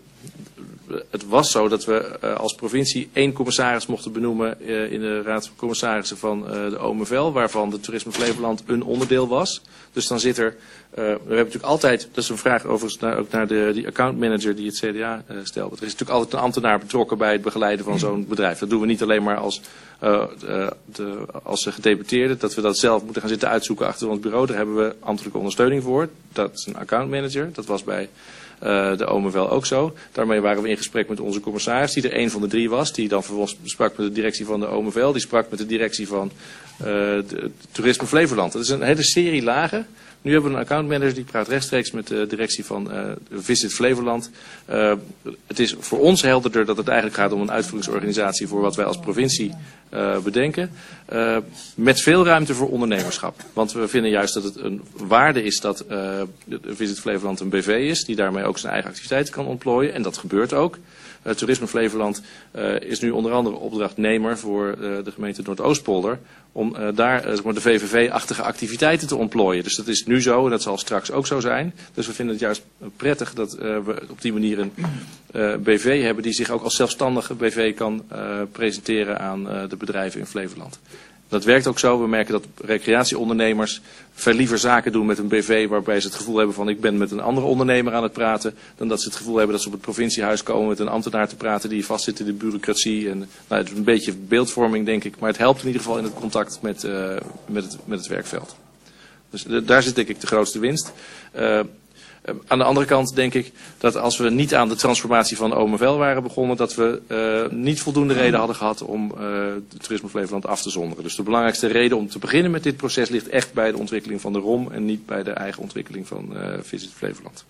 het was zo dat we uh, als provincie één commissaris mochten benoemen uh, in de Raad van Commissarissen van uh, de O M V L, waarvan de Toerisme Flevoland een onderdeel was. Dus dan zit er, uh, we hebben natuurlijk altijd, dat is een vraag overigens naar, ook naar de die accountmanager die het C D A uh, stelde. Er is natuurlijk altijd een ambtenaar betrokken bij het begeleiden van zo'n bedrijf. Dat doen we niet alleen maar als, uh, uh, de, als gedeputeerde, dat we dat zelf moeten gaan zitten uitzoeken achter ons bureau. Daar hebben we ambtelijke ondersteuning voor. Dat is een accountmanager. Dat was bij Uh, de O M V L ook zo. Daarmee waren we in gesprek met onze commissaris, die er één van de drie was. Die dan vervolgens sprak met de directie van de O M V L. Die sprak met de directie van uh, de Toerisme Flevoland. Dat is een hele serie lagen. Nu hebben we een accountmanager die praat rechtstreeks met de directie van uh, Visit Flevoland. Uh, het is voor ons helderder dat het eigenlijk gaat om een uitvoeringsorganisatie voor wat wij als provincie uh, bedenken. Uh, met veel ruimte voor ondernemerschap. Want we vinden juist dat het een waarde is dat uh, Visit Flevoland een B V is. Die daarmee ook zijn eigen activiteiten kan ontplooien. En dat gebeurt ook. Uh, Toerisme Flevoland uh, is nu onder andere opdrachtnemer voor uh, de gemeente Noordoostpolder. Om uh, daar uh, zeg maar de V V V-achtige activiteiten te ontplooien. Dus dat is nu zo en dat zal straks ook zo zijn. Dus we vinden het juist prettig dat uh, we op die manier een uh, B V hebben die zich ook als zelfstandige B V kan uh, presenteren aan uh, de bedrijven in Flevoland. Dat werkt ook zo. We merken dat recreatieondernemers veel liever zaken doen met een B V waarbij ze het gevoel hebben van ik ben met een andere ondernemer aan het praten. Dan dat ze het gevoel hebben dat ze op het provinciehuis komen met een ambtenaar te praten die vastzit in de bureaucratie. En, nou, het is een beetje beeldvorming denk ik. Maar het helpt in ieder geval in het contact met, uh, met, het, met het werkveld. Dus uh, daar zit denk ik de grootste winst. Uh, Uh, aan de andere kant denk ik dat als we niet aan de transformatie van de O M V L waren begonnen, dat we uh, niet voldoende reden hadden gehad om uh, de Toerisme Flevoland af te zonderen. Dus de belangrijkste reden om te beginnen met dit proces ligt echt bij de ontwikkeling van de R O M en niet bij de eigen ontwikkeling van uh, Visit Flevoland.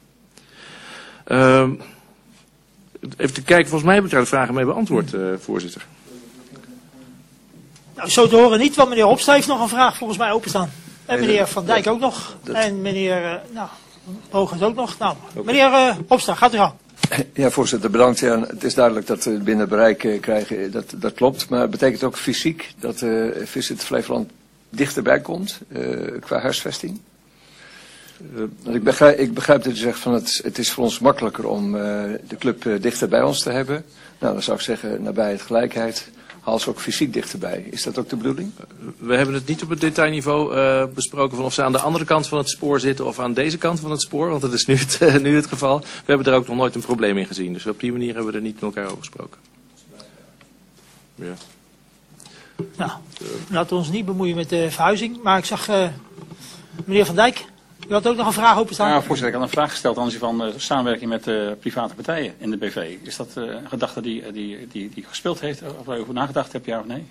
Uh, even te kijken, volgens mij heb ik daar de vragen mee beantwoord, uh, voorzitter. Nou, zo te horen niet, want meneer Hopsta heeft nog een vraag volgens mij openstaan. En meneer Van Dijk ook nog. En meneer, uh, nou... Hogend ook nog. Nou, meneer uh, Hopsta, gaat u gaan. Ja, voorzitter, bedankt. Ja, het is duidelijk dat we binnen bereik uh, krijgen, dat, dat klopt. Maar het betekent ook fysiek dat uh, Visit Flevoland dichterbij komt uh, qua huisvesting? Uh, ik, begrijp, ik begrijp dat u zegt van het, het is voor ons makkelijker om uh, de club uh, dichter bij ons te hebben. Nou, dan zou ik zeggen, nabijheid gelijkheid. Haal ze ook fysiek dichterbij. Is dat ook de bedoeling? We hebben het niet op het detailniveau uh, besproken van of ze aan de andere kant van het spoor zitten of aan deze kant van het spoor. Want dat is nu het, uh, nu het geval. We hebben er ook nog nooit een probleem in gezien. Dus op die manier hebben we er niet met elkaar over gesproken. Ja. Nou, laten we ons niet bemoeien met de verhuizing. Maar ik zag uh, meneer Van Dijk. U had ook nog een vraag openstaan. Ja, voorzitter, ik had een vraag gesteld aan u van uh, samenwerking met uh, private partijen in de B V. Is dat uh, een gedachte die, die, die, die gespeeld heeft, of waar u over nagedacht hebt, ja of nee?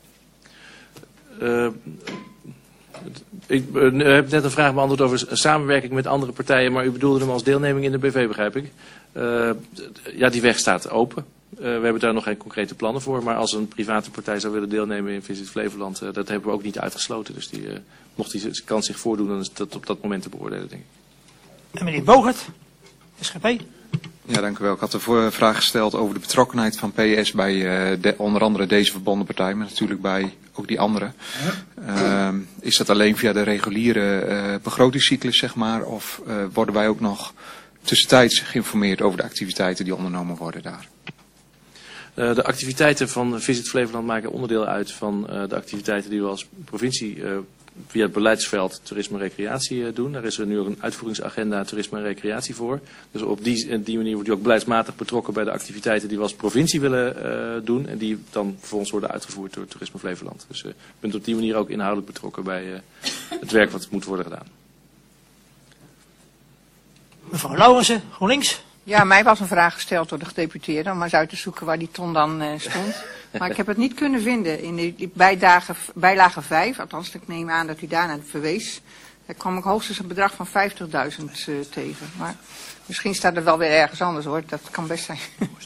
Uh, ik uh, heb net een vraag beantwoord over samenwerking met andere partijen, maar u bedoelde hem als deelneming in de B V, begrijp ik. Uh, ja, die weg staat open. Uh, we hebben daar nog geen concrete plannen voor, maar als een private partij zou willen deelnemen in Visit Flevoland, uh, dat hebben we ook niet uitgesloten. Dus die, uh, mocht die kans zich voordoen, dan is dat op dat moment te beoordelen, denk ik. En meneer Bogert, S G P. Ja, dank u wel. Ik had een vraag gesteld over de betrokkenheid van P S bij uh, de, onder andere deze verbonden partij, maar natuurlijk bij ook die andere. Uh, is dat alleen via de reguliere uh, begrotingscyclus, zeg maar, of uh, worden wij ook nog tussentijds geïnformeerd over de activiteiten die ondernomen worden daar? Uh, de activiteiten van Visit Flevoland maken onderdeel uit van uh, de activiteiten die we als provincie uh, via het beleidsveld toerisme en recreatie uh, doen. Daar is er nu ook een uitvoeringsagenda toerisme en recreatie voor. Dus op die, die manier wordt u ook beleidsmatig betrokken bij de activiteiten die we als provincie willen uh, doen. En die dan voor ons worden uitgevoerd door Toerisme Flevoland. Dus uh, u bent op die manier ook inhoudelijk betrokken bij uh, het werk wat moet worden gedaan. Mevrouw Laurensen, GroenLinks. Ja, mij was een vraag gesteld door de gedeputeerde om maar eens uit te zoeken waar die ton dan uh, stond. Maar ik heb het niet kunnen vinden in die, die bijlage, bijlage vijf, althans ik neem aan dat u daarna verwees. Daar kwam ik hoogstens een bedrag van vijftigduizend uh, tegen. Maar misschien staat er wel weer ergens anders hoor, dat kan best zijn.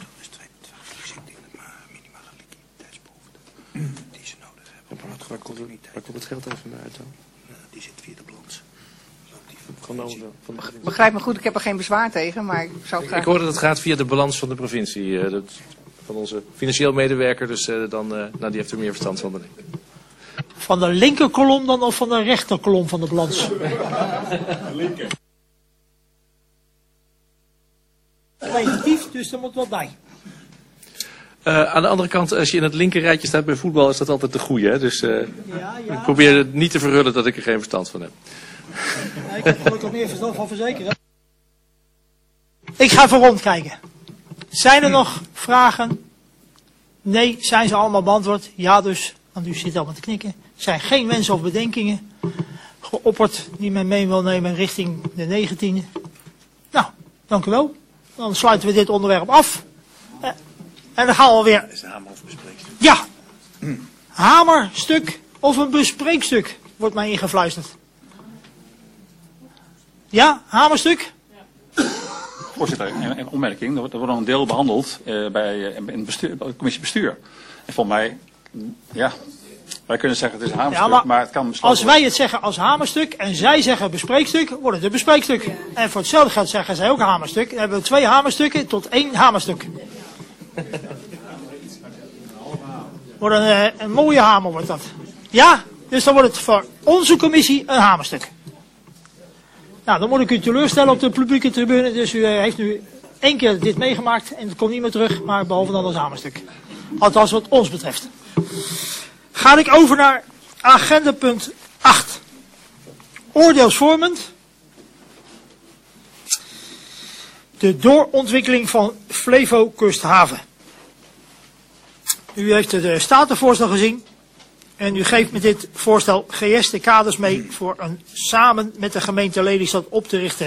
Waar komt, het, waar komt het geld even uit dan? Die zit via de balans. Van de, van de Begrijp me goed, ik heb er geen bezwaar tegen, maar ik zou het graag... Ik hoorde dat het gaat via de balans van de provincie. Uh, dat, van onze financieel medewerker, dus uh, dan, uh, nou, die heeft er meer verstand van dan ik. Van de linkerkolom dan of van de rechterkolom van de balans? Linker. Negatief, dus er moet wat bij. Uh, aan de andere kant, als je in het linker rijtje staat bij voetbal, is dat altijd de goeie. Hè? Dus uh, ja, ja. ik probeer het niet te verhullen dat ik er geen verstand van heb. Ja, ik heb gelukkig meer verstand van verzekeren. Ik ga even rondkijken. Zijn er nog vragen? Nee, zijn ze allemaal beantwoord? Ja dus, want u zit allemaal te knikken. Er zijn geen wensen of bedenkingen geopperd die men mee wil nemen richting de negentiende. Nou, dank u wel. Dan sluiten we dit onderwerp af. En dan gaan we weer... Is het hamer of bespreekstuk? Ja. Hamerstuk of een bespreekstuk, wordt mij ingefluisterd. Ja, hamerstuk? Voorzitter, een, een opmerking. Er wordt, er wordt nog een deel behandeld uh, bij, uh, in het bestuur, bij de commissie bestuur. En volgens mij, ja, wij kunnen zeggen het is een hamerstuk, Ja, maar, maar het kan besloten als wij worden. het zeggen als hamerstuk en zij zeggen bespreekstuk, wordt het een bespreekstuk. En voor hetzelfde geld zeggen zij ook hamerstuk. Dan hebben we twee hamerstukken tot één hamerstuk. Wordt een, een mooie hamer wordt dat. Ja, dus dan wordt het voor onze commissie een hamerstuk. Nou, dan moet ik u teleurstellen op de publieke tribune. Dus u heeft nu één keer dit meegemaakt en het komt niet meer terug, maar behalve dan als hamerstuk. Althans wat ons betreft. Ga ik over naar agenda punt acht. Oordeelsvormend. De doorontwikkeling van Flevo Kusthaven. U heeft het statenvoorstel gezien. En u geeft met dit voorstel G S de kaders mee voor een samen met de gemeente Lelystad op te richten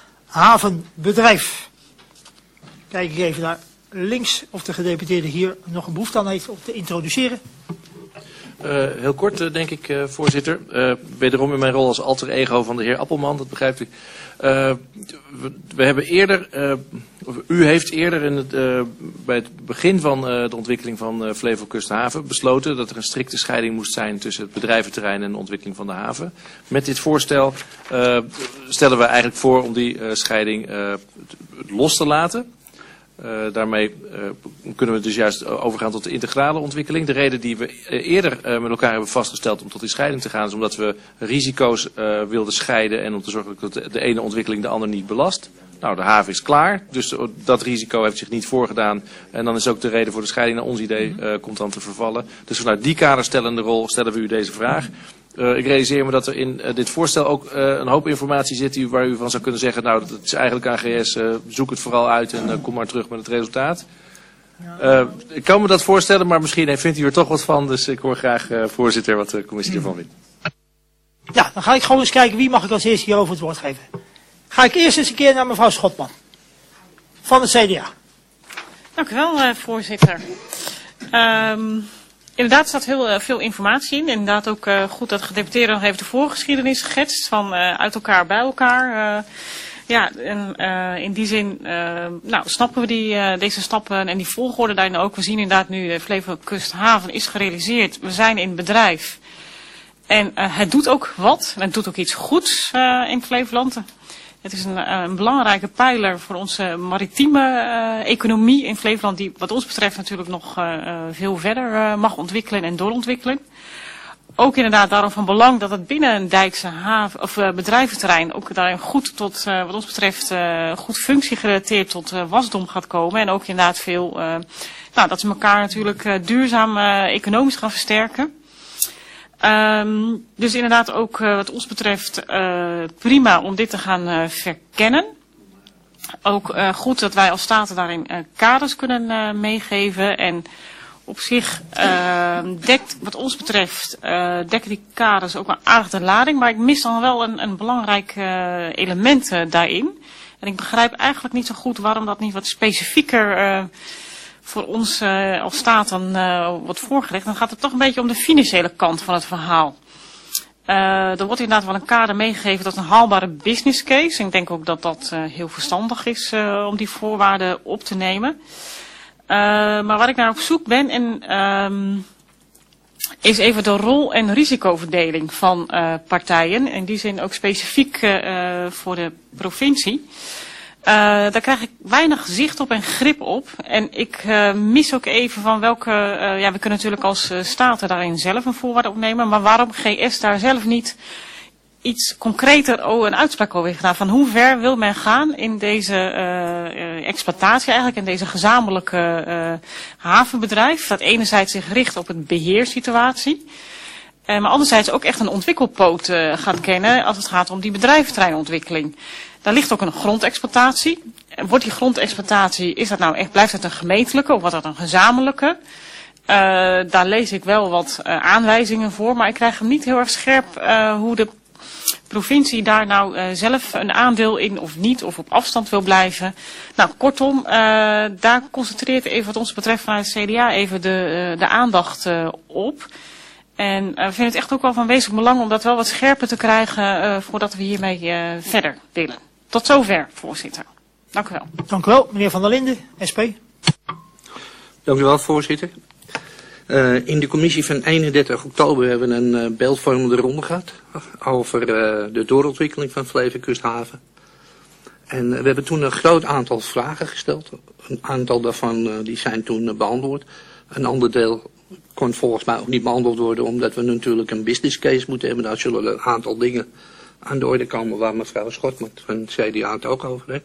havenbedrijf. Kijk ik even naar links of de gedeputeerde hier nog een behoefte aan heeft om te introduceren. Uh, heel kort, uh, denk ik, uh, voorzitter. Uh, wederom in mijn rol als alter ego van de heer Appelman, dat begrijpt u. Uh, we, we hebben eerder, uh, of u heeft eerder in het, uh, bij het begin van uh, de ontwikkeling van uh, Flevo Kusthaven besloten dat er een strikte scheiding moest zijn tussen het bedrijventerrein en de ontwikkeling van de haven. Met dit voorstel uh, stellen we eigenlijk voor om die uh, scheiding uh, los te laten. Uh, daarmee uh, kunnen we dus juist overgaan tot de integrale ontwikkeling. De reden die we eerder uh, met elkaar hebben vastgesteld om tot die scheiding te gaan is omdat we risico's uh, wilden scheiden en om te zorgen dat de, de ene ontwikkeling de ander niet belast. Nou, de haven is klaar, dus de, dat risico heeft zich niet voorgedaan. En dan is ook de reden voor de scheiding naar ons idee uh, komt dan te vervallen. Dus vanuit die kaderstellende rol stellen we u deze vraag. Uh, ik realiseer me dat er in uh, dit voorstel ook uh, een hoop informatie zit die, waar u van zou kunnen zeggen, nou dat is eigenlijk aan G S, uh, zoek het vooral uit en uh, kom maar terug met het resultaat. Uh, ik kan me dat voorstellen, maar misschien vindt u er toch wat van, dus ik hoor graag, uh, voorzitter, wat de commissie ervan vindt. Ja, dan ga ik gewoon eens kijken wie mag ik als eerste hierover het woord geven. Ga ik eerst eens een keer naar mevrouw Schotman van het C D A. Dank u wel, uh, voorzitter. Um... Inderdaad staat heel uh, veel informatie in. Inderdaad ook uh, goed dat de gedeputeerde nog even de voorgeschiedenis geschetst van uh, uit elkaar bij elkaar. Uh, ja, en uh, in die zin uh, nou, snappen we die, uh, deze stappen en die volgorde daarin ook. We zien inderdaad nu de Flevo Kusthaven is gerealiseerd. We zijn in bedrijf. En uh, het doet ook wat. En het doet ook iets goeds uh, in Flevoland. Het is een, een belangrijke pijler voor onze maritieme uh, economie in Flevoland, die wat ons betreft natuurlijk nog uh, veel verder uh, mag ontwikkelen en doorontwikkelen. Ook inderdaad daarom van belang dat het binnen een dijkse haven, of, uh, bedrijventerrein ook daarin goed tot, uh, wat ons betreft, uh, goed functiegerelateerd tot uh, wasdom gaat komen. En ook inderdaad veel, uh, nou, dat ze elkaar natuurlijk uh, duurzaam uh, economisch gaan versterken. Um, dus inderdaad ook uh, wat ons betreft uh, prima om dit te gaan uh, verkennen. Ook uh, goed dat wij als Staten daarin uh, kaders kunnen uh, meegeven. En op zich uh, dekt wat ons betreft uh, dekken die kaders ook wel aardig de lading. Maar ik mis dan wel een, een belangrijk uh, element uh, daarin. En ik begrijp eigenlijk niet zo goed waarom dat niet wat specifieker uh, voor ons uh, als staat dan uh, wordt voorgelegd. Dan gaat het toch een beetje om de financiële kant van het verhaal. Uh, er wordt inderdaad wel een kader meegegeven tot een haalbare business case. Ik denk ook dat dat uh, heel verstandig is uh, om die voorwaarden op te nemen. Uh, maar waar ik naar op zoek ben en, um, is even de rol- en risicoverdeling van uh, partijen. In die zin ook specifiek uh, voor de provincie. Uh, daar krijg ik weinig zicht op en grip op. En ik uh, mis ook even van welke... Uh, ja, we kunnen natuurlijk als uh, staten daarin zelf een voorwaarde opnemen. Maar waarom G S daar zelf niet iets concreter oh, een uitspraak over heeft gedaan? Van hoe ver wil men gaan in deze uh, uh, exploitatie eigenlijk, in deze gezamenlijke uh, havenbedrijf? Dat enerzijds zich richt op het beheerssituatie. Uh, maar anderzijds ook echt een ontwikkelpoot uh, gaat kennen als het gaat om die bedrijventerreinontwikkeling. Daar ligt ook een grondexploitatie. Wordt die grondexploitatie, is dat nou echt, blijft het een gemeentelijke of wordt dat een gezamenlijke? Uh, daar lees ik wel wat uh, aanwijzingen voor, maar ik krijg hem niet heel erg scherp uh, hoe de provincie daar nou uh, zelf een aandeel in of niet, of op afstand wil blijven. Nou, kortom, uh, daar concentreert even wat ons betreft vanuit het C D A even de, uh, de aandacht uh, op. En uh, we vinden het echt ook wel van wezenlijk belang om dat wel wat scherper te krijgen uh, voordat we hiermee uh, verder willen. Tot zover, voorzitter. Dank u wel. Dank u wel, meneer Van der Linden, S P. Dank u wel, voorzitter. Uh, in de commissie van eenendertig oktober hebben we een uh, beeldvormende ronde gehad over uh, de doorontwikkeling van Flevo-Kusthaven. En uh, we hebben toen een groot aantal vragen gesteld. Een aantal daarvan uh, die zijn toen uh, beantwoord. Een ander deel kon volgens mij ook niet beantwoord worden, omdat we natuurlijk een business case moeten hebben. Daar zullen een aantal dingen aan de orde komen waar mevrouw Schotman van het C D A het ook over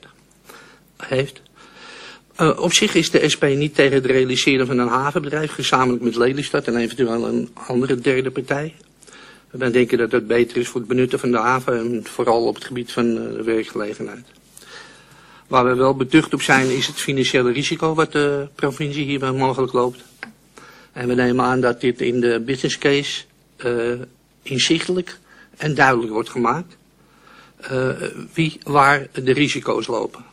heeft. Uh, op zich is de S P niet tegen het realiseren van een havenbedrijf, gezamenlijk met Lelystad en eventueel een andere derde partij. Wij denken dat het beter is voor het benutten van de haven en vooral op het gebied van uh, de werkgelegenheid. Waar we wel beducht op zijn is het financiële risico wat de provincie hierbij mogelijk loopt. En we nemen aan dat dit in de business case uh, inzichtelijk en duidelijk wordt gemaakt uh, wie waar de risico's lopen.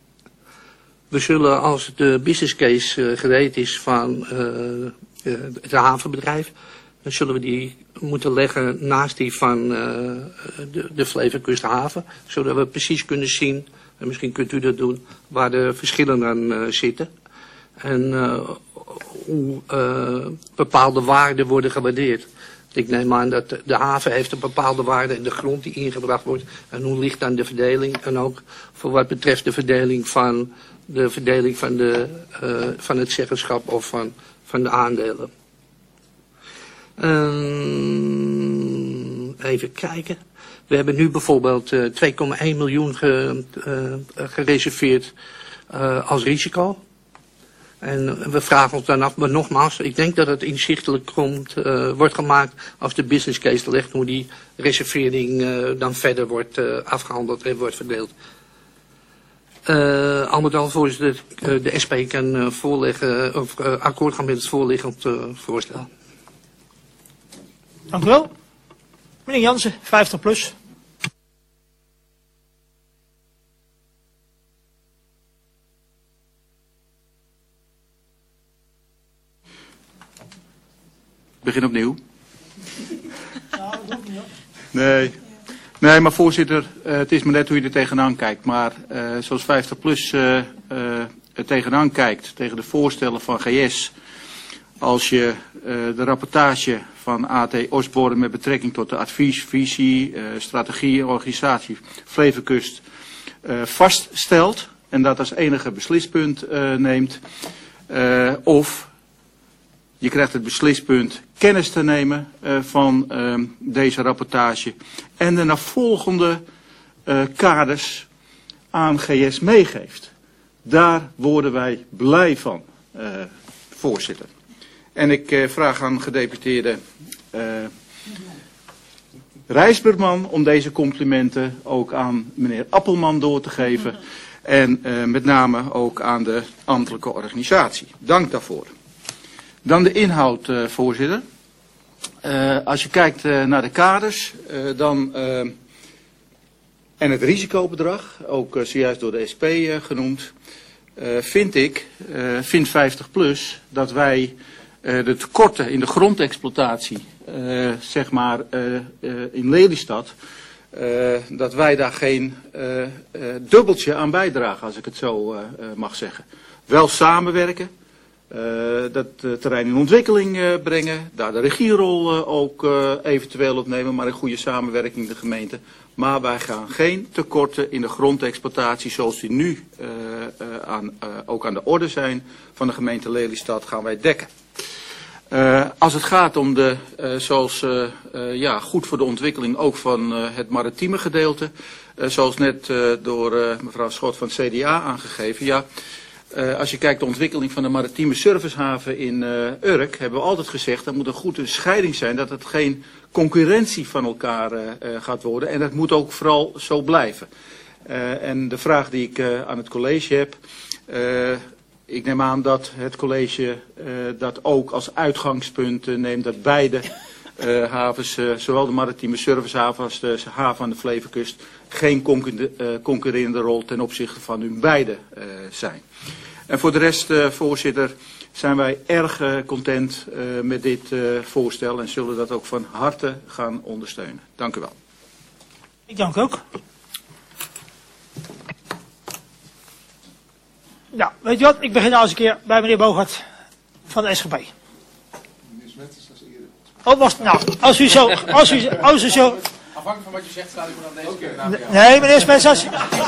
We zullen als de business case uh, gereed is van uh, uh, het havenbedrijf, dan zullen we die moeten leggen naast die van uh, de, de Flevo-Kusthaven, zodat we precies kunnen zien, en misschien kunt u dat doen, waar de verschillen dan uh, zitten. En uh, hoe uh, bepaalde waarden worden gewaardeerd. Ik neem aan dat de haven heeft een bepaalde waarde en de grond die ingebracht wordt. En hoe ligt dan de verdeling? En ook voor wat betreft de verdeling van de verdeling van, de, uh, van het zeggenschap of van, van de aandelen. Um, even kijken. We hebben nu bijvoorbeeld uh, twee komma één miljoen ge, uh, gereserveerd uh, als risico. En we vragen ons dan af, maar nogmaals, ik denk dat het inzichtelijk komt, uh, wordt gemaakt als de business case legt hoe die reservering uh, dan verder wordt uh, afgehandeld en wordt verdeeld. Uh, al met al, voorzitter, uh, de S P kan uh, voorleggen, of uh, akkoord gaan met het voorliggend uh, voorstel. Dank u wel. Meneer Jansen, vijftig plus. Begin opnieuw. Nee. Nee, maar voorzitter, uh, het is maar net hoe je er tegenaan kijkt. Maar uh, zoals vijftig plus uh, uh, er tegenaan kijkt, tegen de voorstellen van G S, als je uh, de rapportage van A T Osborne met betrekking tot de advies, visie, uh, strategie en organisatie Flevokust uh, vaststelt en dat als enige beslispunt uh, neemt, uh, of je krijgt het beslispunt kennis te nemen uh, van uh, deze rapportage en de navolgende uh, kaders aan G S meegeeft. Daar worden wij blij van, uh, voorzitter. En ik uh, vraag aan gedeputeerde uh, Rijsberman om deze complimenten ook aan meneer Appelman door te geven. En uh, met name ook aan de ambtelijke organisatie. Dank daarvoor. Dan de inhoud, uh, voorzitter. Uh, als je kijkt uh, naar de kaders, uh, dan uh, en het risicobedrag, ook uh, zojuist door de S P uh, genoemd, uh, vind ik, uh, vindt vijftig plus, dat wij uh, de tekorten in de grondexploitatie, uh, zeg maar uh, uh, in Lelystad, uh, dat wij daar geen uh, uh, dubbeltje aan bijdragen, als ik het zo uh, uh, mag zeggen. Wel samenwerken. Uh, dat uh, terrein in ontwikkeling uh, brengen, daar de regierol uh, ook uh, eventueel opnemen, maar in goede samenwerking de gemeente. Maar wij gaan geen tekorten in de grondexploitatie zoals die nu uh, uh, aan, uh, ook aan de orde zijn van de gemeente Lelystad, gaan wij dekken. Uh, als het gaat om de, uh, zoals uh, uh, ja, goed voor de ontwikkeling ook van uh, het maritieme gedeelte, uh, zoals net uh, door uh, mevrouw Schot van het C D A aangegeven, ja. Uh, als je kijkt de ontwikkeling van de maritieme servicehaven in uh, Urk, hebben we altijd gezegd, dat moet een goede scheiding zijn, dat het geen concurrentie van elkaar uh, uh, gaat worden. En dat moet ook vooral zo blijven. Uh, en de vraag die ik uh, aan het college heb, uh, ik neem aan dat het college uh, dat ook als uitgangspunt uh, neemt, dat beide uh, havens, uh, zowel de maritieme servicehaven als de haven aan de Flevolandkust, geen concurre uh, concurrerende rol ten opzichte van hun beide uh, zijn. En voor de rest, uh, voorzitter, zijn wij erg uh, content uh, met dit uh, voorstel en zullen dat ook van harte gaan ondersteunen. Dank u wel. Ik dank ook. Nou, weet je wat? Ik begin nou eens een keer bij meneer Bogert van de S G P. Oh, was, nou, als u zo, als u, als u zo... Afhankelijk van wat je zegt, staat ik me dan deze keer naar. Nee, meneer Smets, als...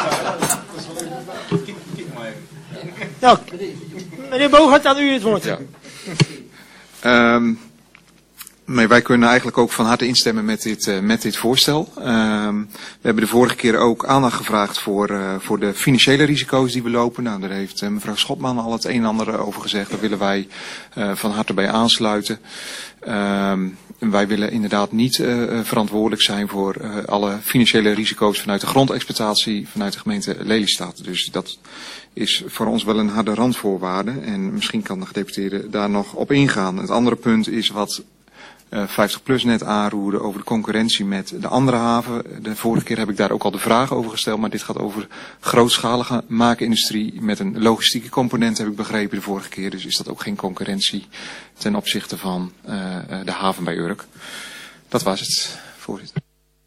Nou, meneer Bogert, aan u het woord. Ja. Um, maar wij kunnen eigenlijk ook van harte instemmen met dit, uh, met dit voorstel. Um, we hebben de vorige keer ook aandacht gevraagd voor, uh, voor de financiële risico's die we lopen. Nou, daar heeft uh, mevrouw Schotman al het een en ander over gezegd. Daar willen wij uh, van harte bij aansluiten. Um, wij willen inderdaad niet uh, verantwoordelijk zijn voor uh, alle financiële risico's vanuit de grondexploitatie vanuit de gemeente Lelystad. Dus dat is voor ons wel een harde randvoorwaarde en misschien kan de gedeputeerde daar nog op ingaan. Het andere punt is wat uh, vijftig plus net aanroerde over de concurrentie met de andere haven. De vorige keer heb ik daar ook al de vraag over gesteld, maar dit gaat over grootschalige maakindustrie met een logistieke component, heb ik begrepen de vorige keer. Dus is dat ook geen concurrentie ten opzichte van uh, de haven bij Urk. Dat was het, voorzitter.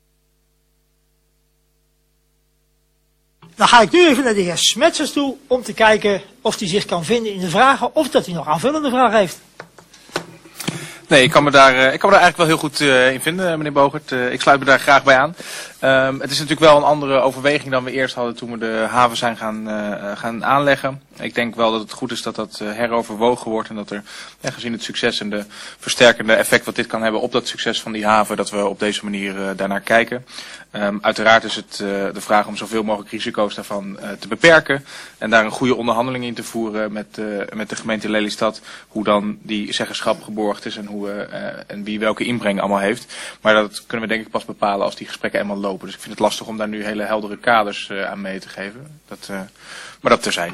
Dan ga ik nu even naar de heer Smetsers toe om te kijken of hij zich kan vinden in de vragen of dat hij nog aanvullende vragen heeft. Nee, ik kan me daar, uh, ik kan me daar eigenlijk wel heel goed uh, in vinden, meneer Bogert. Uh, ik sluit me daar graag bij aan. Um, het is natuurlijk wel een andere overweging dan we eerst hadden toen we de haven zijn gaan, uh, gaan aanleggen. Ik denk wel dat het goed is dat dat uh, heroverwogen wordt en dat er, ja, gezien het succes en de versterkende effect wat dit kan hebben op dat succes van die haven, dat we op deze manier uh, daarnaar kijken. Um, uiteraard is het uh, de vraag om zoveel mogelijk risico's daarvan uh, te beperken en daar een goede onderhandeling in te voeren met, uh, met de gemeente Lelystad, hoe dan die zeggenschap geborgd is en, hoe, uh, en wie welke inbreng allemaal heeft. Maar dat kunnen we denk ik pas bepalen als die gesprekken eenmaal lopen. Dus ik vind het lastig om daar nu hele heldere kaders uh, aan mee te geven. Dat, uh, maar dat terzijde.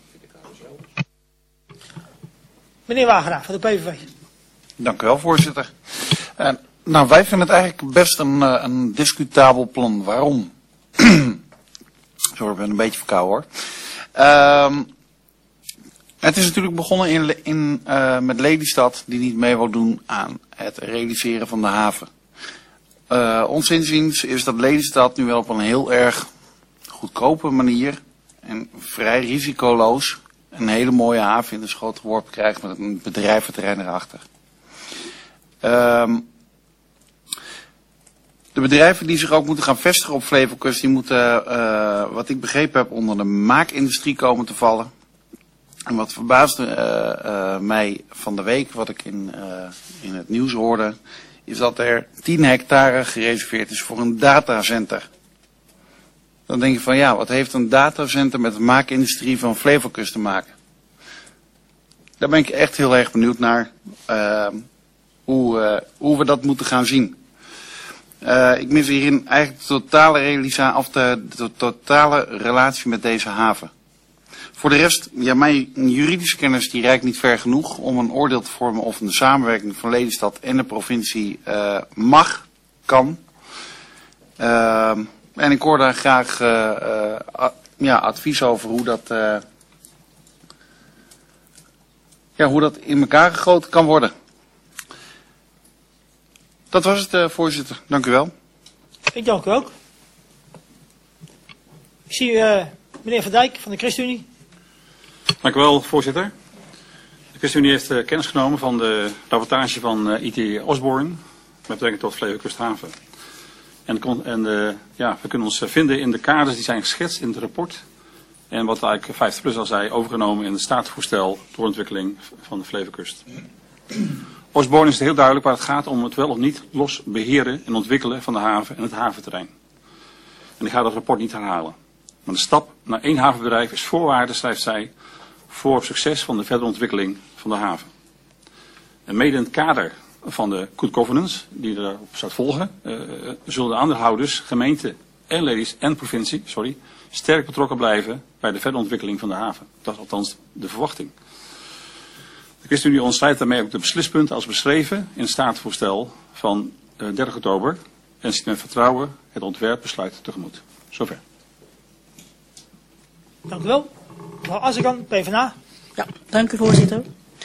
Meneer Wagenaar van de P V V. Dank u wel, voorzitter. Uh, nou, wij vinden het eigenlijk best een, uh, een discutabel plan. Waarom? Sorry, ik ben een beetje verkouden hoor. Uh, het is natuurlijk begonnen in, in, uh, met Lelystad die niet mee wil doen aan het realiseren van de haven. Uh, ons inziens is dat Lelystad nu wel op een heel erg goedkope manier en vrij risicoloos een hele mooie haven in de schoot geworpen krijgt met een bedrijventerrein erachter. Um, de bedrijven die zich ook moeten gaan vestigen op Flevolandkust, die moeten, uh, wat ik begrepen heb, onder de maakindustrie komen te vallen. En wat verbaasde uh, uh, mij van de week, wat ik in, uh, in het nieuws hoorde, is dat er tien hectare gereserveerd is voor een datacenter. Dan denk je van ja, wat heeft een datacenter met de maakindustrie van Flevolandkust te maken? Daar ben ik echt heel erg benieuwd naar uh, hoe, uh, hoe we dat moeten gaan zien. Uh, ik mis hierin eigenlijk de totale, realisa- of de, de totale relatie met deze haven. Voor de rest, ja, mijn juridische kennis die reikt niet ver genoeg om een oordeel te vormen of een samenwerking van Lelystad en de provincie uh, mag, kan. Uh, En ik hoor daar graag uh, uh, a, ja, advies over hoe dat, uh, ja, hoe dat in elkaar gegoten kan worden. Dat was het, uh, voorzitter. Dank u wel. Ik dank u ook. Ik zie uh, meneer Van Dijk van de ChristenUnie. Dank u wel, voorzitter. De ChristenUnie heeft uh, kennis genomen van de rapportage van uh, I T Osborne met betrekking tot Flevokusthaven. En, en uh, ja, we kunnen ons vinden in de kaders die zijn geschetst in het rapport. En wat eigenlijk vijftig plus al zei, overgenomen in het staatsvoorstel doorontwikkeling van de Flevokust. Osborne is het heel duidelijk waar het gaat om het wel of niet los beheren en ontwikkelen van de haven en het haventerrein. En ik ga dat rapport niet herhalen. Maar de stap naar één havenbedrijf is voorwaarde, schrijft zij, voor succes van de verdere ontwikkeling van de haven. En mede in het kader van de good governance, die erop staat volgen, uh, zullen de aandeelhouders, gemeente en ladies en provincie, sorry, sterk betrokken blijven bij de verdere ontwikkeling van de haven. Dat is althans de verwachting. De ChristenUnie onderstreept daarmee ook de beslispunten als beschreven in het staatsvoorstel van uh, dertig oktober en ziet met vertrouwen het ontwerpbesluit tegemoet. Zover. Dank u wel. Mevrouw Azarkan, PvdA. Ja, dank u voorzitter.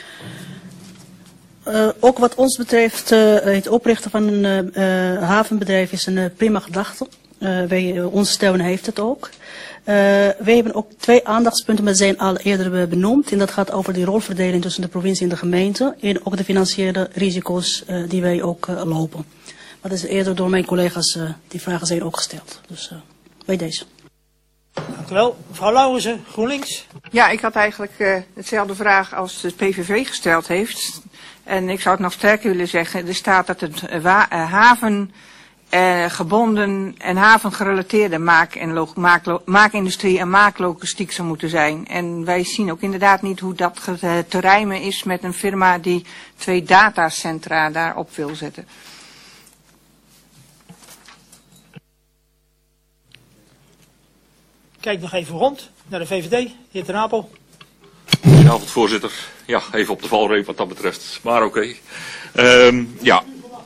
Uh, ook wat ons betreft, uh, het oprichten van een uh, havenbedrijf is een uh, prima gedachte. Uh, wij, uh, onze steun heeft het ook. Uh, wij hebben ook twee aandachtspunten, maar zijn al eerder benoemd. En dat gaat over die rolverdeling tussen de provincie en de gemeente. En ook de financiële risico's uh, die wij ook uh, lopen. Maar dat is eerder door mijn collega's, uh, die vragen zijn ook gesteld. Dus uh, bij deze. Dank u wel. Mevrouw Lauwersen, GroenLinks. Ja, ik had eigenlijk uh, hetzelfde vraag als de P V V gesteld heeft. En ik zou het nog sterker willen zeggen. Er staat dat het uh, wa- uh, haven uh, gebonden en havengerelateerde maak- en lo- maaklo- maakindustrie en maaklogistiek zou moeten zijn. En wij zien ook inderdaad niet hoe dat ge- te rijmen is met een firma die twee datacentra daarop wil zetten. Kijk nog even rond naar de V V D, de heer Ten Apel. Goedenavond, voorzitter. Ja, even op de valreep wat dat betreft, maar oké. Okay. Um, ja,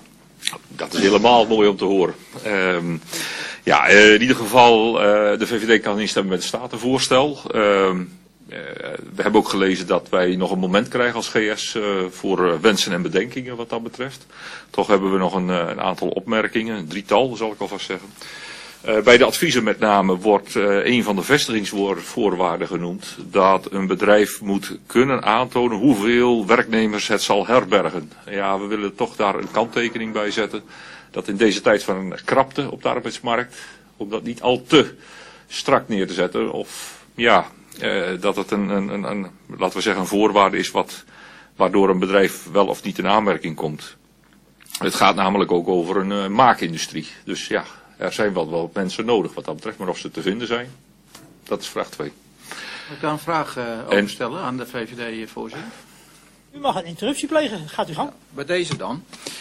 dat is helemaal mooi om te horen. Um, ja, uh, in ieder geval, uh, de V V D kan instemmen met het statenvoorstel. Um, uh, we hebben ook gelezen dat wij nog een moment krijgen als G S uh, voor uh, wensen en bedenkingen wat dat betreft. Toch hebben we nog een, uh, een aantal opmerkingen, een drietal zal ik alvast zeggen. Uh, bij de adviezen met name wordt uh, een van de vestigingsvoorwaarden genoemd dat een bedrijf moet kunnen aantonen hoeveel werknemers het zal herbergen. Ja, we willen toch daar een kanttekening bij zetten dat in deze tijd van een krapte op de arbeidsmarkt, om dat niet al te strak neer te zetten of ja, uh, dat het een, een, een, een, laten we zeggen een voorwaarde is wat, waardoor een bedrijf wel of niet in aanmerking komt. Het gaat namelijk ook over een uh, maakindustrie, dus ja. Er zijn wel wat mensen nodig wat dat betreft, maar of ze te vinden zijn, dat is vraag twee. Ik kan een vraag uh, overstellen aan de V V D-voorzitter. U mag een interruptie plegen, gaat u gang. Ja, bij deze dan.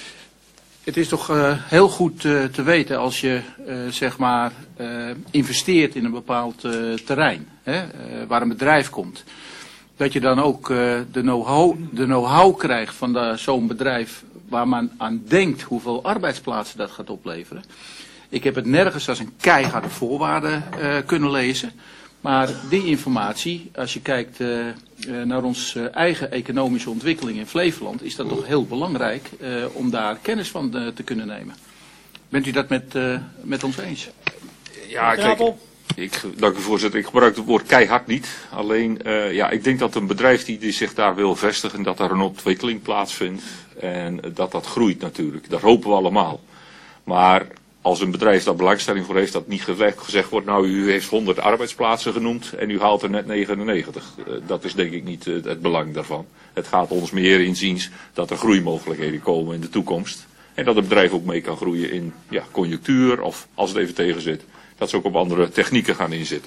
Het is toch uh, heel goed uh, te weten als je uh, zeg maar uh, investeert in een bepaald uh, terrein, hè, uh, waar een bedrijf komt. Dat je dan ook uh, de know-how, de know-how krijgt van zo'n bedrijf waar men aan denkt hoeveel arbeidsplaatsen dat gaat opleveren. Ik heb het nergens als een keiharde voorwaarde uh, kunnen lezen. Maar die informatie, als je kijkt uh, uh, naar onze uh, eigen economische ontwikkeling in Flevoland, is dat toch heel belangrijk uh, om daar kennis van uh, te kunnen nemen. Bent u dat met, uh, met ons eens? Ja, kijk, ik, dank u voorzitter. Ik gebruik het woord keihard niet. Alleen, uh, ja, ik denk dat een bedrijf die, die zich daar wil vestigen, dat daar een ontwikkeling plaatsvindt. En dat dat groeit natuurlijk. Dat hopen we allemaal. Maar als een bedrijf daar belangstelling voor heeft, dat niet gezegd wordt, nou u heeft honderd arbeidsplaatsen genoemd en u haalt er net negenennegentig. Uh, dat is denk ik niet uh, het belang daarvan. Het gaat ons meer inziens dat er groeimogelijkheden komen in de toekomst. En dat het bedrijf ook mee kan groeien in ja, conjunctuur of als het even tegen zit, dat ze ook op andere technieken gaan inzetten.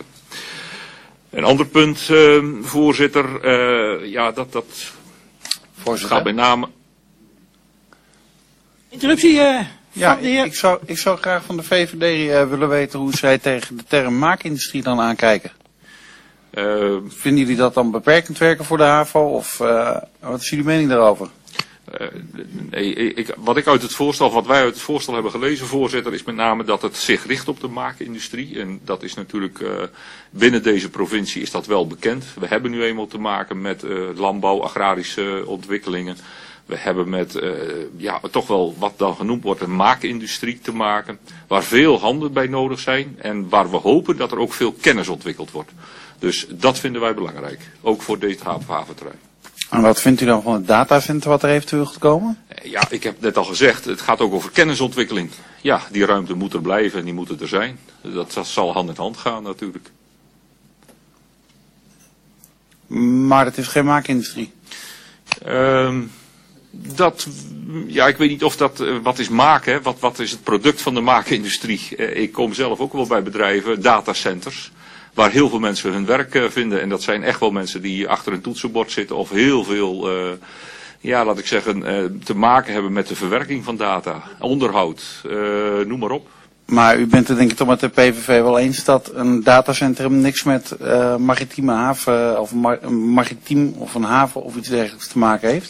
Een ander punt, uh, voorzitter, uh, ja dat, dat voorzitter? gaat bij name... Interruptie, uh, ja, de heer... ik, zou, ik zou graag van de V V D uh, willen weten hoe zij tegen de term maakindustrie dan aankijken. Uh, Vinden jullie dat dan beperkend werken voor de HAVO of uh, wat is jullie mening daarover? Uh, nee, ik, wat ik uit het voorstel, wat wij uit het voorstel hebben gelezen, voorzitter, is met name dat het zich richt op de maakindustrie. En dat is natuurlijk, uh, binnen deze provincie is dat wel bekend. We hebben nu eenmaal te maken met uh, landbouw, agrarische ontwikkelingen. We hebben met, uh, ja, toch wel wat dan genoemd wordt een maakindustrie te maken. Waar veel handen bij nodig zijn en waar we hopen dat er ook veel kennis ontwikkeld wordt. Dus dat vinden wij belangrijk. Ook voor dit haventerrein. En wat vindt u dan van het datacenter wat er eventueel gaat komen? Ja, ik heb net al gezegd, het gaat ook over kennisontwikkeling. Ja, die ruimte moet er blijven en die moet er zijn. Dat, dat zal hand in hand gaan natuurlijk. Maar het is geen maakindustrie. Um, dat, ja, ik weet niet of dat, uh, wat is maken, hè? Wat, wat is het product van de maakindustrie? Uh, ik kom zelf ook wel bij bedrijven, datacenters, waar heel veel mensen hun werk uh, vinden. En dat zijn echt wel mensen die achter een toetsenbord zitten of heel veel, uh, ja, laat ik zeggen, uh, te maken hebben met de verwerking van data, onderhoud, uh, noem maar op. Maar u bent het denk ik toch met de P V V wel eens dat een datacentrum niks met uh, maritieme haven of mar maritiem of een haven of iets dergelijks te maken heeft?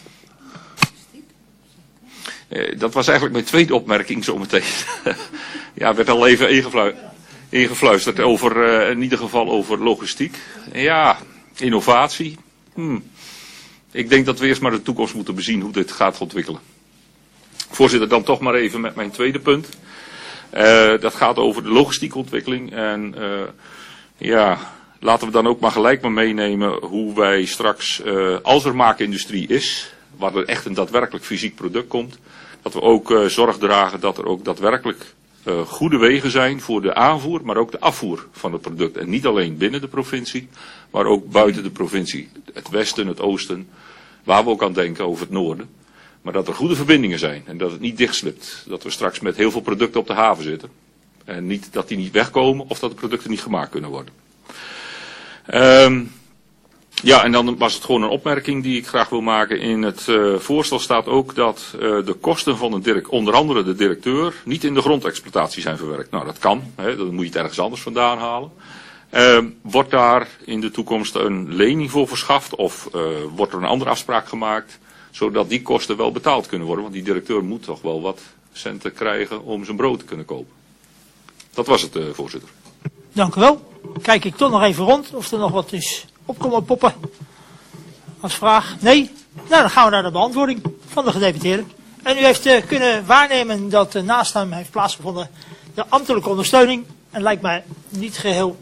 Uh, dat was eigenlijk mijn tweede opmerking zometeen. Ja, werd al even ingefluisterd. ingefluisterd over, uh, in ieder geval over logistiek. Ja, innovatie. Hmm. Ik denk dat we eerst maar de toekomst moeten bezien hoe dit gaat ontwikkelen. Voorzitter, dan toch maar even met mijn tweede punt. Uh, dat gaat over de logistieke ontwikkeling. En uh, ja, laten we dan ook maar gelijk maar meenemen hoe wij straks, uh, als er maakindustrie is, waar er echt een daadwerkelijk fysiek product komt, dat we ook uh, zorg dragen dat er ook daadwerkelijk Uh, goede wegen zijn voor de aanvoer, maar ook de afvoer van het product. En niet alleen binnen de provincie, maar ook buiten de provincie. Het westen, het oosten, waar we ook aan denken over het noorden. Maar dat er goede verbindingen zijn en dat het niet dichtslipt. Dat we straks met heel veel producten op de haven zitten. En niet dat die niet wegkomen of dat de producten niet gemaakt kunnen worden. Um, Ja, en dan was het gewoon een opmerking die ik graag wil maken. In het uh, voorstel staat ook dat uh, de kosten van een direct, onder andere de directeur, niet in de grondexploitatie zijn verwerkt. Nou, dat kan. Hè, dan moet je het ergens anders vandaan halen. Uh, wordt daar in de toekomst een lening voor verschaft of uh, wordt er een andere afspraak gemaakt, zodat die kosten wel betaald kunnen worden? Want die directeur moet toch wel wat centen krijgen om zijn brood te kunnen kopen. Dat was het, uh, voorzitter. Dank u wel. Kijk ik toch nog even rond of er nog wat is op komen poppen als vraag. Nee? Nou, dan gaan we naar de beantwoording van de gedeputeerde. En u heeft uh, kunnen waarnemen dat uh, naast hem heeft plaatsgevonden de ambtelijke ondersteuning. En lijkt mij niet geheel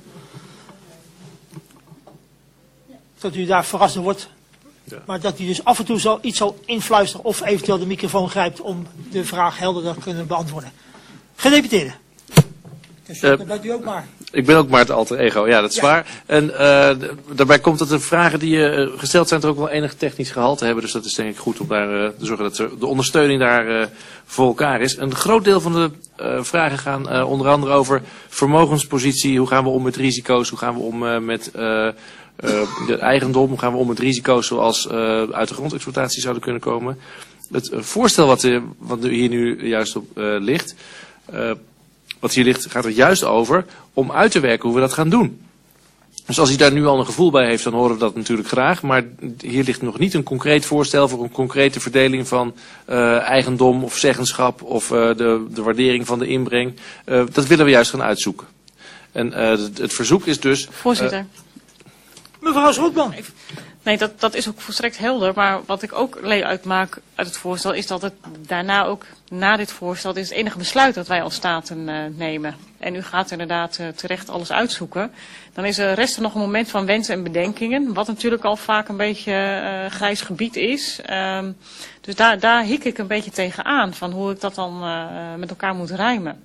dat u daar verrast door wordt. Ja. Maar dat u dus af en toe zal, iets zal influisteren of eventueel de microfoon grijpt om de vraag helder te kunnen beantwoorden. Gedeputeerde. Dus uh, dan bent u ook maar. Ik ben ook maar het alter ego, ja, dat is ja. waar. En uh, daarbij komt dat de vragen die uh, gesteld zijn er ook wel enig technisch gehalte hebben. Dus dat is denk ik goed om daar uh, te zorgen dat er de ondersteuning daar uh, voor elkaar is. Een groot deel van de uh, vragen gaan uh, onder andere over vermogenspositie. Hoe gaan we om met risico's? Hoe gaan we om uh, met uh, uh, de eigendom? Hoe gaan we om met risico's zoals uh, uit de grondexploitatie zouden kunnen komen? Het uh, voorstel wat, uh, wat hier nu juist op uh, ligt... Uh, Wat hier ligt, gaat er juist over om uit te werken hoe we dat gaan doen. Dus als hij daar nu al een gevoel bij heeft, dan horen we dat natuurlijk graag. Maar hier ligt nog niet een concreet voorstel voor een concrete verdeling van uh, eigendom of zeggenschap of uh, de, de waardering van de inbreng. Uh, dat willen we juist gaan uitzoeken. En uh, het, het verzoek is dus... Voorzitter. Uh, Mevrouw Schroetman. Nee, dat, dat is ook volstrekt helder. Maar wat ik ook uitmaak uit het voorstel is dat het daarna ook, na dit voorstel, dit is het enige besluit dat wij als staten uh, nemen. En u gaat inderdaad uh, terecht alles uitzoeken. Dan is er rest er nog een moment van wensen en bedenkingen. Wat natuurlijk al vaak een beetje uh, grijs gebied is. Um, dus daar, daar hik ik een beetje tegenaan van hoe ik dat dan uh, met elkaar moet rijmen.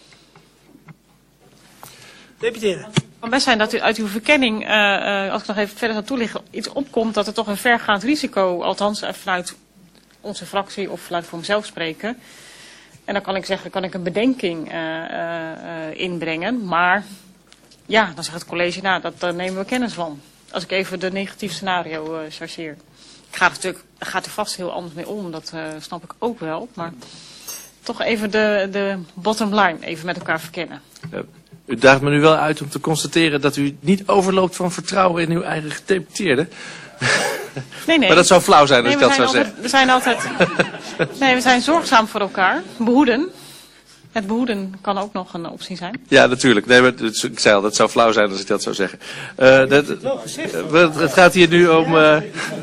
Deputeren. Het kan best zijn dat u uit uw verkenning, uh, uh, als ik nog even verder naartoe lig, iets opkomt dat er toch een vergaand risico, althans uh, vanuit onze fractie of vanuit voor mezelf spreken. En dan kan ik zeggen, kan ik een bedenking uh, uh, uh, inbrengen. Maar ja, dan zegt het college, nou, dat, daar nemen we kennis van. Als ik even de negatief scenario uh, chargeer. Ik ga er natuurlijk, daar gaat er vast heel anders mee om, dat uh, snap ik ook wel. Maar toch even de, de bottom line even met elkaar verkennen. Uh, U daagt me nu wel uit om te constateren dat u niet overloopt van vertrouwen in uw eigen gedeputeerde. Nee, nee. Maar dat zou flauw zijn als nee, ik dat zou altijd, zeggen. We zijn altijd... Nee, we zijn zorgzaam voor elkaar. Behoeden. Het behoeden kan ook nog een optie zijn. Ja, natuurlijk. Nee, maar, dus, ik zei al, dat zou flauw zijn als ik dat zou zeggen. Uh, dat, uh, het gaat hier nu om... Uh,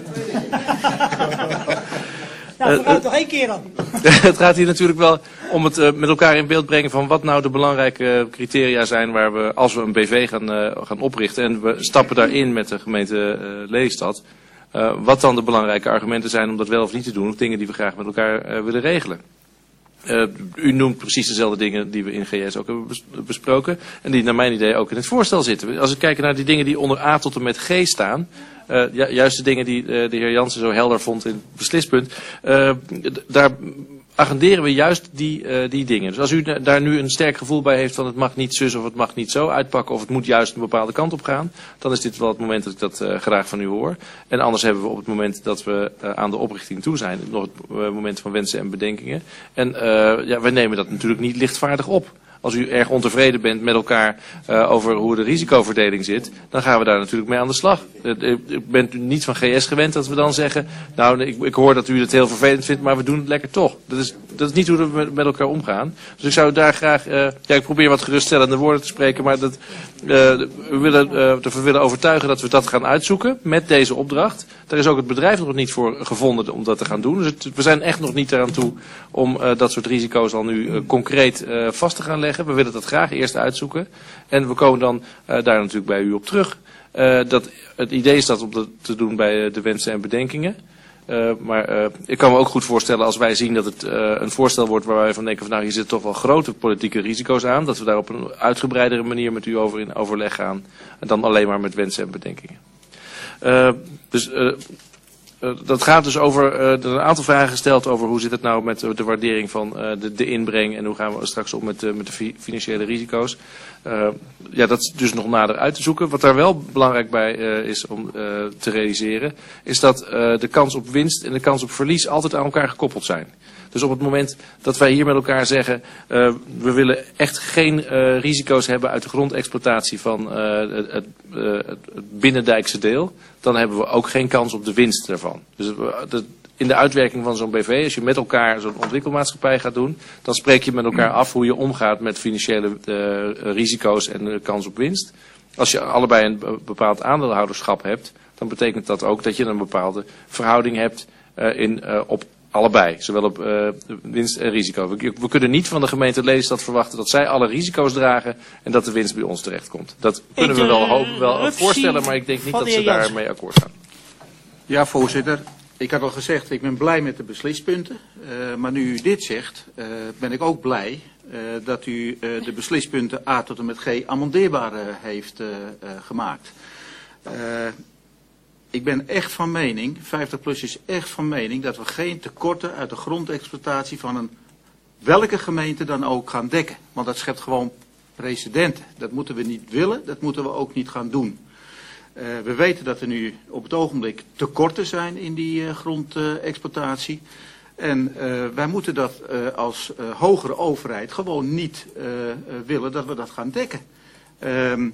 Nou, vooruit uh, nog één keer dan. Het gaat hier natuurlijk wel om het uh, met elkaar in beeld brengen van wat nou de belangrijke criteria zijn waar we, als we een B V gaan, uh, gaan oprichten en we stappen daarin met de gemeente uh, Lelystad, uh, wat dan de belangrijke argumenten zijn om dat wel of niet te doen, of dingen die we graag met elkaar uh, willen regelen. Uh, u noemt precies dezelfde dingen die we in G S ook hebben besproken en die naar mijn idee ook in het voorstel zitten. Als we kijken naar die dingen die onder A tot en met G staan, uh, ju juist de dingen die uh, de heer Jansen zo helder vond in het beslispunt, uh, daar agenderen we juist die, uh, die dingen. Dus als u daar nu een sterk gevoel bij heeft van het mag niet zus of het mag niet zo uitpakken of het moet juist een bepaalde kant op gaan, dan is dit wel het moment dat ik dat uh, graag van u hoor. En anders hebben we op het moment dat we uh, aan de oprichting toe zijn nog het uh, moment van wensen en bedenkingen. En uh, ja, wij nemen dat natuurlijk niet lichtvaardig op. Als u erg ontevreden bent met elkaar uh, over hoe de risicoverdeling zit, dan gaan we daar natuurlijk mee aan de slag. Uh, ik ben niet van G S gewend dat we dan zeggen, nou ik, ik hoor dat u het heel vervelend vindt, maar we doen het lekker toch. Dat is, dat is niet hoe we met, met elkaar omgaan. Dus ik zou daar graag, uh, ja ik probeer wat geruststellende woorden te spreken, maar dat, uh, we willen uh, ervoor willen overtuigen dat we dat gaan uitzoeken met deze opdracht. Daar is ook het bedrijf nog niet voor gevonden om dat te gaan doen. Dus het, we zijn echt nog niet eraan toe om uh, dat soort risico's al nu uh, concreet uh, vast te gaan leggen. We willen dat graag eerst uitzoeken. En we komen dan uh, daar natuurlijk bij u op terug. Uh, dat, het idee is dat om dat te doen bij uh, de wensen en bedenkingen. Uh, maar uh, ik kan me ook goed voorstellen als wij zien dat het uh, een voorstel wordt waar wij van denken van nou hier zitten toch wel grote politieke risico's aan. Dat we daar op een uitgebreidere manier met u over in overleg gaan. En dan alleen maar met wensen en bedenkingen. Uh, dus... Uh, Uh, dat gaat dus over, uh, er zijn een aantal vragen gesteld over hoe zit het nou met uh, de waardering van uh, de, de inbreng en hoe gaan we straks om met, uh, met de fi financiële risico's. Uh, ja, dat is dus nog nader uit te zoeken. Wat daar wel belangrijk bij uh, is om uh, te realiseren, is dat uh, de kans op winst en de kans op verlies altijd aan elkaar gekoppeld zijn. Dus op het moment dat wij hier met elkaar zeggen, uh, we willen echt geen uh, risico's hebben uit de grondexploitatie van uh, het, het, uh, het binnendijkse deel, dan hebben we ook geen kans op de winst daarvan. Dus de, in de uitwerking van zo'n B V, als je met elkaar zo'n ontwikkelmaatschappij gaat doen, dan spreek je met elkaar af hoe je omgaat met financiële uh, risico's en de kans op winst. Als je allebei een bepaald aandeelhouderschap hebt, dan betekent dat ook dat je een bepaalde verhouding hebt uh, in, uh, op allebei, zowel op uh, winst en risico. We, we kunnen niet van de gemeente Lelystad verwachten dat zij alle risico's dragen en dat de winst bij ons terechtkomt. Dat kunnen we wel, hopen, wel voorstellen, maar ik denk niet dat ze daarmee akkoord gaan. Ja, voorzitter. Ik had al gezegd, ik ben blij met de beslispunten. Uh, maar nu u dit zegt, uh, ben ik ook blij uh, dat u uh, de beslispunten A tot en met G amendeerbaar uh, heeft uh, uh, gemaakt. Uh, Ik ben echt van mening, vijftig plus is echt van mening, dat we geen tekorten uit de grondexploitatie van een welke gemeente dan ook gaan dekken. Want dat schept gewoon precedenten. Dat moeten we niet willen, dat moeten we ook niet gaan doen. Uh, we weten dat er nu op het ogenblik tekorten zijn in die uh, grondexploitatie. Uh, en uh, wij moeten dat uh, als uh, hogere overheid gewoon niet uh, uh, willen dat we dat gaan dekken. Uh, uh,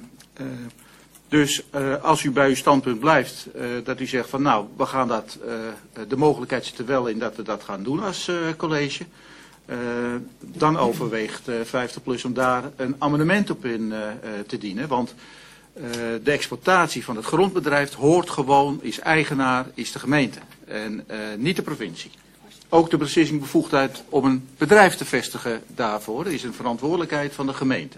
Dus uh, als u bij uw standpunt blijft, uh, dat u zegt van nou, we gaan dat, uh, de mogelijkheid zit er wel in dat we dat gaan doen als uh, college. Uh, dan overweegt uh, vijftig plus om daar een amendement op in uh, uh, te dienen. Want uh, de exploitatie van het grondbedrijf hoort gewoon, is eigenaar, is de gemeente. En uh, niet de provincie. Ook de beslissingsbevoegdheid om een bedrijf te vestigen daarvoor is een verantwoordelijkheid van de gemeente.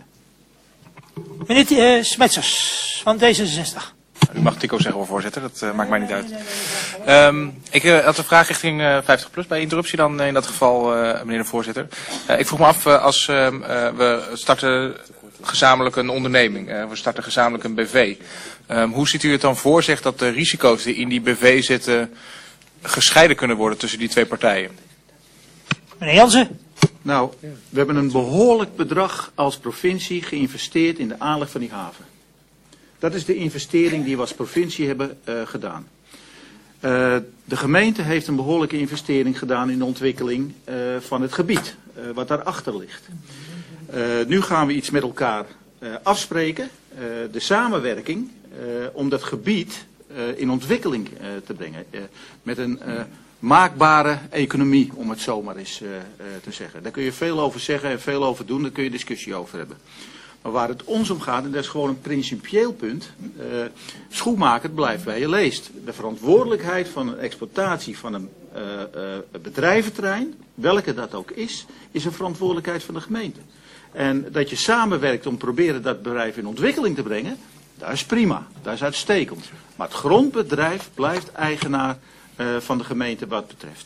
Meneer uh, Smetsers van D zesenzestig. U mag Tico zeggen, hoor, voorzitter. Dat uh, maakt mij niet uit. Um, ik uh, had een vraag richting uh, vijftig plus. Bij interruptie dan uh, in dat geval, uh, meneer de voorzitter. Uh, ik vroeg me af, uh, als uh, uh, we starten gezamenlijk een onderneming. Uh, we starten gezamenlijk een B V. Um, hoe ziet u het dan voor zich dat de risico's die in die B V zitten gescheiden kunnen worden tussen die twee partijen? Meneer Jansen. Nou, we hebben een behoorlijk bedrag als provincie geïnvesteerd in de aanleg van die haven. Dat is de investering die we als provincie hebben uh, gedaan. Uh, de gemeente heeft een behoorlijke investering gedaan in de ontwikkeling uh, van het gebied, uh, wat daarachter ligt. Uh, nu gaan we iets met elkaar uh, afspreken, uh, de samenwerking, uh, om dat gebied uh, in ontwikkeling uh, te brengen. Uh, met een uh, maakbare economie, om het zo maar eens uh, uh, te zeggen. Daar kun je veel over zeggen en veel over doen, daar kun je discussie over hebben. Maar waar het ons om gaat, en dat is gewoon een principieel punt, uh, schoenmaker blijft bij je leest. De verantwoordelijkheid van een exploitatie van een uh, uh, bedrijventerrein, welke dat ook is, is een verantwoordelijkheid van de gemeente. En dat je samenwerkt om proberen dat bedrijf in ontwikkeling te brengen, dat is prima, dat is uitstekend. Maar het grondbedrijf blijft eigenaar uh, van de gemeente wat betreft.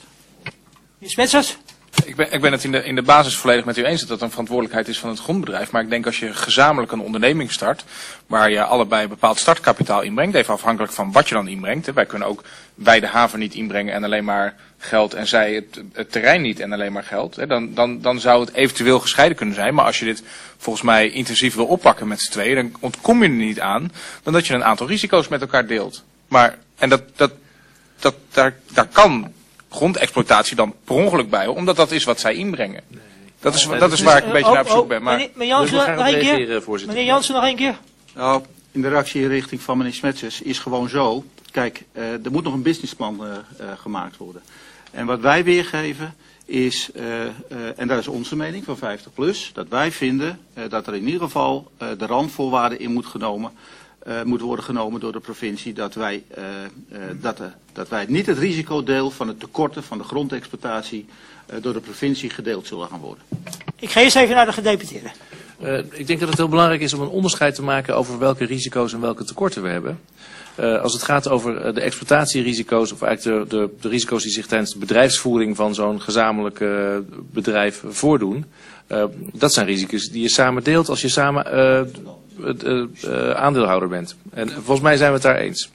Smetsers? Ik ben, ik ben het in de, in de basis volledig met u eens dat dat een verantwoordelijkheid is van het grondbedrijf. Maar ik denk als je gezamenlijk een onderneming start, waar je allebei een bepaald startkapitaal inbrengt, even afhankelijk van wat je dan inbrengt. Hè. Wij kunnen ook wij de haven niet inbrengen en alleen maar geld en zij het, het terrein niet en alleen maar geld. Hè. Dan, dan, dan zou het eventueel gescheiden kunnen zijn. Maar als je dit volgens mij intensief wil oppakken met z'n tweeën, dan ontkom je er niet aan dan dat je een aantal risico's met elkaar deelt. Maar, en dat, dat, dat, daar, daar kan grondexploitatie dan per ongeluk bij, omdat dat is wat zij inbrengen. Dat is, dat is waar ik een beetje naar op zoek ben. Maar meneer Jansen, nog één keer. Meneer Jansen, nog één keer. Nou, in de reactie in richting van meneer Smetsers is gewoon zo. Kijk, uh, er moet nog een businessplan uh, uh, gemaakt worden. En wat wij weergeven is, uh, uh, en dat is onze mening van vijftig plus, dat wij vinden uh, dat er in ieder geval uh, de randvoorwaarden in moet genomen. Uh, moet worden genomen door de provincie dat wij, uh, uh, dat, uh, dat wij niet het risicodeel van het tekorten van de grondexploitatie uh, door de provincie gedeeld zullen gaan worden. Ik ga eerst even naar de gedeputeerde. Uh, ik denk dat het heel belangrijk is om een onderscheid te maken over welke risico's en welke tekorten we hebben. Uh, als het gaat over uh, de exploitatierisico's of eigenlijk de, de, de risico's die zich tijdens de bedrijfsvoering van zo'n gezamenlijk uh, bedrijf voordoen. Uh, dat zijn risico's die je samen deelt als je samen uh, uh, uh, aandeelhouder bent. En volgens mij zijn we het daar eens.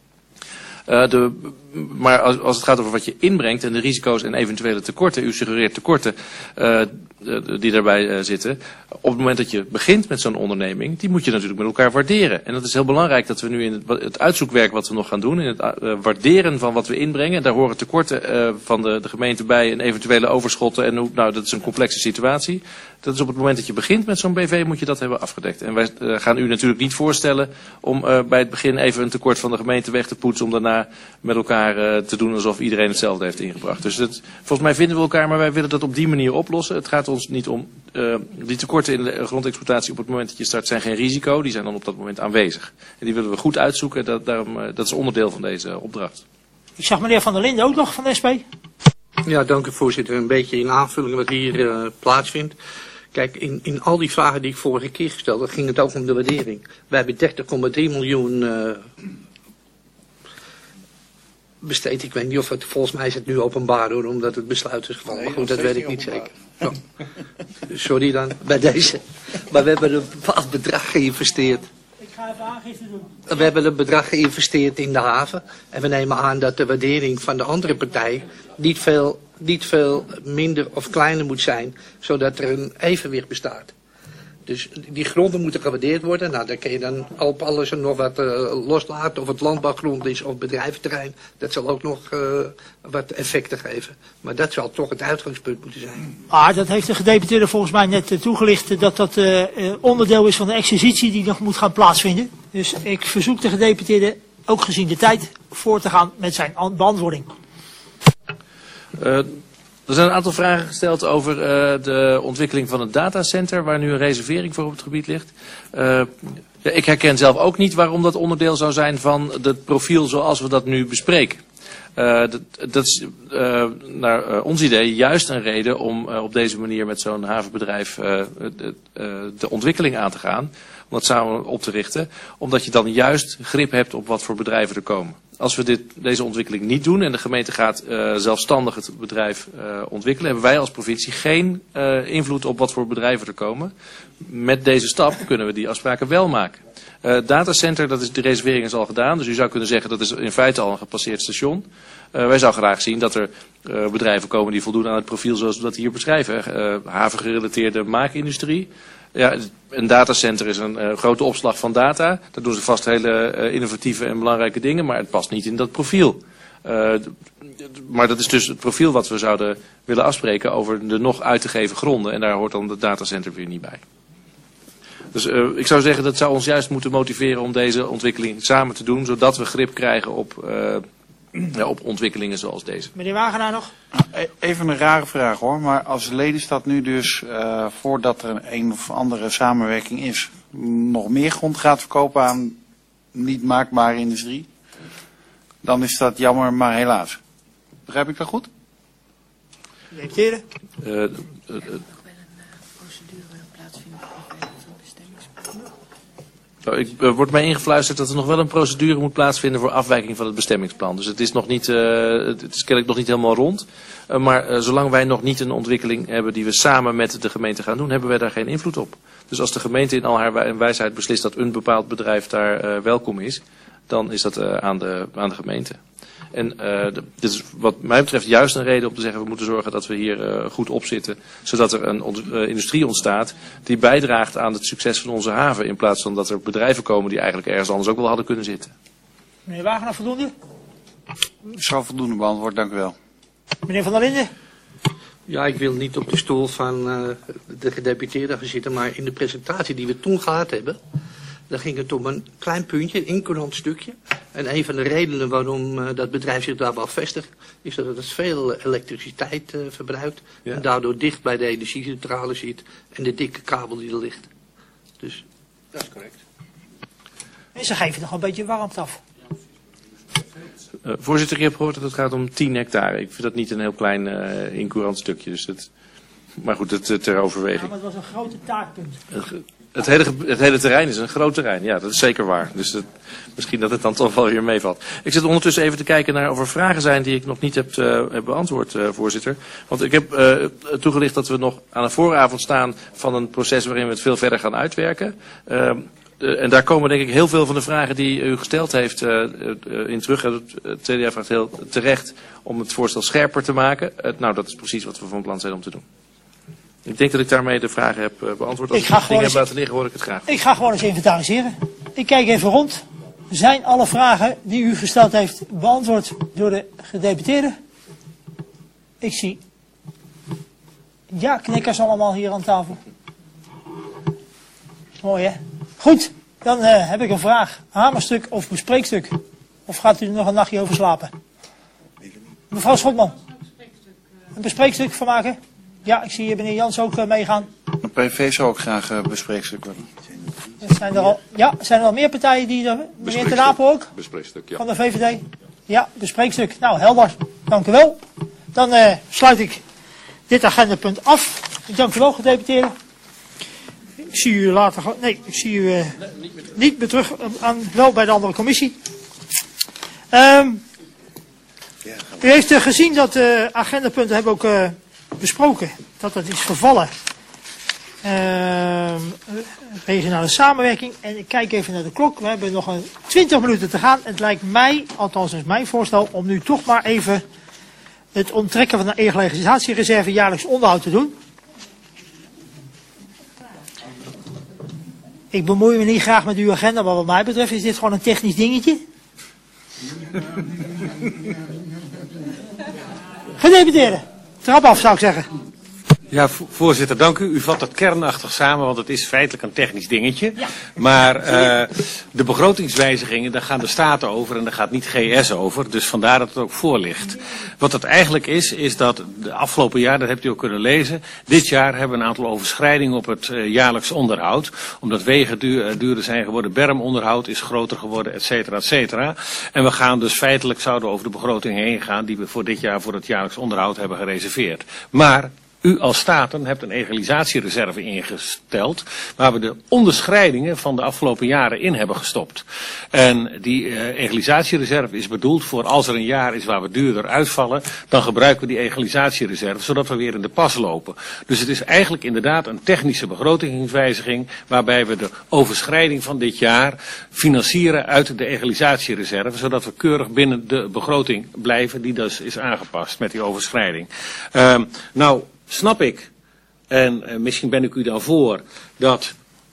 Uh, de, maar als, als het gaat over wat je inbrengt en de risico's en eventuele tekorten, u suggereert tekorten uh, die daarbij uh, zitten. Op het moment dat je begint met zo'n onderneming, die moet je natuurlijk met elkaar waarderen. En dat is heel belangrijk dat we nu in het, het uitzoekwerk wat we nog gaan doen, in het uh, waarderen van wat we inbrengen, daar horen tekorten uh, van de, de gemeente bij en eventuele overschotten. En hoe, nou, dat is een complexe situatie. Dat is op het moment dat je begint met zo'n B V, moet je dat hebben afgedekt. En wij uh, gaan u natuurlijk niet voorstellen om uh, bij het begin even een tekort van de gemeente weg te poetsen, om daarna met elkaar uh, te doen alsof iedereen hetzelfde heeft ingebracht. Dus dat, volgens mij vinden we elkaar, maar wij willen dat op die manier oplossen. Het gaat ons niet om, uh, die tekorten in de grondexploitatie op het moment dat je start zijn geen risico, die zijn dan op dat moment aanwezig. En die willen we goed uitzoeken, dat, daarom, uh, dat is onderdeel van deze opdracht. Ik zag meneer Van der Linden ook nog van de S P. Ja, dank u voorzitter. Een beetje in aanvulling wat hier uh, plaatsvindt. Kijk, in, in al die vragen die ik vorige keer gesteld heb, ging het ook om de waardering. Wij hebben dertig komma drie miljoen uh, besteed. Ik weet niet of het, volgens mij is het nu openbaar hoor, omdat het besluit is gevallen. Nee, maar goed, dat weet ik niet zeker. Oh. Sorry dan, bij deze. Maar we hebben een bepaald bedrag geïnvesteerd. Ik ga even aangifte doen. We hebben een bedrag geïnvesteerd in de haven. En we nemen aan dat de waardering van de andere partij niet veel, niet veel minder of kleiner moet zijn. Zodat er een evenwicht bestaat. Dus die gronden moeten gewaardeerd worden. Nou, daar kun je dan op alles en nog wat uh, loslaten. Of het landbouwgrond is of bedrijventerrein. Dat zal ook nog uh, wat effecten geven. Maar dat zal toch het uitgangspunt moeten zijn. Ah, dat heeft de gedeputeerde volgens mij net uh, toegelicht. Dat dat uh, uh, onderdeel is van de exercitie die nog moet gaan plaatsvinden. Dus ik verzoek de gedeputeerde, ook gezien de tijd, voor te gaan met zijn beantwoording. Uh, Er zijn een aantal vragen gesteld over uh, de ontwikkeling van het datacenter, waar nu een reservering voor op het gebied ligt. Uh, ja, ik herken zelf ook niet waarom dat onderdeel zou zijn van het profiel zoals we dat nu bespreken. Uh, dat, dat is uh, naar uh, ons idee juist een reden om uh, op deze manier met zo'n havenbedrijf uh, de, uh, de ontwikkeling aan te gaan. Om dat samen op te richten. Omdat je dan juist grip hebt op wat voor bedrijven er komen. Als we dit, deze ontwikkeling niet doen en de gemeente gaat uh, zelfstandig het bedrijf uh, ontwikkelen, hebben wij als provincie geen uh, invloed op wat voor bedrijven er komen. Met deze stap kunnen we die afspraken wel maken. Uh, datacenter, dat is, de reservering is al gedaan, dus u zou kunnen zeggen dat is in feite al een gepasseerd station. Uh, wij zouden graag zien dat er uh, bedrijven komen die voldoen aan het profiel zoals we dat hier beschrijven. Uh, havengerelateerde maakindustrie. Ja, een datacenter is een uh, grote opslag van data. Daar doen ze vast hele uh, innovatieve en belangrijke dingen, maar het past niet in dat profiel. Uh, maar dat is dus het profiel wat we zouden willen afspreken over de nog uit te geven gronden. En daar hoort dan het datacenter weer niet bij. Dus uh, ik zou zeggen dat zou ons juist moeten motiveren om deze ontwikkeling samen te doen, zodat we grip krijgen op, uh, ja, op ontwikkelingen zoals deze. Meneer Wagenaar nog? Even een rare vraag hoor, maar als Lelystad nu dus, uh, voordat er een of andere samenwerking is, nog meer grond gaat verkopen aan niet maakbare industrie, dan is dat jammer, maar helaas. Begrijp ik dat goed? Debatteren? Uh, uh, uh, Nou, ik uh, wordt mij ingefluisterd dat er nog wel een procedure moet plaatsvinden voor afwijking van het bestemmingsplan. Dus het is nog niet, uh, het is kennelijk nog niet helemaal rond. Uh, maar uh, zolang wij nog niet een ontwikkeling hebben die we samen met de gemeente gaan doen, hebben wij daar geen invloed op. Dus als de gemeente in al haar wijsheid beslist dat een bepaald bedrijf daar uh, welkom is, dan is dat uh, aan, de, aan de gemeente. En uh, de, dit is wat mij betreft juist een reden om te zeggen we moeten zorgen dat we hier uh, goed op zitten. Zodat er een on, uh, industrie ontstaat die bijdraagt aan het succes van onze haven. In plaats van dat er bedrijven komen die eigenlijk ergens anders ook wel hadden kunnen zitten. Meneer Wagenaar, voldoende? Ik zal voldoende beantwoord, dank u wel. Meneer Van der Linden? Ja, ik wil niet op de stoel van uh, de gedeputeerde gaan zitten, maar in de presentatie die we toen gehad hebben, dan ging het om een klein puntje, een incoherent stukje. En een van de redenen waarom uh, dat bedrijf zich daar wel vestigt, is dat het veel elektriciteit uh, verbruikt. Ja. En daardoor dicht bij de energiecentrale zit en de dikke kabel die er ligt. Dus dat is correct. En ze geven nog een beetje warmte af. Uh, voorzitter, ik heb gehoord dat het gaat om tien hectare. Ik vind dat niet een heel klein uh, incoherent stukje. Dus het, maar goed, het, ter overweging. Ja, maar het was een grote taakpunt. Uh, Het hele, het hele terrein is een groot terrein, ja, dat is zeker waar. Dus het, misschien dat het dan toch wel weer meevalt. Ik zit ondertussen even te kijken naar of er vragen zijn die ik nog niet heb, uh, heb beantwoord, uh, voorzitter. Want ik heb uh, toegelicht dat we nog aan de vooravond staan van een proces waarin we het veel verder gaan uitwerken. Uh, uh, en daar komen denk ik heel veel van de vragen die u gesteld heeft uh, uh, in terug. Het T D A vraagt heel terecht om het voorstel scherper te maken. Uh, nou, dat is precies wat we van plan zijn om te doen. Ik denk dat ik daarmee de vragen heb uh, beantwoord. Als ik ga dingen heb laten liggen, hoor ik het graag. Ik ga gewoon eens inventariseren. Ik kijk even rond. Zijn alle vragen die u gesteld heeft beantwoord door de gedeputeerden? Ik zie ja knikkers allemaal hier aan tafel. Mooi hè? Goed, dan uh, heb ik een vraag. Hamerstuk of bespreekstuk? Of gaat u er nog een nachtje over slapen? Mevrouw Schotman. Een bespreekstuk van maken? Ja, ik zie meneer Jans ook uh, meegaan. De P V V zou ook graag uh, bespreekstuk willen. Zijn er al, ja, zijn er al meer partijen die er... Meneer Ten Apel ook? Bespreekstuk, ja. Van de V V D? Ja, bespreekstuk. Nou, helder. Dank u wel. Dan uh, sluit ik dit agendapunt af. Ik dank u wel, gedeputeerde. Ik zie u later... Nee, ik zie u uh, niet meer terug. Aan, wel bij de andere commissie. Um, u heeft uh, gezien dat de uh, agendapunten hebben ook... Uh, besproken dat het is gevallen. Uh, regionale samenwerking. En ik kijk even naar de klok. We hebben nog een twintig minuten te gaan. Het lijkt mij, althans is mijn voorstel, om nu toch maar even het onttrekken van de egalisatiereserve jaarlijks onderhoud te doen. Ik bemoei me niet graag met uw agenda, maar wat mij betreft is dit gewoon een technisch dingetje. Gedeputeerde. Trap af, zou ik zeggen. Ja, voorzitter, dank u. U vat het kernachtig samen, want het is feitelijk een technisch dingetje. Ja. Maar uh, de begrotingswijzigingen, daar gaan de staten over en daar gaat niet G S over. Dus vandaar dat het ook voor ligt. Wat het eigenlijk is, is dat de afgelopen jaar, dat hebt u ook kunnen lezen, dit jaar hebben we een aantal overschrijdingen op het uh, jaarlijks onderhoud. Omdat wegen duur, uh, duurder zijn geworden, bermonderhoud is groter geworden, et cetera, et cetera. En we gaan dus feitelijk, zouden we over de begroting heen gaan, die we voor dit jaar voor het jaarlijks onderhoud hebben gereserveerd. Maar... U als Staten hebt een egalisatiereserve ingesteld waar we de onderschrijdingen van de afgelopen jaren in hebben gestopt. En die uh, egalisatiereserve is bedoeld voor als er een jaar is waar we duurder uitvallen, dan gebruiken we die egalisatiereserve zodat we weer in de pas lopen. Dus het is eigenlijk inderdaad een technische begrotingswijziging waarbij we de overschrijding van dit jaar financieren uit de egalisatiereserve, zodat we keurig binnen de begroting blijven die dus is aangepast met die overschrijding. Uh, nou... Snap ik, en uh, misschien ben ik u dan voor, dat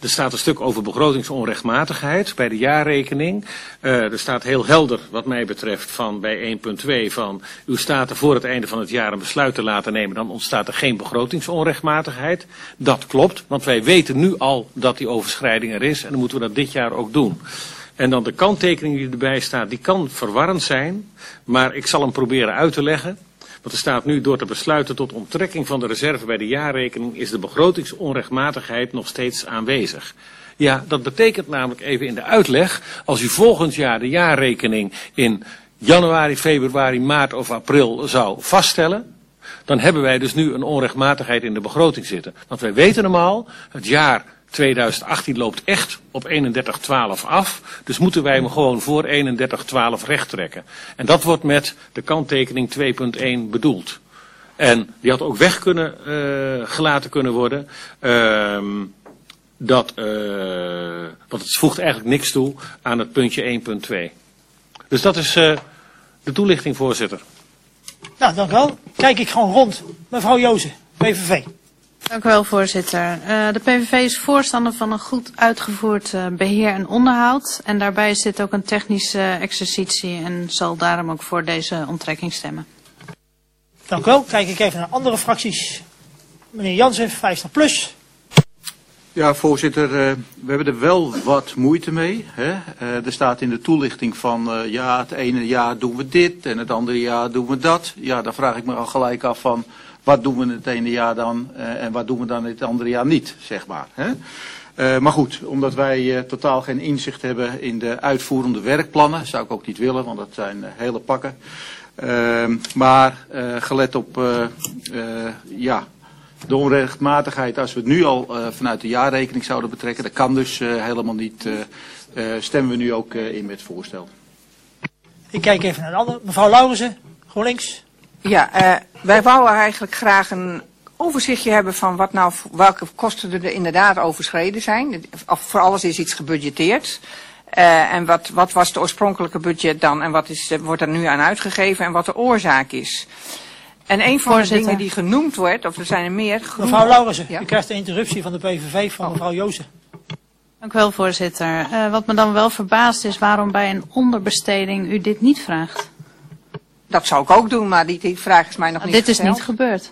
Er staat een stuk over begrotingsonrechtmatigheid bij de jaarrekening. Uh, er staat heel helder wat mij betreft van bij één punt twee van u staat er voor het einde van het jaar een besluit te laten nemen, dan ontstaat er geen begrotingsonrechtmatigheid. Dat klopt, want wij weten nu al dat die overschrijding er is en dan moeten we dat dit jaar ook doen. En dan de kanttekening die erbij staat, die kan verwarrend zijn, maar ik zal hem proberen uit te leggen. Want er staat nu door te besluiten tot onttrekking van de reserve bij de jaarrekening is de begrotingsonrechtmatigheid nog steeds aanwezig. Ja, dat betekent namelijk even in de uitleg, als u volgend jaar de jaarrekening in januari, februari, maart of april zou vaststellen, dan hebben wij dus nu een onrechtmatigheid in de begroting zitten. Want wij weten hem al, het jaar tweeduizend achttien loopt echt op eenendertig twaalf af. Dus moeten wij hem gewoon voor eenendertig twaalf recht trekken. En dat wordt met de kanttekening twee punt één bedoeld. En die had ook weg kunnen uh, gelaten kunnen worden. Uh, dat, uh, want het voegt eigenlijk niks toe aan het puntje één punt twee. Dus dat is uh, de toelichting, voorzitter. Nou, dank u wel. Kijk ik gewoon rond. Mevrouw Jozen, P V V. Dank u wel, voorzitter. Uh, de P V V is voorstander van een goed uitgevoerd uh, beheer en onderhoud. En daarbij zit ook een technische uh, exercitie en zal daarom ook voor deze onttrekking stemmen. Dank u wel. Kijk ik even naar andere fracties. Meneer Jansen, vijftig plus. Ja, voorzitter, uh, we hebben er wel wat moeite mee. Hè? Uh, er staat in de toelichting van, uh, ja, het ene jaar doen we dit en het andere jaar doen we dat. Ja, dan vraag ik me al gelijk af van, wat doen we het ene jaar dan uh, en wat doen we dan het andere jaar niet, zeg maar. Hè? Uh, maar goed, omdat wij uh, totaal geen inzicht hebben in de uitvoerende werkplannen, zou ik ook niet willen, want dat zijn uh, hele pakken. Uh, maar uh, gelet op, uh, uh, ja... de onrechtmatigheid, als we het nu al uh, vanuit de jaarrekening zouden betrekken, dat kan dus uh, helemaal niet, uh, uh, stemmen we nu ook uh, in met het voorstel. Ik kijk even naar de andere. Mevrouw Laurensen, GroenLinks. Ja, uh, wij wouden eigenlijk graag een overzichtje hebben van wat nou, welke kosten er inderdaad overschreden zijn. Of voor alles is iets gebudgeteerd. Uh, en wat, wat was het oorspronkelijke budget dan en wat is, uh, wordt er nu aan uitgegeven en wat de oorzaak is. En een van Voorzitter. de dingen die genoemd wordt, of er zijn er meer... Genoemd... Mevrouw Laurensen, ja? U krijgt de interruptie van de P V V van oh. mevrouw Jozen. Dank u wel, voorzitter. Uh, wat me dan wel verbaast is waarom bij een onderbesteding u dit niet vraagt. Dat zou ik ook doen, maar die, die vraag is mij nog nou, niet dit gesteld. Dit is niet gebeurd.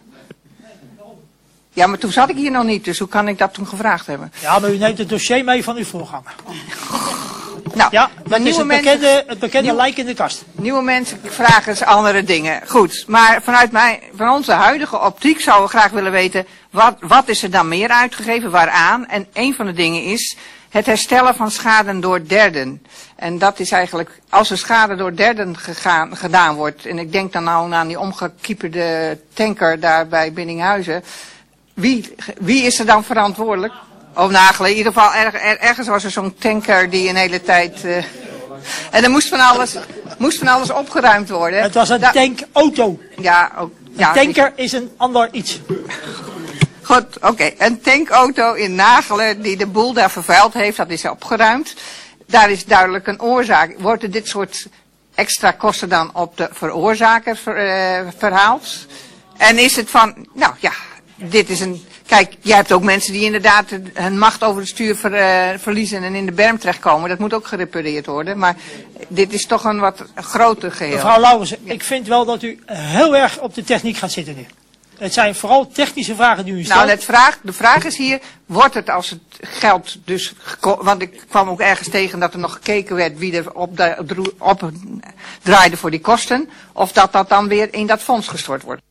Ja, maar toen zat ik hier nog niet, dus hoe kan ik dat toen gevraagd hebben? Ja, maar u neemt het dossier mee van uw voorganger. Nou, ja, dat is het bekende, mensen, het bekende nieuw, lijk in de kast. Nieuwe mensen vragen ze andere dingen. Goed, maar vanuit mij, van onze huidige optiek zouden we graag willen weten, wat, wat is er dan meer uitgegeven, waaraan? En een van de dingen is het herstellen van schade door derden. En dat is eigenlijk, als er schade door derden gegaan, gedaan wordt, en ik denk dan nou aan die omgekieperde tanker daar bij Biddinghuizen, wie, wie is er dan verantwoordelijk? Oh, nagelen. In ieder geval, er, er, ergens was er zo'n tanker die een hele tijd... Uh, en er moest van alles, moest van alles opgeruimd worden. Het was een da tankauto. Ja, ook. Ja, een tanker is een ander iets. Goed, oké. Okay. Een tankauto in Nagelen die de boel daar vervuild heeft, dat is opgeruimd. Daar is duidelijk een oorzaak. Worden dit soort extra kosten dan op de veroorzaker ver, uh, verhaald? En is het van, nou ja, dit is een... Kijk, jij hebt ook mensen die inderdaad hun macht over het stuur ver, uh, verliezen en in de berm terechtkomen. Dat moet ook gerepareerd worden. Maar dit is toch een wat groter geheel. Mevrouw Laurensen, ja. Ik vind wel dat u heel erg op de techniek gaat zitten nu. Het zijn vooral technische vragen die u stelt. Nou, het vraag, de vraag is hier, wordt het als het geld dus... Want ik kwam ook ergens tegen dat er nog gekeken werd wie er op, de, op draaide voor die kosten. Of dat dat dan weer in dat fonds gestort wordt.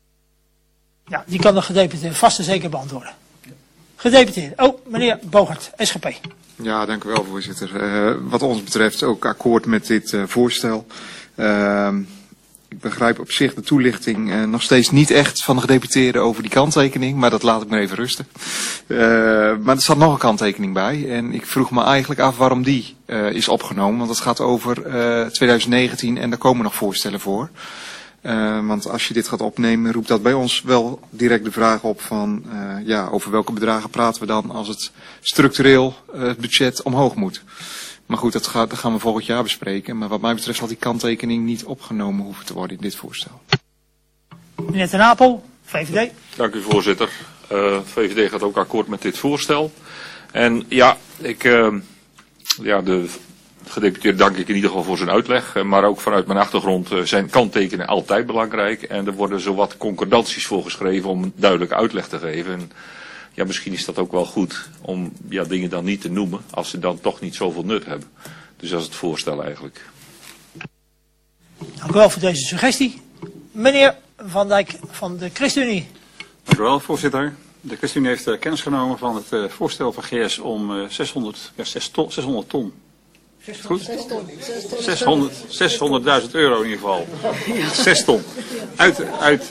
Ja, die kan de gedeputeerde vast en zeker beantwoorden. Gedeputeerde. Oh, meneer Bogert, S G P. Ja, dank u wel, voorzitter. Uh, wat ons betreft ook akkoord met dit uh, voorstel. Uh, ik begrijp op zich de toelichting uh, nog steeds niet echt van de gedeputeerde over die kanttekening, maar dat laat ik maar even rusten. Uh, maar er zat nog een kanttekening bij en ik vroeg me eigenlijk af waarom die uh, is opgenomen, want het gaat over uh, twintig negentien en daar komen nog voorstellen voor. Uh, want als je dit gaat opnemen, roept dat bij ons wel direct de vraag op van, uh, ja, over welke bedragen praten we dan als het structureel uh, het budget omhoog moet. Maar goed, dat, gaat, dat gaan we volgend jaar bespreken. Maar wat mij betreft had die kanttekening niet opgenomen hoeven te worden in dit voorstel. Meneer Ten Apel, V V D. Dank u, voorzitter. Uh, V V D gaat ook akkoord met dit voorstel. En ja, ik, uh, ja de gedeputeerde dank ik in ieder geval voor zijn uitleg. Maar ook vanuit mijn achtergrond uh, zijn kanttekenen altijd belangrijk. En er worden zowat concordanties voor geschreven om een duidelijke uitleg te geven. En ja, misschien is dat ook wel goed om ja, dingen dan niet te noemen als ze dan toch niet zoveel nut hebben. Dus dat is het voorstel eigenlijk. Dank u wel voor deze suggestie. Meneer Van Dijk van de ChristenUnie. Dank u wel, voorzitter. De ChristenUnie heeft uh, kennis genomen van het uh, voorstel van G S om uh, zeshonderd, ja, zeshonderd ton. Goed? zeshonderdduizend euro in ieder geval. zes ton. Uit, uit.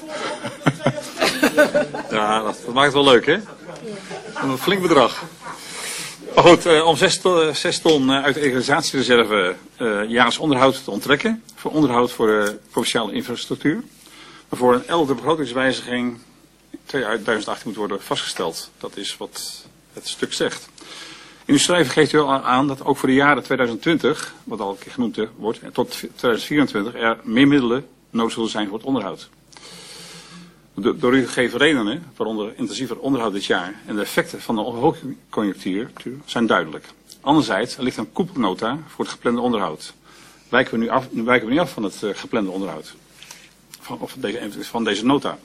Ja, dat, dat maakt het wel leuk, hè? Een flink bedrag. Maar goed, uh, om zes ton, zes ton uh, uit de egalisatiereserve uh, jaarlijks onderhoud te onttrekken. Voor onderhoud voor de provinciale infrastructuur. Maar voor een elfde begrotingswijziging tweeduizend achttien moet worden vastgesteld. Dat is wat het stuk zegt. In uw schrijven geeft u al aan dat ook voor de jaren tweeduizend twintig, wat al een keer genoemd wordt, en tot tweeduizend vierentwintig er meer middelen nodig zullen zijn voor het onderhoud. De, door u gegeven redenen, waaronder intensiever onderhoud dit jaar en de effecten van de hoogconjunctuur zijn duidelijk. Anderzijds er ligt een koepelnota voor het geplande onderhoud. Wijken we nu af, wijken we niet af van het uh, geplande onderhoud? Van, of deze, van deze nota?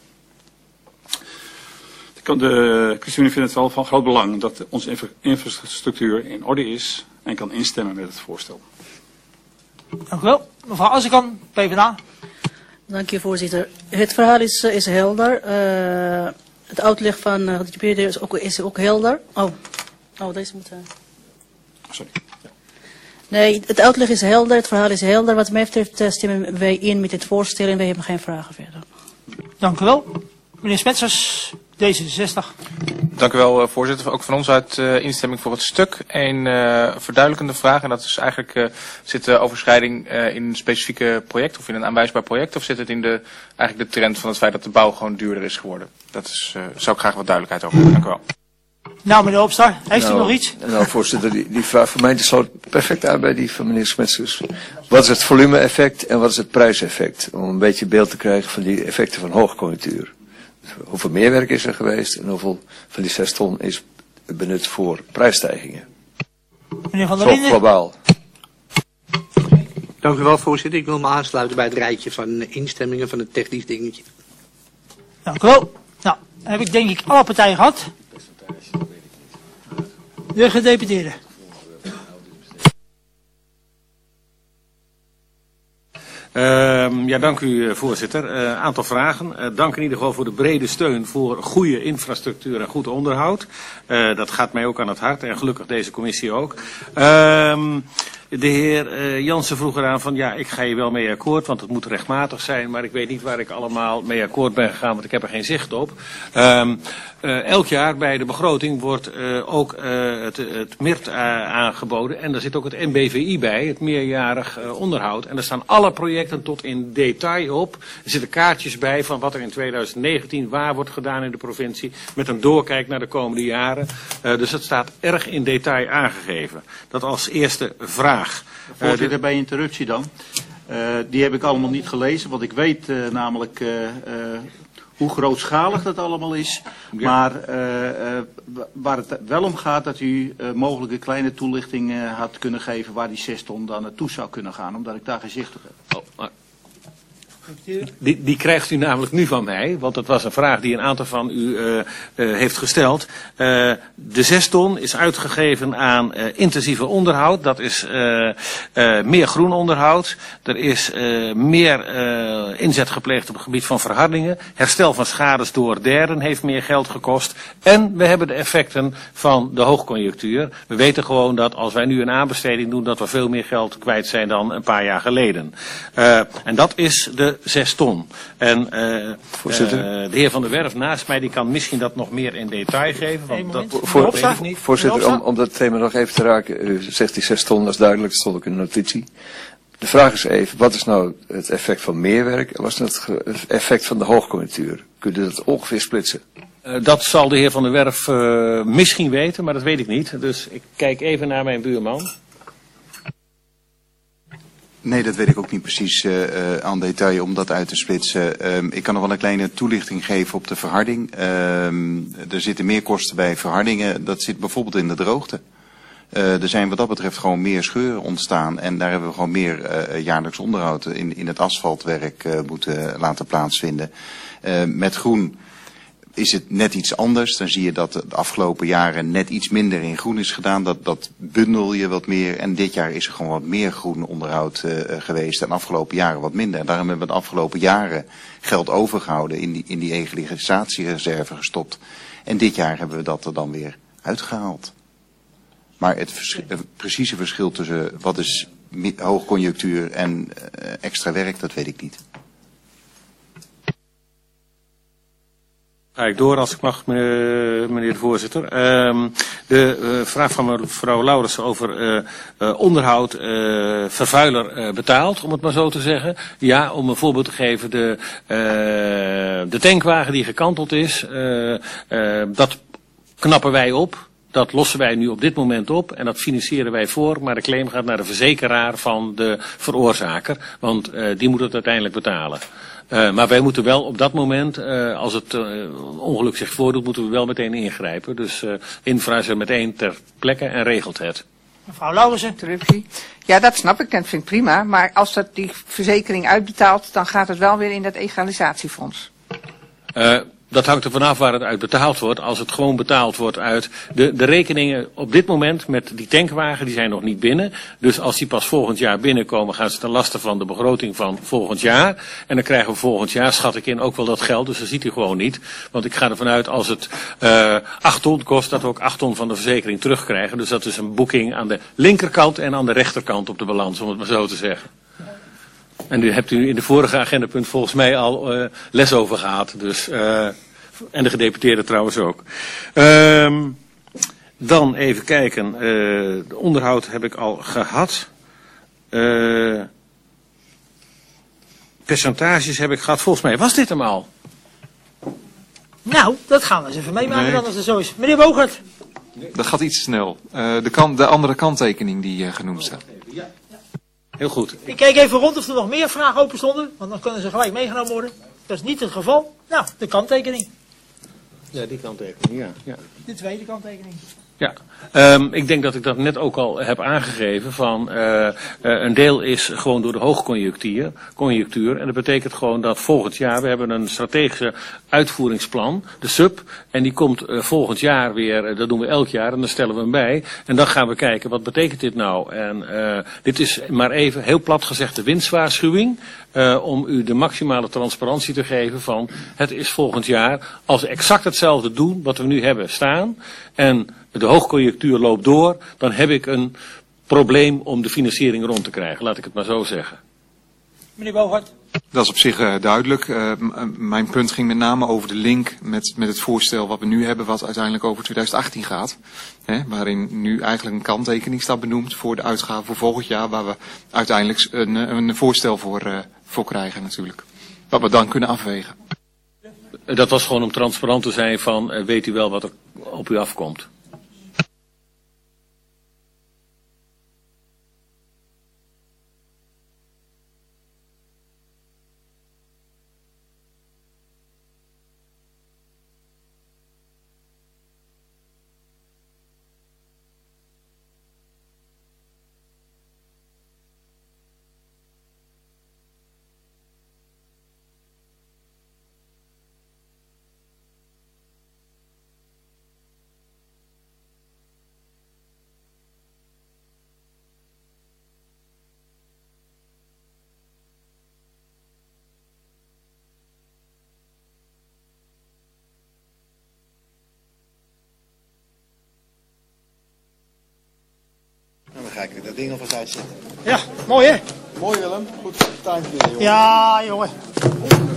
De ChristenUnie vindt het wel van groot belang dat onze infra infrastructuur in orde is en kan instemmen met het voorstel. Dank u wel. Mevrouw Assekan, PvdA. Dank je, voorzitter. Het verhaal is, is helder. Uh, het uitleg van uh, de G P D is ook, is ook helder. Oh, oh deze moet... Uh... Sorry. Ja. Nee, het uitleg is helder, het verhaal is helder. Wat mij betreft uh, stemmen wij in met het voorstel en wij hebben geen vragen verder. Dank u wel. Meneer Smetsers, D zesenzestig. Dank u wel, voorzitter. Ook van ons uit uh, instemming voor het stuk. Een uh, verduidelijkende vraag. En dat is eigenlijk, uh, zit de overschrijding uh, in een specifieke project of in een aanwijsbaar project? Of zit het in de, eigenlijk de trend van het feit dat de bouw gewoon duurder is geworden? Dat is, uh, zou ik graag wat duidelijkheid over hebben. Dank u wel. Nou, meneer Opstar, heeft nou, u nog iets? Nou, voorzitter, die, die vraag van mij sluit perfect aan bij die van meneer Smetsers. Wat is het volume-effect en wat is het prijseffect? Om een beetje beeld te krijgen van die effecten van hoogconjunctuur. Hoeveel meerwerk is er geweest en hoeveel van die zes ton is benut voor prijsstijgingen? Meneer Van der Zo Linden. globaal. Dank u wel, voorzitter. Ik wil me aansluiten bij het rijtje van instemmingen van het technisch dingetje. Dank u wel. Nou, heb ik denk ik alle partijen gehad. De gedeputeerde. Uh, ja, dank u, voorzitter. Een uh, aantal vragen. Uh, dank in ieder geval voor de brede steun voor goede infrastructuur en goed onderhoud. Uh, dat gaat mij ook aan het hart en gelukkig deze commissie ook. Uh, de heer uh, Jansen vroeg eraan van ja, ik ga hier wel mee akkoord, want het moet rechtmatig zijn, maar ik weet niet waar ik allemaal mee akkoord ben gegaan, want ik heb er geen zicht op. Uh, uh, elk jaar bij de begroting wordt uh, ook uh, het, het M I R T uh, aangeboden en daar zit ook het M B V I bij, het meerjarig uh, onderhoud. En daar staan alle projecten tot in detail op. Er zitten kaartjes bij van wat er in tweeduizend negentien waar wordt gedaan in de provincie, met een doorkijk naar de komende jaren. Uh, dus het staat erg in detail aangegeven. Dat als eerste vraag. Voorzitter, bij interruptie dan. Uh, die heb ik allemaal niet gelezen, want ik weet uh, namelijk uh, uh, hoe grootschalig dat allemaal is. Ja. Maar uh, uh, waar het wel om gaat, dat u uh, mogelijk een kleine toelichting uh, had kunnen geven waar die zes ton dan naartoe zou kunnen gaan, omdat ik daar geen zicht op heb. Oh, maar... Die, die krijgt u namelijk nu van mij, want dat was een vraag die een aantal van u uh, uh, heeft gesteld. Uh, de zes ton is uitgegeven aan uh, intensieve onderhoud, dat is uh, uh, meer groen onderhoud. Er is uh, meer uh, inzet gepleegd op het gebied van verhardingen. Herstel van schades door derden heeft meer geld gekost. En we hebben de effecten van de hoogconjunctuur. We weten gewoon dat als wij nu een aanbesteding doen, dat we veel meer geld kwijt zijn dan een paar jaar geleden. Uh, en dat is de zes ton. En uh, uh, de heer Van der Werf naast mij, die kan misschien dat nog meer in detail geven. Want dat Voor, weet ik niet. Voorzitter, om, om dat thema nog even te raken. U zegt die zes ton, dat is duidelijk, dat stond ook in de notitie. De vraag is even, wat is nou het effect van meerwerk en wat is nou het effect van de hoogconjunctuur? Kunt u dat ongeveer splitsen? Uh, dat zal de heer Van der Werf uh, misschien weten, maar dat weet ik niet. Dus ik kijk even naar mijn buurman. Nee, dat weet ik ook niet precies uh, uh, aan detail om dat uit te splitsen. Um, ik kan nog wel een kleine toelichting geven op de verharding. Um, er zitten meer kosten bij verhardingen. Dat zit bijvoorbeeld in de droogte. Uh, er zijn wat dat betreft gewoon meer scheuren ontstaan. En daar hebben we gewoon meer uh, jaarlijks onderhoud in, in het asfaltwerk uh, moeten laten plaatsvinden. Uh, met groen is het net iets anders. Dan zie je dat de afgelopen jaren net iets minder in groen is gedaan. Dat, dat bundel je wat meer. En dit jaar is er gewoon wat meer groen onderhoud uh, geweest. En de afgelopen jaren wat minder. En daarom hebben we de afgelopen jaren geld overgehouden. In die, in die egalisatiereserve gestopt. En dit jaar hebben we dat er dan weer uitgehaald. Maar het, vers het precieze verschil tussen wat is hoogconjunctuur en uh, extra werk, dat weet ik niet. Ga ik door als ik mag, meneer de voorzitter. Uh, de uh, vraag van mevrouw Lauwersen over uh, uh, onderhoud, uh, vervuiler uh, betaald, om het maar zo te zeggen. Ja, om een voorbeeld te geven, de, uh, de tankwagen die gekanteld is, uh, uh, dat knappen wij op. Dat lossen wij nu op dit moment op en dat financieren wij voor, maar de claim gaat naar de verzekeraar van de veroorzaker, want uh, die moet het uiteindelijk betalen. Uh, maar wij moeten wel op dat moment, uh, als het uh, ongeluk zich voordoet, moeten we wel meteen ingrijpen. Dus uh, infra is er meteen ter plekke en regelt het. Mevrouw Lauwersen. Ja, dat snap ik, dat vind ik prima. Maar als dat die verzekering uitbetaalt, dan gaat het wel weer in dat egalisatiefonds. Uh, Dat hangt er vanaf waar het uit betaald wordt. Als het gewoon betaald wordt uit de, de rekeningen op dit moment met die tankwagen, die zijn nog niet binnen. Dus als die pas volgend jaar binnenkomen, gaan ze ten laste van de begroting van volgend jaar. En dan krijgen we volgend jaar, schat ik in, ook wel dat geld. Dus dat ziet u gewoon niet. Want ik ga ervan uit, als het uh, acht ton kost, dat we ook acht ton van de verzekering terugkrijgen. Dus dat is een boeking aan de linkerkant en aan de rechterkant op de balans, om het maar zo te zeggen. En nu hebt u in de vorige agendapunt volgens mij al uh, les over gehad. Dus, uh, en de gedeputeerde trouwens ook. Uh, dan even kijken. Uh, de onderhoud heb ik al gehad. Uh, percentages heb ik gehad. Volgens mij was dit hem al. Nou, dat gaan we eens even meemaken Nee. dan als het zo is. Meneer Bogert. Dat gaat iets te snel. Uh, de, kan, de andere kanttekening die uh, genoemd staat. Heel goed. Ik kijk even rond of er nog meer vragen open stonden, want dan kunnen ze gelijk meegenomen worden. Dat is niet het geval. Nou, de kanttekening. Ja, die kanttekening, ja. ja. De tweede kanttekening. Ja, um, ik denk dat ik dat net ook al heb aangegeven van uh, uh, een deel is gewoon door de hoogconjunctuur. Conjunctuur, en dat betekent gewoon dat volgend jaar, we hebben een strategische uitvoeringsplan, de S U P, en die komt uh, volgend jaar weer, uh, dat doen we elk jaar en dan stellen we hem bij. En dan gaan we kijken, wat betekent dit nou? En uh, dit is maar even, heel plat gezegd, de winstwaarschuwing. Uh, om u de maximale transparantie te geven van het is volgend jaar, als we exact hetzelfde doen wat we nu hebben staan en de hoogconjunctuur loopt door, dan heb ik een probleem om de financiering rond te krijgen, laat ik het maar zo zeggen. Meneer Bogert. Dat is op zich uh, duidelijk. Uh, mijn punt ging met name over de link met, met het voorstel wat we nu hebben, wat uiteindelijk over twintig achttien gaat. Hè, waarin nu eigenlijk een kanttekening staat benoemd voor de uitgaven voor volgend jaar, waar we uiteindelijk een, een voorstel voor, uh, voor krijgen natuurlijk. Wat we dan kunnen afwegen. Dat was gewoon om transparant te zijn van, uh, weet u wel wat er op u afkomt. En dan ga ik dat ding alvast uitzetten. Ja, mooi hè? Mooi Willem, goed tuintje jongen. Ja, jongen.